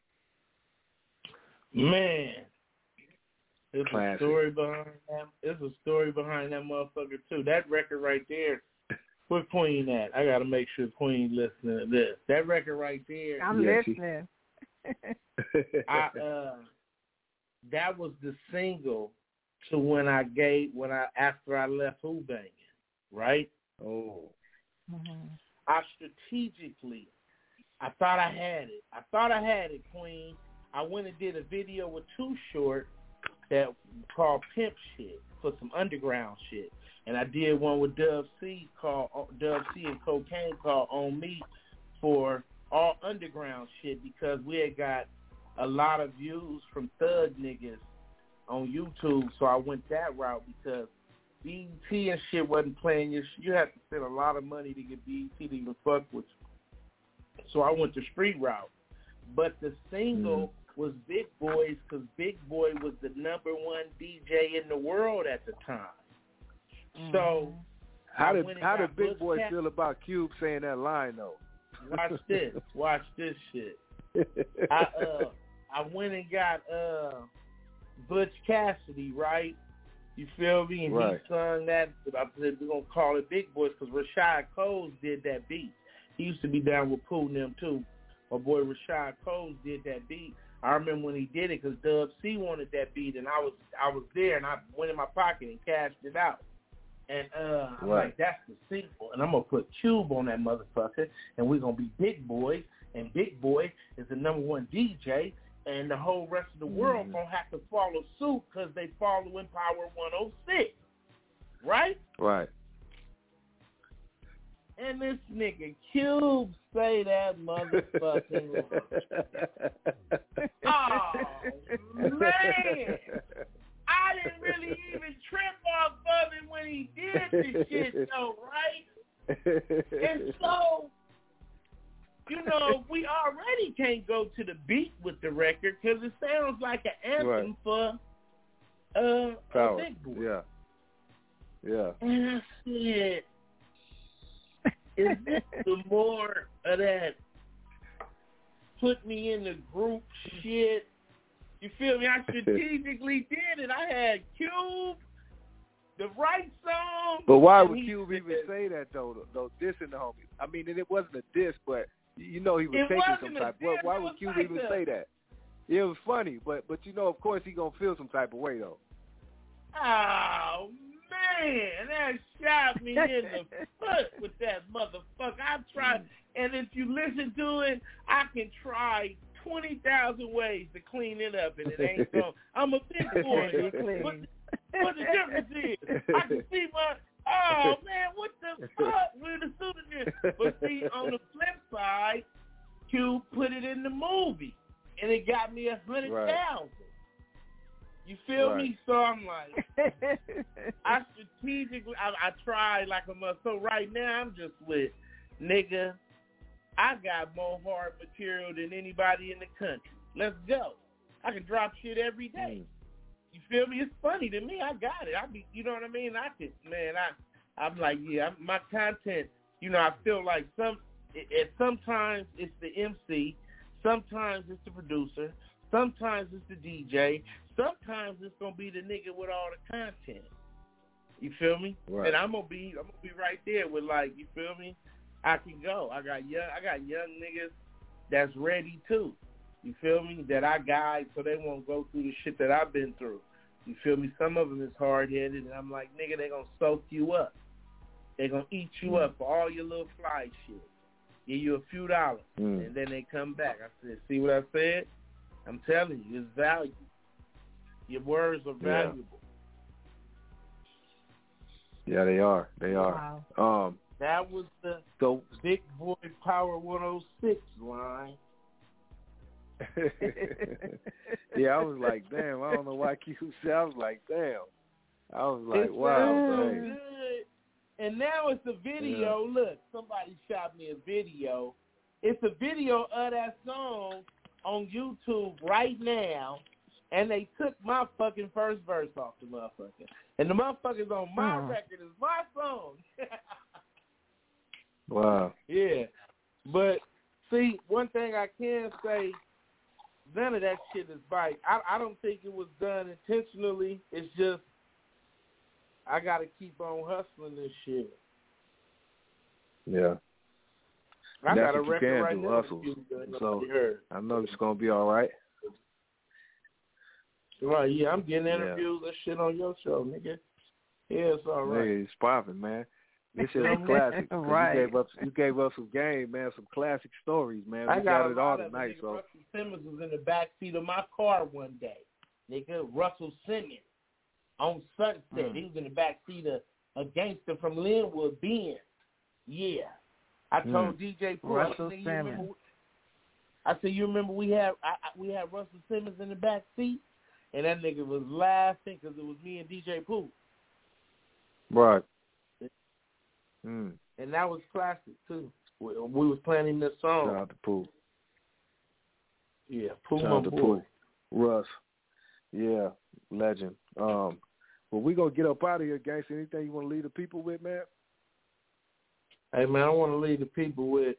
Man. It's Classic. a story behind that. It's a story behind that motherfucker too. That record right there. Where Queen at? I gotta make sure Queen listening to this. That record right there. I'm Yeah, listening. I uh, that was the single to when I gave when I after I left Who Banging, right? Oh. Mm-hmm. I strategically, I thought I had it. I thought I had it, Queen. I went and did a video with Too Short that called Pimp Shit for some underground shit. And I did one with Dub C called Dub C and Cocaine called On Me for all underground shit because we had got a lot of views from thug niggas on YouTube. So I went that route because B E T and shit wasn't playing your shit. You had to spend a lot of money to get B E T to even fuck with you. So I went the street route. But the single mm. was Big Boys because Big Boy was the number one D J in the world at the time. Mm. So how did how did Big Butch Boy Cassidy. feel about Cube saying that line though? Watch this. Watch this shit. I uh I went and got uh Butch Cassidy, right? You feel me? And right. he sung that. I said we're gonna call it Big Boys because Rashad Coles did that beat. He used to be down with Pooh and them too. My boy Rashad Coles did that beat. I remember when he did it because Dub C wanted that beat, and I was I was there, and I went in my pocket and cashed it out. And uh, I'm right. like, that's the sequel, and I'm gonna put Cube on that motherfucker, and we're gonna be Big Boys, and Big Boy is the number one D J, and the whole rest of the world mm. gonna have to follow suit because they following Power one oh six, right? Right. And this nigga Cube say that motherfucking line. Oh, man. I didn't really even trip off of him when he did this shit, though, right? And so, you know, we already can't go to the beat with the record because it sounds like an anthem right. for uh, a big boy. Yeah. Yeah. And I said, is this the more of that put me in the group shit? You feel me? I strategically did it. I had Cube, the right song. But why would Cube even say that, though, though, dissing the homie? I mean, and it wasn't a diss, but you know he was it taking wasn't some type. Diss, Well, why would Cube like even a... say that? It was funny, but but you know, of course, he gonna feel some type of way, though. Oh, man, that shot me in the foot with that motherfucker. I tried, and if you listen to it, I can try twenty thousand ways to clean it up, and it ain't going. I'm a big boy. What, what the difference is, I can see my, oh, man, what the fuck? We're the pseudonym. But see, on the flip side, Q put it in the movie, and it got me a hundred thousand. You feel right. me? So I'm like, I strategically, I, I tried like a mother. So right now I'm just with, nigga, I got more hard material than anybody in the country. Let's go. I can drop shit every day. You feel me? It's funny to me. I got it. I be, you know what I mean? I could, man. I, I'm like, yeah. I'm, my content. You know, I feel like some. It, it, sometimes it's the M C. Sometimes it's the producer. Sometimes it's the D J. Sometimes it's gonna be the nigga with all the content. You feel me? Right. And I'm gonna be, I'm gonna be right there with like, you feel me? I can go. I got young, I got young niggas that's ready too. You feel me? That I guide so they won't go through the shit that I've been through. You feel me? Some of them is hard headed, and I'm like, nigga, they gonna soak you up. They gonna eat you mm. up for all your little fly shit. Give you a few dollars, mm. and then they come back. I said, see what I said? I'm telling you, it's valuable. Your words are valuable. Yeah, yeah they are. They are. Wow. Um, that was the so, Big Boy Power one oh six line. Yeah, I was like, damn, I don't know why Q said. I was like, damn. I was like, it wow. So good. And now it's a video. Yeah. Look, somebody shot me a video. It's a video of that song on YouTube right now, and they took my fucking first verse off the motherfucker. And the motherfucker's on my oh. record is my song. Wow. Yeah. But, see, one thing I can say, none of that shit is right. I, I don't think it was done intentionally. It's just I got to keep on hustling this shit. Yeah. I That's got a what you record can right do, now. hustle. So I know it's going to be all right. Right, yeah, I'm getting interviews yeah. and shit on your show, nigga. Yeah, it's all right. Hey, it's popping, man. This is a classic. Right. You gave up, you gave us some game, man, some classic stories, man. We I got, got it all tonight. Nigga, so Russell Simmons was in the back seat of my car one day. Nigga, Russell Simmons on Sunset. Mm. He was in the back seat of a gangster from Linwood, Ben. Yeah. I told mm. D J Pooh, Russell I said, Simmons. Remember, I said, you remember we had I, I, we had Russell Simmons in the back seat, and that nigga was laughing because it was me and D J Pooh. Right. Mm. And that was classic too. We, we was planning this song. Shout out to Pooh. Yeah, Pooh, Shout my out to boy. Pooh. Russ. Yeah, legend. Um, well, we gonna get up out of here, gangster. Anything you want to leave the people with, man? Hey, man, I want to leave the people with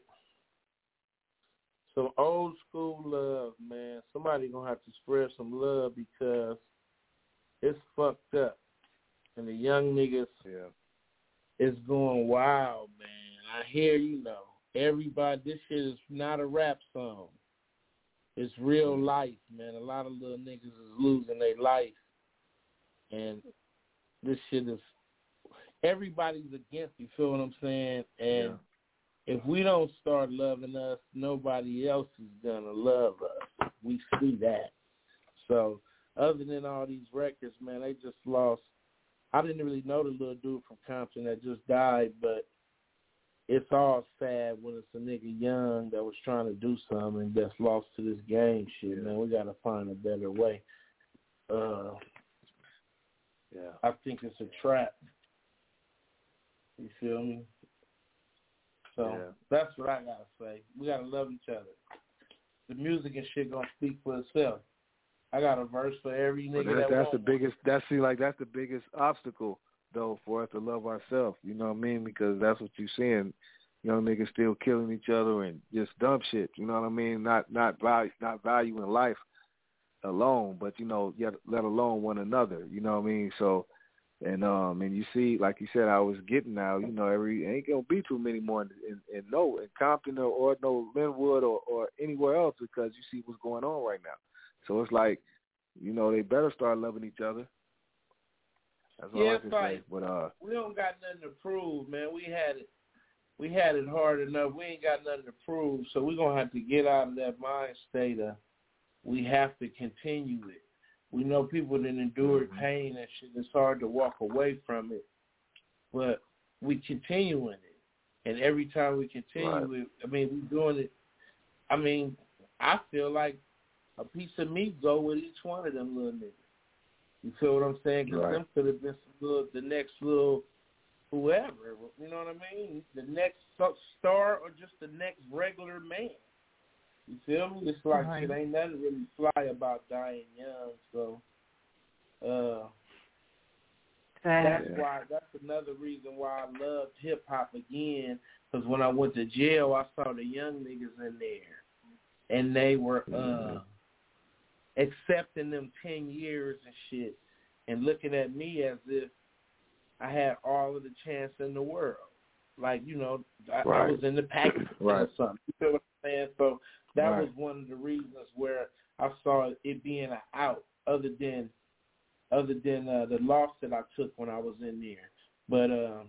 some old school love, man. Somebody going to have to spread some love because it's fucked up. And the young niggas yeah. is going wild, man. I hear, you know, everybody, this shit is not a rap song. It's real life, man. A lot of little niggas is losing their life. And this shit is, everybody's against, you feel what I'm saying? And yeah. if we don't start loving us, nobody else is going to love us. We see that. So other than all these records, man, they just lost. I didn't really know the little dude from Compton that just died, but it's all sad when it's a nigga young that was trying to do something and that's lost to this game shit, yeah. man. We got to find a better way. Uh, yeah, I think it's a trap. You feel me? So yeah. that's what I got to say. We got to love each other. The music and shit going to speak for itself. I got a verse for every nigga well, that, that That's the one. biggest, that's, see, like, that's the biggest obstacle, though, for us to love ourselves. You know what I mean? Because that's what you're seeing. Young niggas still killing each other and just dumb shit. You know what I mean? Not not value, not valuing life alone, but you know, yet let alone one another. You know what I mean? So, and um, and you see, like you said, I was getting now. You know, every ain't gonna be too many more in, in, in no in Compton or, or no Linwood or, or anywhere else because you see what's going on right now. So it's like, you know, they better start loving each other. That's all yeah, I can like, say. But uh, we don't got nothing to prove, man. We had it. We had it hard enough. We ain't got nothing to prove, so we're going to have to get out of that mind state of we have to continue it. We know people that endured pain and shit. It's hard to walk away from it, but we continuing it. And every time we continue right. it, I mean, we doing it. I mean, I feel like a piece of meat go with each one of them little niggas. You feel what I'm saying? Because right. them could have been some little, the next little whoever, you know what I mean? The next star or just the next regular man. You feel me? It's like right. it ain't nothing really fly about dying young. So uh, that's yeah. why. That's another reason why I loved hip hop again. Because when I went to jail, I saw the young niggas in there, and they were uh, accepting them ten years and shit, and looking at me as if I had all of the chance in the world. Like, you know, I, right. I was in the package right. or something. You feel what I'm saying? So that right. was one of the reasons where I saw it being an out other than other than uh, the loss that I took when I was in there. But um,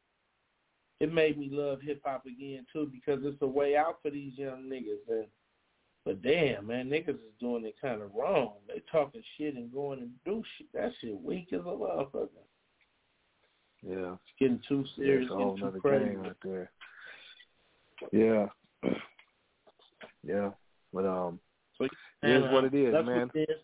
it made me love hip-hop again, too, because it's a way out for these young niggas. And, but damn, man, niggas is doing it kind of wrong. They talking shit and going and do shit. That shit weak as a motherfucker. Yeah. It's getting too serious, yeah, getting too crazy. Game right there. Yeah. Yeah. But um so, it is what it is, That's man. What it is.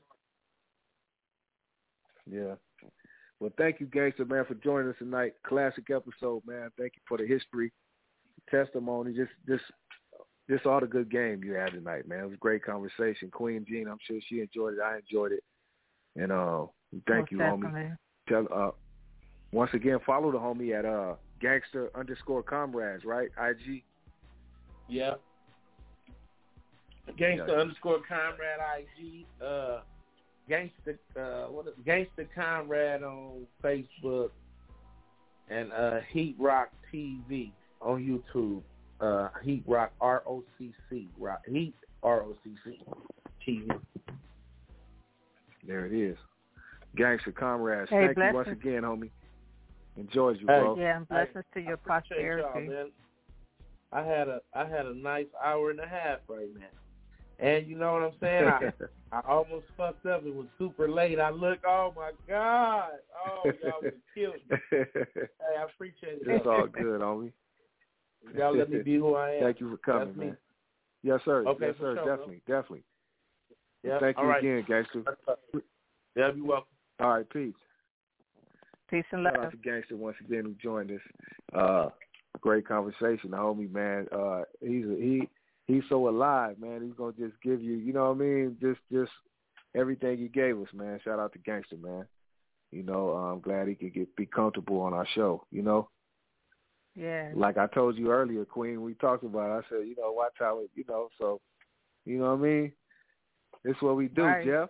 Yeah. Well, thank you, Gangster, man, for joining us tonight. Classic episode, man. Thank you for the history, testimony, just just just all the good game you had tonight, man. It was a great conversation. Queen Jean, I'm sure she enjoyed it. I enjoyed it. And uh thank Most you, definitely. homie. Tell uh Once again, follow the homie at uh, gangster underscore comrades, right? I G? Yeah. Gangster yeah. underscore comrade I G. Uh, gangster, uh, what is Gangster Comrade on Facebook. And uh, Heat Rock T V on YouTube. Uh, Heat Rock R O C C. Rock, Heat R O C C T V. There it is. Gangster Comrades. Hey, Thank blessings. you once again, homie. Enjoyed you, hey, bro. Yeah, and blessings hey, to your I posterity. Y'all, man. I had a I had a nice hour and a half right now. And you know what I'm saying? I, I almost fucked up. It was super late. I look, oh my God. Oh, y'all would have killed me. Hey, I appreciate it. It's all good, homie. Y'all let me be who I am. Thank you for coming, That's man. Me. Yes, sir. Okay, yes, sir. Sure, definitely, bro. definitely. Yep. Thank you all right. again, Gangster. Yeah, you're welcome. All right, peace. Peace and love. Shout out to Gangster once again who joined us. Uh, great conversation, the homie, man. Uh, he's a, he he's so alive, man. He's gonna just give you, you know what I mean? Just just everything he gave us, man. Shout out to Gangster, man. You know, I'm glad he could get be comfortable on our show. You know. Yeah. Like I told you earlier, Queen, we talked about it. I said, you know, watch how it, you know, so, you know what I mean? It's what we do, right. Jeff.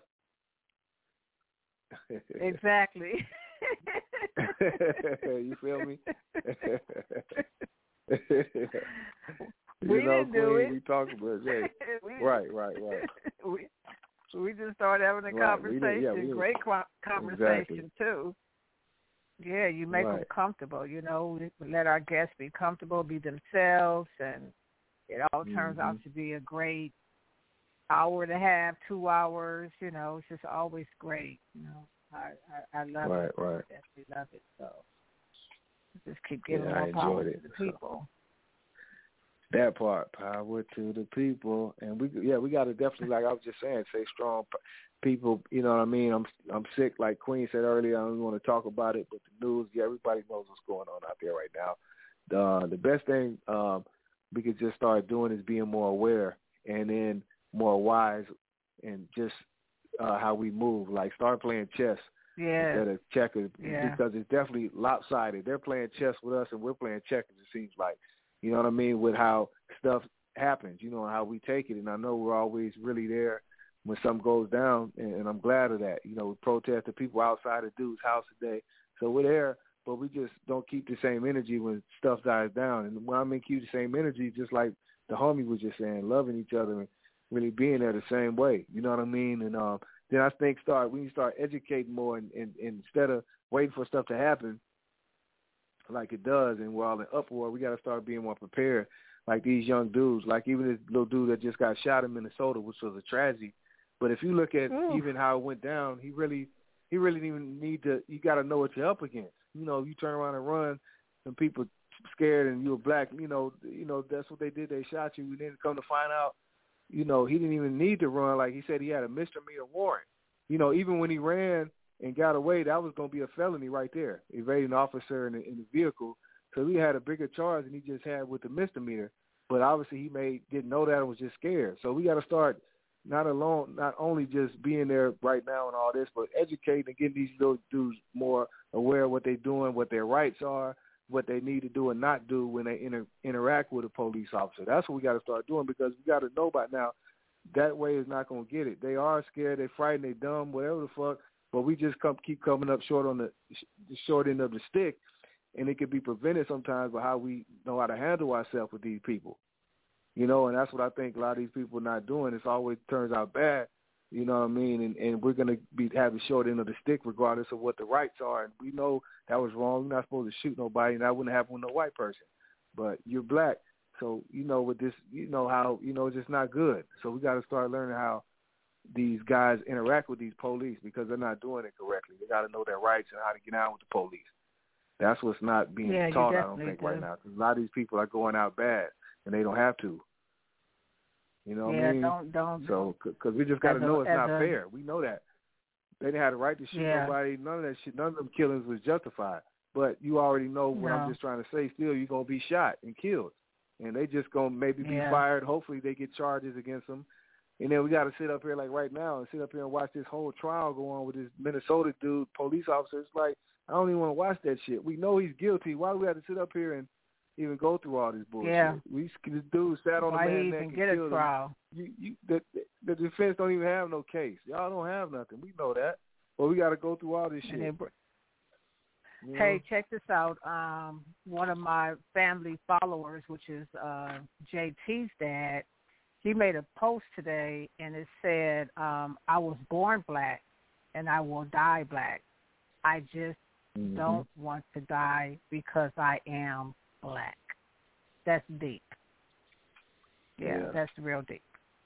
Exactly. You feel me? We you know, didn't do Queen, it. we talked about it. we, right, right, right. we we just started having a right. conversation. Yeah, we Great qu- conversation exactly. too. Yeah, you make right. them comfortable. You know, we let our guests be comfortable, be themselves, and it all turns mm-hmm. out to be a great hour and a half, two hours. You know, it's just always great. You know, I I, I love right, it. Right, I definitely love it. So just keep giving yeah, more power it, to the people. That part, power to the people, and we yeah we got to definitely, like I was just saying, say strong people. You know what I mean? I'm I'm sick, like Queen said earlier. I don't want to talk about it, but the news, yeah, everybody knows what's going on out there right now. The the best thing um, we could just start doing is being more aware and then more wise, and just uh, how we move. Like start playing chess yeah. instead of checkers, yeah. because it's definitely lopsided. They're playing chess with us, and we're playing checkers. It seems like. You know what I mean, with how stuff happens, you know, how we take it. And I know we're always really there when something goes down, and, and I'm glad of that. You know, we protest the people outside of dude's house today. So we're there, but we just don't keep the same energy when stuff dies down. And when I mean keep the same energy, just like the homie was just saying, loving each other and really being there the same way. You know what I mean? And um, then I think start we need to start educating more, and, and, and instead of waiting for stuff to happen, like it does, and we're all in uproar, we got to start being more prepared. Like these young dudes, like even this little dude that just got shot in Minnesota, which was a tragedy. But if you look at Ooh. even how it went down, he really, he really didn't even need to. You got to know what you're up against. You know, you turn around and run, and people scared, and you're black. You know, you know that's what they did. They shot you. We didn't come to find out. You know, he didn't even need to run. Like he said, he had a misdemeanor warrant. You know, even when he ran and got away, that was going to be a felony right there, evading an officer in the, in the vehicle. So he had a bigger charge than he just had with the misdemeanor. But obviously he made didn't know that and was just scared. So we got to start not alone, not only just being there right now and all this, but educating and getting these little dudes more aware of what they're doing, what their rights are, what they need to do and not do when they inter- interact with a police officer. That's what we got to start doing, because we got to know by now that way is not going to get it. They are scared, they're frightened, they're dumb, whatever the fuck. But we just come keep coming up short on the, the short end of the stick, and it can be prevented sometimes by how we know how to handle ourselves with these people. You know, and that's what I think a lot of these people are not doing. It always turns out bad, you know what I mean? And, and we're going to be having short end of the stick regardless of what the rights are. And we know that was wrong. We're not supposed to shoot nobody, and that wouldn't happen with no white person. But you're black, so you know with this, you know how, you know, it's just not good. So we got to start learning how these guys interact with these police, because they're not doing it correctly. They got to know their rights and how to get out with the police. That's what's not being yeah, taught, I don't think, do. right now. Because a lot of these people are going out bad, and they don't have to. You know what yeah, I mean? don't, don't. So, because we just got to know it's not a, fair. We know that. They didn't have the right to shoot yeah. nobody. None of that shit, none of them killings was justified. But you already know what no. I'm just trying to say. Still, you're going to be shot and killed. And they just going to maybe be yeah. fired. Hopefully they get charges against them. And then we got to sit up here like right now and sit up here and watch this whole trial go on with this Minnesota dude, police officer. It's like, I don't even want to watch that shit. We know he's guilty. Why do we have to sit up here and even go through all this bullshit? Yeah. We this dude sat on Why the man's he neck even and get a killed trial? him. You, you, the, the defense don't even have no case. Y'all don't have nothing. We know that. But we got to go through all this shit. It, you know? Hey, check this out. Um, one of my family followers, which is uh, J T's dad, he made a post today, and it said, um, I was born black, and I will die black. I just mm-hmm. don't want to die because I am black. That's deep. Yeah, yeah. that's real deep.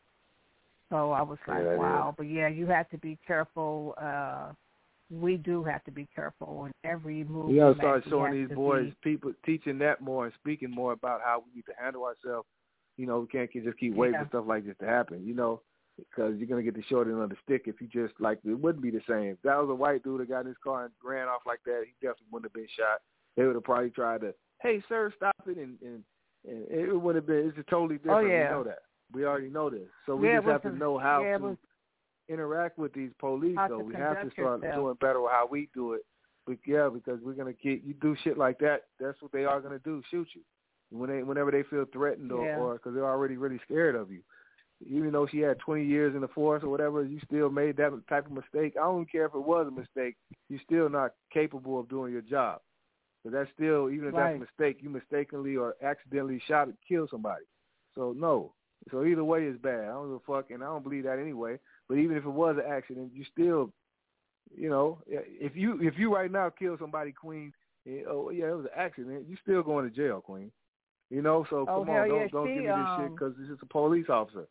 So I was like, yeah, wow. is. But, yeah, you have to be careful. Uh, we do have to be careful in every move. We got to start showing these boys, be, people, teaching that more and speaking more about how we need to handle ourselves. You know, we can't just keep waiting yeah. for stuff like this to happen, you know, because you're going to get the short end of the stick if you just, like, it wouldn't be the same. If that was a white dude that got in his car and ran off like that, he definitely wouldn't have been shot. They would have probably tried to, hey, sir, stop it, and, and, and it would have been, it's totally different. Oh, yeah. We know that. We already know this. So we yeah, just have to a, know how yeah, to was, interact with these police, how though. to We have to start yourself. doing better with how we do it. But, yeah, because we're going to get, you do shit like that, that's what they are going to do, shoot you. When they, whenever they feel threatened or yeah. or because they're already really scared of you. Even though she had twenty years in the force or whatever, you still made that type of mistake. I don't care if it was a mistake. You're still not capable of doing your job. So that's still, even if right. that's a mistake, you mistakenly or accidentally shot and killed somebody. So, no. So either way is bad. I don't give a fuck, and I don't believe that anyway. But even if it was an accident, you still, you know, if you if you right now kill somebody, Queen, oh, yeah, it was an accident, you still going to jail, Queen. You know, so oh, come on, don't yeah, don't she, give me this um, shit because this is a police officer.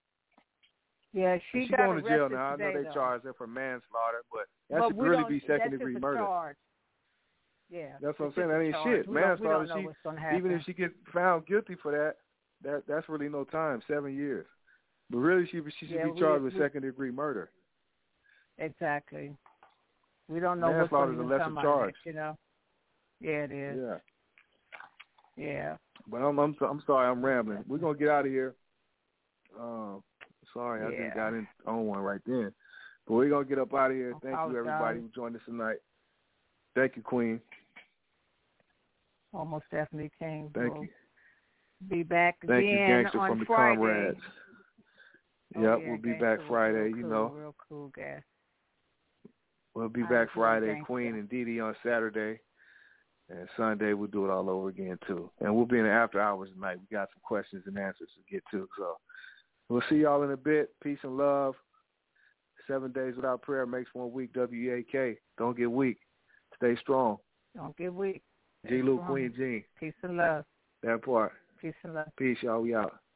Yeah, she She's got going to jail now. today, I know they though. charged her for manslaughter, but that but should really be second that's degree just murder. Charge. Yeah, that's what I'm it's saying. That ain't charge. shit. We Manslaughter. Don't, we don't know she what's gonna happen. even if she gets found guilty for that, that that's really no time, seven years. But really, she she should yeah, be we, charged with we, second degree murder. Exactly. We don't know what's Manslaughter going is a to come lesser out charge. next, you know. Yeah, it is. Yeah. Yeah. But I'm I'm I'm sorry, I'm rambling. We're gonna get out of here. Um, sorry, I Yeah. just got in on one right then. But we're gonna get up out of here. Thank Apologize. you, everybody, who joined us tonight. Thank you, Queen. Almost definitely King. Thank we'll you. Be back Thank again you, Gangster, on from the Friday. Comrades. Oh, yep, yeah, we'll be Gangster back was Friday. real You cool, know, real cool guy. we'll be I back enjoy Friday. Gangster. Queen and Dee Dee on Saturday, and Sunday we'll do it all over again too. And we'll be in the after hours tonight. We got some questions and answers to get to. So we'll see y'all in a bit. Peace and love. Seven days without prayer makes one week. W A K. Don't get weak. Stay strong. Don't get weak. G. Lou, Queen Jean. Peace and love. That part. Peace and love. Peace, y'all. We out.